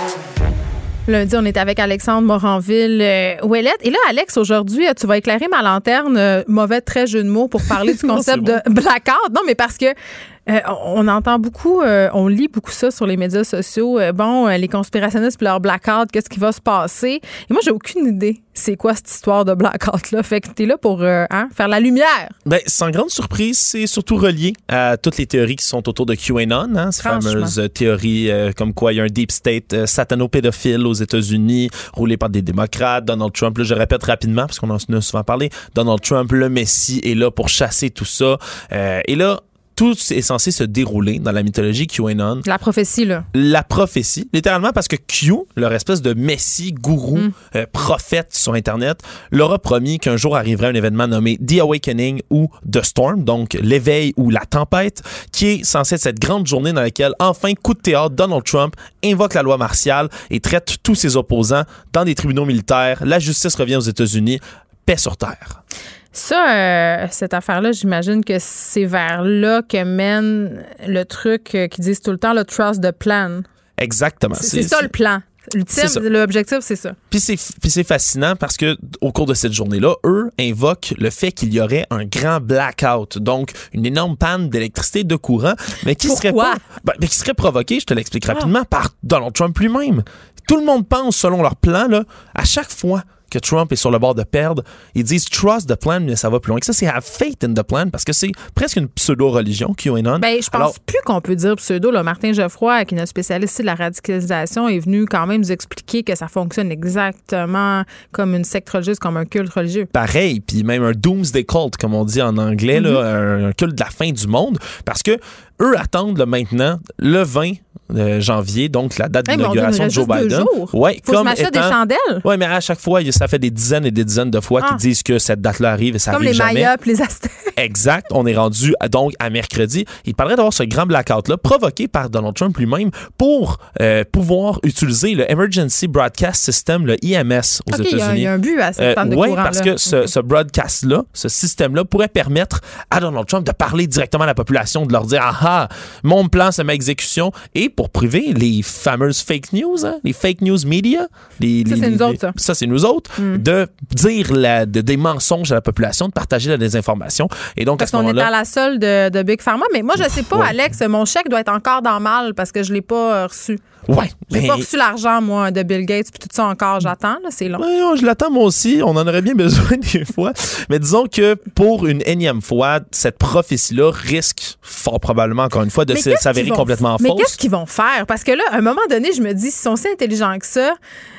E: Lundi, on est avec Alexandre Moranville-Ouellette. Et là, Alex, aujourd'hui, tu vas éclairer ma lanterne, euh, mauvais très jeu de mots, pour parler du concept bon. de blackout. Non, mais parce que euh, on entend beaucoup, euh, on lit beaucoup ça sur les médias sociaux. Euh, bon, euh, les conspirationnistes puis leur blackout, qu'est-ce qui va se passer? Et moi, j'ai aucune idée c'est quoi cette histoire de blackout-là. Fait que t'es là pour euh, hein, faire la lumière.
S: Ben, sans grande surprise, c'est surtout relié à toutes les théories qui sont autour de QAnon, hein, ces fameuses théories euh, comme quoi il y a un deep state euh, satano-pédophile aux États-Unis, roulé par des démocrates. Donald Trump, là, je répète rapidement parce qu'on en a souvent parlé, Donald Trump, le Messie, est là pour chasser tout ça. Euh, et là, tout est censé se dérouler dans la mythologie QAnon.
E: La prophétie, là.
S: La prophétie, littéralement, parce que Q, leur espèce de messie, gourou, mm. euh, prophète sur Internet, leur a promis qu'un jour arriverait un événement nommé The Awakening ou The Storm, donc l'éveil ou la tempête, qui est censé être cette grande journée dans laquelle, enfin, coup de théâtre, Donald Trump invoque la loi martiale et traite tous ses opposants dans des tribunaux militaires. La justice revient aux États-Unis. Paix sur terre.
E: Ça, euh, cette affaire-là, j'imagine que c'est vers là que mène le truc euh, qu'ils disent tout le temps, le trust the plan.
S: Exactement.
E: C'est, c'est, c'est ça le plan. L'ultime, l'objectif, c'est ça.
S: Puis c'est, puis c'est fascinant parce que au cours de cette journée-là, eux invoquent le fait qu'il y aurait un grand blackout, donc une énorme panne d'électricité, de courant, mais qui
E: Pourquoi?
S: serait pas, ben, mais qui serait provoquée, je te l'explique rapidement, ah. par Donald Trump lui-même. Tout le monde pense, selon leur plan, là, à chaque fois que Trump est sur le bord de perdre, ils disent « trust the plan », mais ça va plus loin que ça. C'est « have faith in the plan », parce que c'est presque une pseudo-religion, QAnon.
E: Ben, je pense Alors, plus qu'on peut dire pseudo. Là. Martin Geoffroy, qui est notre spécialiste de la radicalisation, est venu quand même nous expliquer que ça fonctionne exactement comme une secte religieuse, comme un culte religieux.
S: Pareil, puis même un doomsday cult, comme on dit en anglais, mm-hmm. là, un, un culte de la fin du monde, parce que eux attendent là, maintenant le vingt Euh, janvier, donc la date hey, d'inauguration de Joe Biden.
E: Ouais, Faut comme se étant, des chandelles.
S: Oui, mais à chaque fois, ça fait des dizaines et des dizaines de fois ah. qu'ils disent que cette date-là arrive et ça
E: comme
S: arrive jamais.
E: Comme les Mayas et les Aztèques.
S: Exact. On est rendu donc à mercredi. Il parlerait d'avoir ce grand blackout-là provoqué par Donald Trump lui-même pour euh, pouvoir utiliser le Emergency Broadcast System, le I M S aux
E: okay,
S: États-Unis.
E: Il y, y a un but à cette panne euh, de
S: ouais,
E: courant.
S: Oui, parce
E: là.
S: que ce, ce broadcast-là, ce système-là pourrait permettre à Donald Trump de parler directement à la population, de leur dire « Ah ah, mon plan, c'est ma exécution » et pour priver les fameuses fake news, hein, les fake news media. Les,
E: ça,
S: les,
E: c'est nous
S: les,
E: autres, ça.
S: Ça, c'est nous autres, mm. de dire la, de, des mensonges à la population, de partager la désinformation. Et donc,
E: parce
S: à ce moment-là...
E: qu'on est à la solde de, de Big Pharma. Mais moi, je sais pas, ouais. Alex, mon chèque doit être encore dans le mal parce que je l'ai pas reçu.
S: Ouais.
E: J'ai
S: mais...
E: pas reçu l'argent, moi, de Bill Gates, puis tout ça encore, j'attends, là, c'est long.
S: Ouais, je l'attends, moi aussi. On en aurait bien besoin des fois. Mais disons que pour une énième fois, cette prophétie-là risque fort probablement, encore une fois, de s- s'avérer complètement
E: mais
S: fausse.
E: Mais qu'est-ce qu'ils vont faire? Parce que là, à un moment donné, je me dis, s'ils sont si intelligents que ça,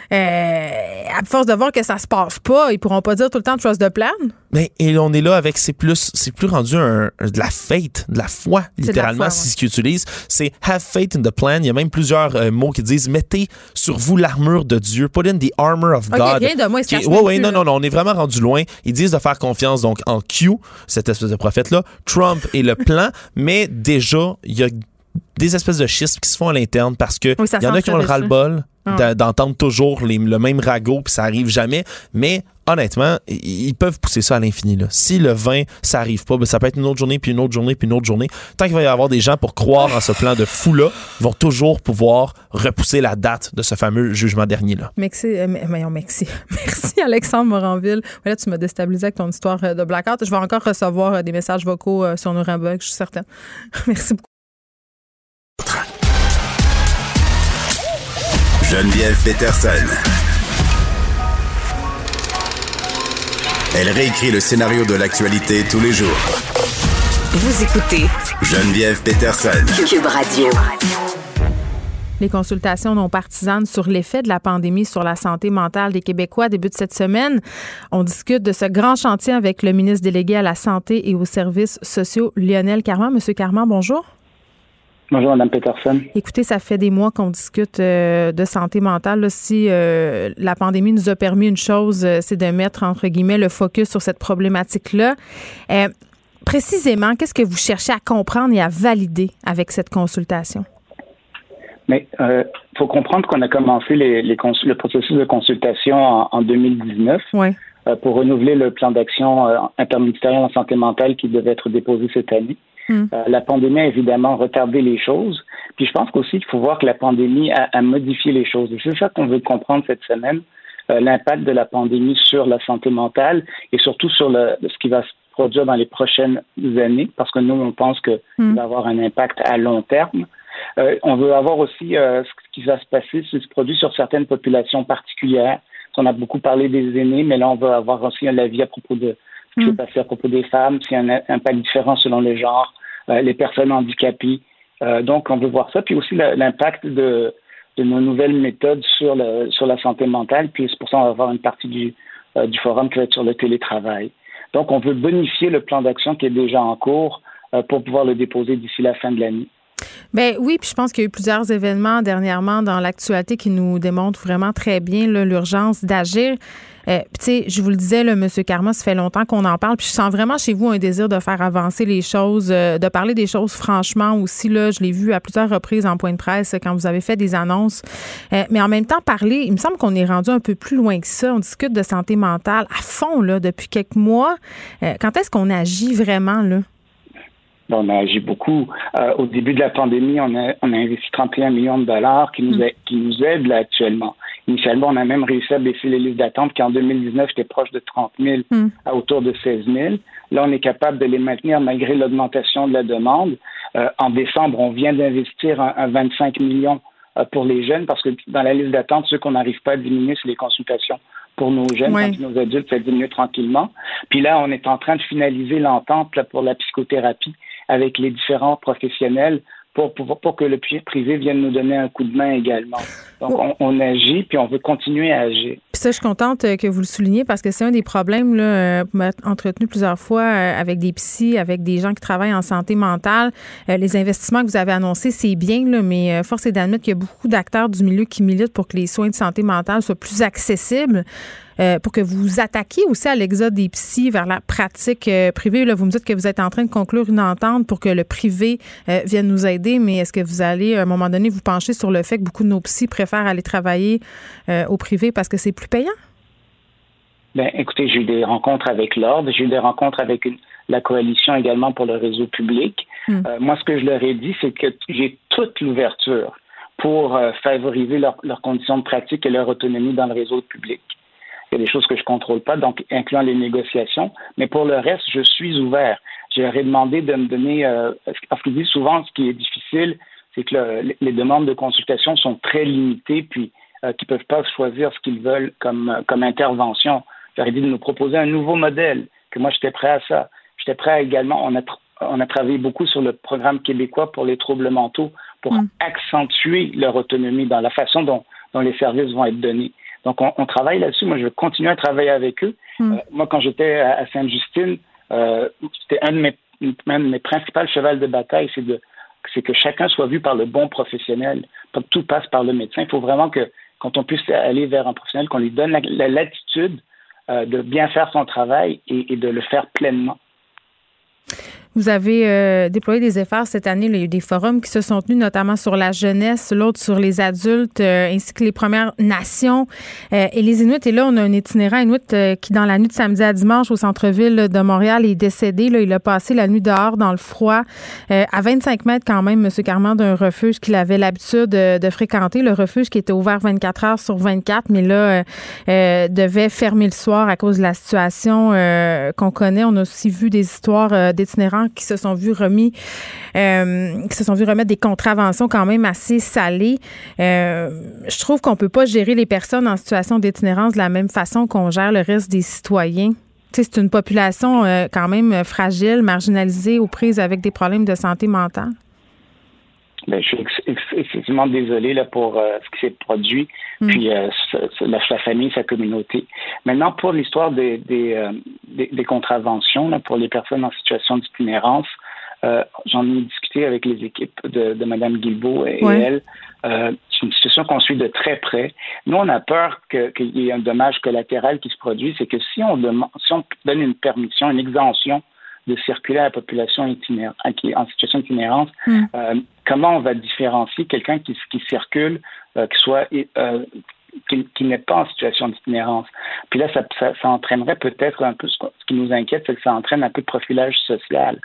E: euh, à force de voir que ça se passe pas, ils pourront pas dire tout le temps « trust the plan ».
S: Mais et on est là avec, c'est plus, c'est plus rendu un, de la faith, de la foi, littéralement, foi, c'est ouais. ce qu'ils utilisent. C'est have faith in the plan. Il y a même plusieurs euh, mots qui disent mettez sur vous l'armure de Dieu. Put in the armor of
E: okay,
S: God.
E: Rien de moi,
S: Oui, oui, non, non, non, on est vraiment rendu loin. Ils disent de faire confiance donc en Q, cette espèce de prophète-là, Trump et le plan, mais déjà, il y a des espèces de schismes qui se font à l'interne parce que il oui, y en a qui ont le ras-le-bol ah. d'entendre toujours les, le même ragot puis ça arrive jamais, mais honnêtement, ils peuvent pousser ça à l'infini. Là. Si le vingt, ça arrive pas, ben ça peut être une autre journée, puis une autre journée, puis une autre journée. Tant qu'il va y avoir des gens pour croire en ce plan de fou-là, ils vont toujours pouvoir repousser la date de ce fameux jugement dernier-là.
E: Merci, euh, merci. Merci Alexandre Moranville. Là, tu m'as déstabilisé avec ton histoire de blackout. Je vais encore recevoir des messages vocaux sur Nuremberg, je suis certaine. Merci beaucoup.
D: Geneviève Peterson. Elle réécrit le scénario de l'actualité tous les jours.
M: Vous écoutez
D: Geneviève Peterson.
M: Cube Radio.
E: Les consultations non partisanes sur l'effet de la pandémie sur la santé mentale des Québécois débutent cette semaine. On discute de ce grand chantier avec le ministre délégué à la Santé et aux services sociaux, Lionel Carman. Monsieur Carman, bonjour.
T: Bonjour, Mme Peterson.
E: Écoutez, ça fait des mois qu'on discute euh, de santé mentale. Là, si euh, la pandémie nous a permis une chose, euh, c'est de mettre, entre guillemets, le focus sur cette problématique-là. Euh, précisément, qu'est-ce que vous cherchez à comprendre et à valider avec cette consultation?
T: Mais il euh, faut comprendre qu'on a commencé les, les cons- le processus de consultation en, en deux mille dix-neuf
E: ouais.
T: euh, pour renouveler le plan d'action euh, interministériel en santé mentale qui devait être déposé cette année. Mm. Euh, la pandémie a évidemment retardé les choses. Puis je pense qu'aussi, il faut voir que la pandémie a, a modifié les choses. Et c'est ça qu'on veut comprendre cette semaine, euh, l'impact de la pandémie sur la santé mentale et surtout sur le, ce qui va se produire dans les prochaines années, parce que nous, on pense qu'il mm. va avoir un impact à long terme. Euh, on veut avoir aussi euh, ce qui va se passer, ce qui se produit sur certaines populations particulières. On a beaucoup parlé des aînés, mais là, on veut avoir aussi un avis à propos de ce qui s'est passé à propos des femmes, s'il y a un impact différent selon les genres, euh, les personnes handicapées. Euh, donc, on veut voir ça. Puis aussi le, l'impact de, de nos nouvelles méthodes sur, le, sur la santé mentale. Puis c'est pour ça qu'on va avoir une partie du, euh, du forum qui va être sur le télétravail. Donc, on veut bonifier le plan d'action qui est déjà en cours euh, pour pouvoir le déposer d'ici la fin de l'année.
E: Bien oui, puis je pense qu'il y a eu plusieurs événements dernièrement dans l'actualité qui nous démontrent vraiment très bien là, l'urgence d'agir. Euh, puis tu sais, je vous le disais, là, M. Karma, ça fait longtemps qu'on en parle, puis je sens vraiment chez vous un désir de faire avancer les choses, euh, de parler des choses franchement aussi. Là, je l'ai vu à plusieurs reprises en point de presse quand vous avez fait des annonces. Euh, mais en même temps, parler, il me semble qu'on est rendu un peu plus loin que ça. On discute de santé mentale à fond là depuis quelques mois. Euh, quand est-ce qu'on agit vraiment, là?
T: On a agi beaucoup. Euh, au début de la pandémie, on a, on a investi trente et un millions de dollars qui nous, a, qui nous aident là actuellement. Initialement, on a même réussi à baisser les listes d'attente qui en deux mille dix-neuf étaient proches de trente mille mm. à autour de seize mille. Là, on est capable de les maintenir malgré l'augmentation de la demande. Euh, en décembre, on vient d'investir un, un vingt-cinq millions euh, pour les jeunes parce que dans la liste d'attente, ceux qu'on n'arrive pas à diminuer, c'est les consultations pour nos jeunes, ouais. Quand nos adultes, ça diminue tranquillement. Puis là, on est en train de finaliser l'entente là, pour la psychothérapie avec les différents professionnels pour, pour, pour que le privé vienne nous donner un coup de main également. Donc, on, on agit, puis on veut continuer à agir.
E: Puis ça, je suis contente que vous le souligniez parce que c'est un des problèmes, là, vous m'avez entretenu plusieurs fois avec des psys, avec des gens qui travaillent en santé mentale. Les investissements que vous avez annoncés, c'est bien, là, mais force est d'admettre qu'il y a beaucoup d'acteurs du milieu qui militent pour que les soins de santé mentale soient plus accessibles. Euh, pour que vous vous attaquiez aussi à l'exode des psys vers la pratique euh, privée. Là, vous me dites que vous êtes en train de conclure une entente pour que le privé euh, vienne nous aider, mais est-ce que vous allez, à un moment donné, vous pencher sur le fait que beaucoup de nos psys préfèrent aller travailler euh, au privé parce que c'est plus payant?
T: Bien, écoutez, j'ai eu des rencontres avec l'Ordre, j'ai eu des rencontres avec une, la coalition également pour le réseau public. Mm. Euh, moi, ce que je leur ai dit, c'est que j'ai toute l'ouverture pour euh, favoriser leur, leurs conditions de pratique et leur autonomie dans le réseau public. Il y a des choses que je ne contrôle pas, donc incluant les négociations. Mais pour le reste, je suis ouvert. Je leur ai demandé de me donner... Euh, parce qu'ils disent souvent, ce qui est difficile, c'est que le, les demandes de consultation sont très limitées, puis euh, qu'ils ne peuvent pas choisir ce qu'ils veulent comme, comme intervention. Je leur ai dit de nous proposer un nouveau modèle, que moi, j'étais prêt à ça. J'étais prêt à également... On a, on a travaillé beaucoup sur le programme québécois pour les troubles mentaux pour mmh. accentuer leur autonomie dans la façon dont, dont les services vont être donnés. Donc, on, on travaille là-dessus. Moi, je veux continuer à travailler avec eux. Mm. Euh, moi, quand j'étais à, à Sainte-Justine, euh, c'était un de mes, un de mes principaux chevals de bataille, c'est, de, c'est que chacun soit vu par le bon professionnel. Pas que tout passe par le médecin. Il faut vraiment que, quand on puisse aller vers un professionnel, qu'on lui donne la, la latitude euh, de bien faire son travail et, et de le faire pleinement.
E: Vous avez euh, déployé des efforts cette année. Là, il y a eu des forums qui se sont tenus, notamment sur la jeunesse, l'autre sur les adultes, euh, ainsi que les Premières Nations euh, et les Inuits. Et là, on a un itinérant Inuit euh, qui, dans la nuit de samedi à dimanche au centre-ville de Montréal, est décédé. Là, il a passé la nuit dehors dans le froid, euh, à vingt-cinq mètres quand même, M. Carman, d'un refuge qu'il avait l'habitude de, de fréquenter. Le refuge qui était ouvert vingt-quatre heures sur vingt-quatre, mais là, euh, euh, devait fermer le soir à cause de la situation euh, qu'on connaît. On a aussi vu des histoires euh, d'itinérants qui se sont vus remis, euh, qui se sont vus remettre des contraventions quand même assez salées. Euh, je trouve qu'on peut pas gérer les personnes en situation d'itinérance de la même façon qu'on gère le reste des citoyens. Tu sais, c'est une population euh, quand même fragile, marginalisée, aux prises avec des problèmes de santé mentale.
T: Bien, je suis excessivement désolé là, pour euh, ce qui s'est produit, mm. puis euh, la, la famille, sa communauté. Maintenant, pour l'histoire des, des, euh, des, des contraventions là, pour les personnes en situation d'itinérance, euh, j'en ai discuté avec les équipes de, de Mme Guilbeault et, ouais. et elle. Euh, c'est une situation qu'on suit de très près. Nous, on a peur que, qu'il y ait un dommage collatéral qui se produise, c'est que si on, demande, si on donne une permission, une exemption de circuler à la population itinérante, en situation d'itinérance, mm. euh, comment on va différencier quelqu'un qui, qui circule, euh, qui soit euh, qui, qui n'est pas en situation d'itinérance. Puis là, ça, ça, ça entraînerait peut-être un peu, ce qui nous inquiète, c'est que ça entraîne un peu de profilage social.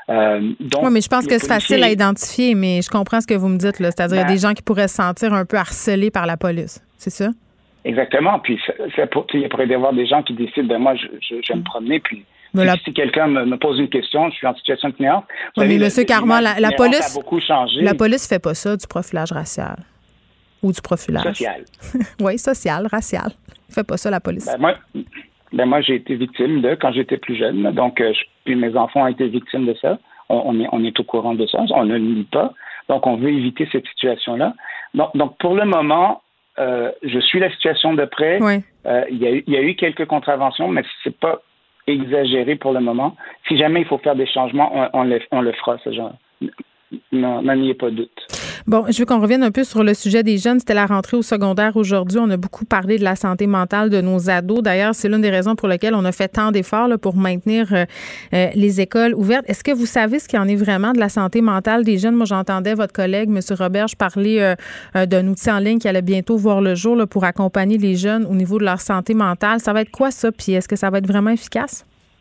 T: Euh, donc,
E: oui, mais je pense que c'est
T: policiers...
E: facile à identifier, mais je comprends ce que vous me dites, là. C'est-à-dire, il ben, y a des gens qui pourraient se sentir un peu harcelés par la police. C'est ça?
T: Exactement. Puis, ça, ça, il pourrait y avoir des gens qui décident, ben moi, je, je, je vais me promener, puis puis la... si quelqu'un me, me pose une question, je suis en situation de client.
E: Oui, mais M. Carman, la, la police
T: a beaucoup changé.
E: La police fait pas ça, du profilage racial. Ou du profilage.
T: Social.
E: Oui, social, racial. Fait pas ça, la police.
T: Ben moi, ben moi, j'ai été victime de quand j'étais plus jeune. Donc, euh, je, puis mes enfants ont été victimes de ça. On, on, est, on est au courant de ça. On ne le nie pas. Donc, on veut éviter cette situation-là. Donc, donc pour le moment, euh, je suis la situation de près.
E: Oui.
T: Euh, il y a eu, il y a eu quelques contraventions, mais c'est pas exagéré pour le moment. Si jamais il faut faire des changements, on, on, le, on le fera, ce genre. Non, n'en y ait pas de doute.
E: Bon, je veux qu'on revienne un peu sur le sujet des jeunes. C'était la rentrée au secondaire aujourd'hui. On a beaucoup parlé de la santé mentale de nos ados. D'ailleurs, c'est l'une des raisons pour lesquelles on a fait tant d'efforts là, pour maintenir euh, euh, les écoles ouvertes. Est-ce que vous savez ce qu'il en est vraiment de la santé mentale des jeunes? Moi, j'entendais votre collègue, M. Roberge, parler euh, euh, d'un outil en ligne qui allait bientôt voir le jour là, pour accompagner les jeunes au niveau de leur santé mentale. Ça va être quoi, ça? Puis est-ce que ça va être vraiment efficace?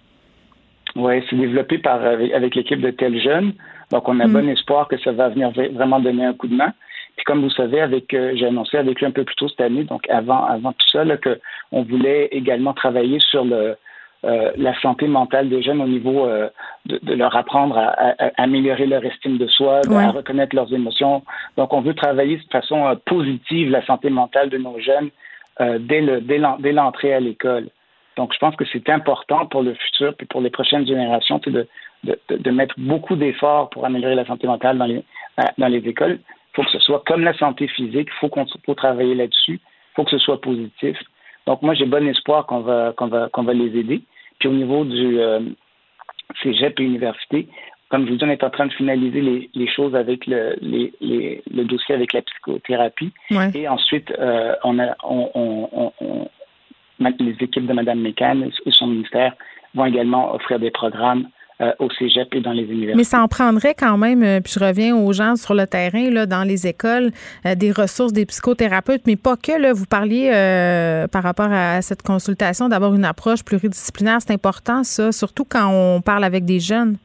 T: Oui, c'est développé par, avec, avec l'équipe de Tel Jeune. Donc, on a mmh. bon espoir que ça va venir vraiment donner un coup de main. Puis, comme vous savez, avec euh, j'ai annoncé avec lui un peu plus tôt cette année, donc avant avant tout ça, là, que on voulait également travailler sur le euh, la santé mentale des jeunes au niveau euh, de, de leur apprendre à, à, à améliorer leur estime de soi, ouais. à reconnaître leurs émotions. Donc, on veut travailler de façon euh, positive la santé mentale de nos jeunes euh, dès le dès, l'en, dès l'entrée à l'école. Donc, je pense que c'est important pour le futur puis pour les prochaines générations de De, de, de mettre beaucoup d'efforts pour améliorer la santé mentale dans les, dans les écoles. Il faut que ce soit comme la santé physique, il faut qu'on faut travailler là-dessus, il faut que ce soit positif. Donc, moi, j'ai bon espoir qu'on va, qu'on va, qu'on va les aider. Puis, au niveau du euh, cégep et université, comme je vous dis, on est en train de finaliser les, les choses avec le, les, les, le dossier avec la psychothérapie. Ouais. Et ensuite, euh, on a, on, on, on, on, les équipes de Mme Mécan et son ministère vont également offrir des programmes Euh, au cégep et dans les universités.
E: Mais ça en prendrait quand même, euh, puis je reviens aux gens sur le terrain, là, dans les écoles, euh, des ressources, des psychothérapeutes, mais pas que. Là, vous parliez euh, par rapport à cette consultation d'avoir une approche pluridisciplinaire. C'est important, ça, surtout quand on parle avec des jeunes.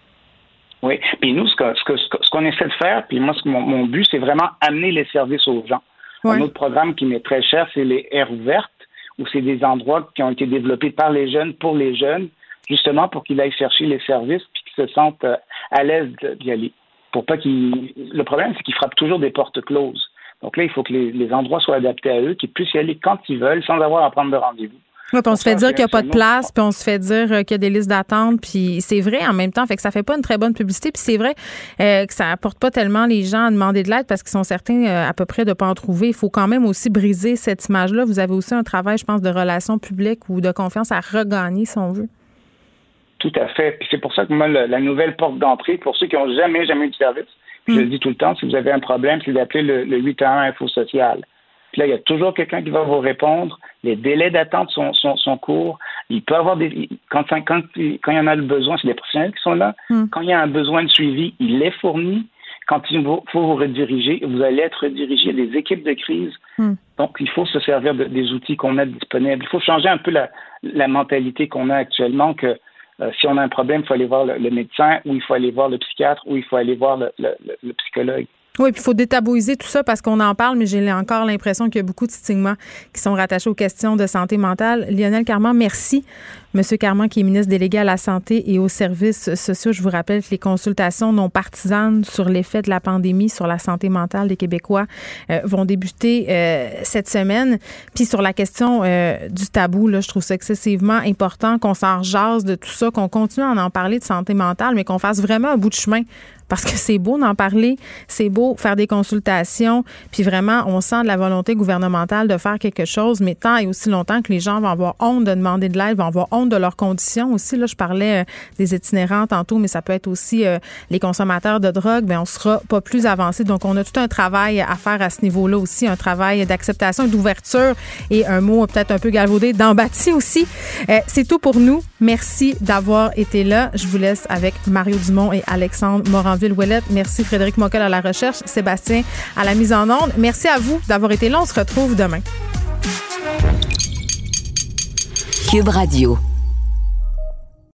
T: Oui, puis nous, ce, que, ce, que, ce qu'on essaie de faire, puis moi, ce que mon, mon but, c'est vraiment amener les services aux gens. Ouais. Un autre programme qui m'est très cher, c'est les aires ouvertes, où c'est des endroits qui ont été développés par les jeunes, pour les jeunes, justement pour qu'ils aillent chercher les services puis qu'ils se sentent euh, à l'aise d'y aller. Pour pas qu'ils... Le problème, c'est qu'ils frappent toujours des portes closes. Donc là, il faut que les, les endroits soient adaptés à eux, qu'ils puissent y aller quand ils veulent, sans avoir à prendre de rendez-vous.
E: Oui, puis on se fait dire qu'il n'y a pas de place, puis on se fait dire qu'il y a des listes d'attente, puis c'est vrai en même temps, fait que ça fait pas une très bonne publicité, puis c'est vrai euh, que ça apporte pas tellement les gens à demander de l'aide parce qu'ils sont certains euh, à peu près de pas en trouver. Il faut quand même aussi briser cette image-là. Vous avez aussi un travail, je pense, de relations publiques ou de confiance à regagner, si on veut.
T: Tout à fait. Puis c'est pour ça que moi, le, la nouvelle porte d'entrée, pour ceux qui n'ont jamais, jamais eu de service, mmh. je le dis tout le temps, si vous avez un problème, c'est d'appeler le, le huit un un Info Social. Puis là, il y a toujours quelqu'un qui va vous répondre. Les délais d'attente sont, sont, sont courts. Il peut avoir des... Quand, quand, quand il y en a le besoin, c'est des professionnels qui sont là. Mmh. Quand il y a un besoin de suivi, il est fourni. Quand il faut vous rediriger, vous allez être redirigé. Il y a des équipes de crise. Mmh. Donc, il faut se servir de, des outils qu'on a disponibles. Il faut changer un peu la, la mentalité qu'on a actuellement que Euh, si on a un problème, il faut aller voir le, le médecin ou il faut aller voir le psychiatre ou il faut aller voir le, le, le psychologue.
E: Oui, puis il faut détabouiser tout ça parce qu'on en parle, mais j'ai encore l'impression qu'il y a beaucoup de stigmas qui sont rattachés aux questions de santé mentale. Lionel Carman, merci. Monsieur Carman, qui est ministre délégué à la Santé et aux services sociaux, je vous rappelle que les consultations non partisanes sur l'effet de la pandémie sur la santé mentale des Québécois euh, vont débuter euh, cette semaine. Puis sur la question euh, du tabou, là, je trouve ça excessivement important qu'on s'en jase de tout ça, qu'on continue à en parler de santé mentale, mais qu'on fasse vraiment un bout de chemin. Parce que c'est beau d'en parler, c'est beau faire des consultations, puis vraiment, on sent de la volonté gouvernementale de faire quelque chose, mais tant et aussi longtemps que les gens vont avoir honte de demander de l'aide, vont avoir honte de leurs conditions aussi. Là, je parlais euh, des itinérants tantôt, mais ça peut être aussi euh, les consommateurs de drogue, bien, on sera pas plus avancé. Donc, on a tout un travail à faire à ce niveau-là aussi, un travail d'acceptation et d'ouverture et un mot peut-être un peu galvaudé, d'empathie aussi. Euh, c'est tout pour nous. Merci d'avoir été là. Je vous laisse avec Mario Dumont et Alexandre Moranville-Ouellette. Merci Frédéric Mockel à la recherche, Sébastien à la mise en onde. Merci à vous d'avoir été là. On se retrouve demain.
U: Cube Radio.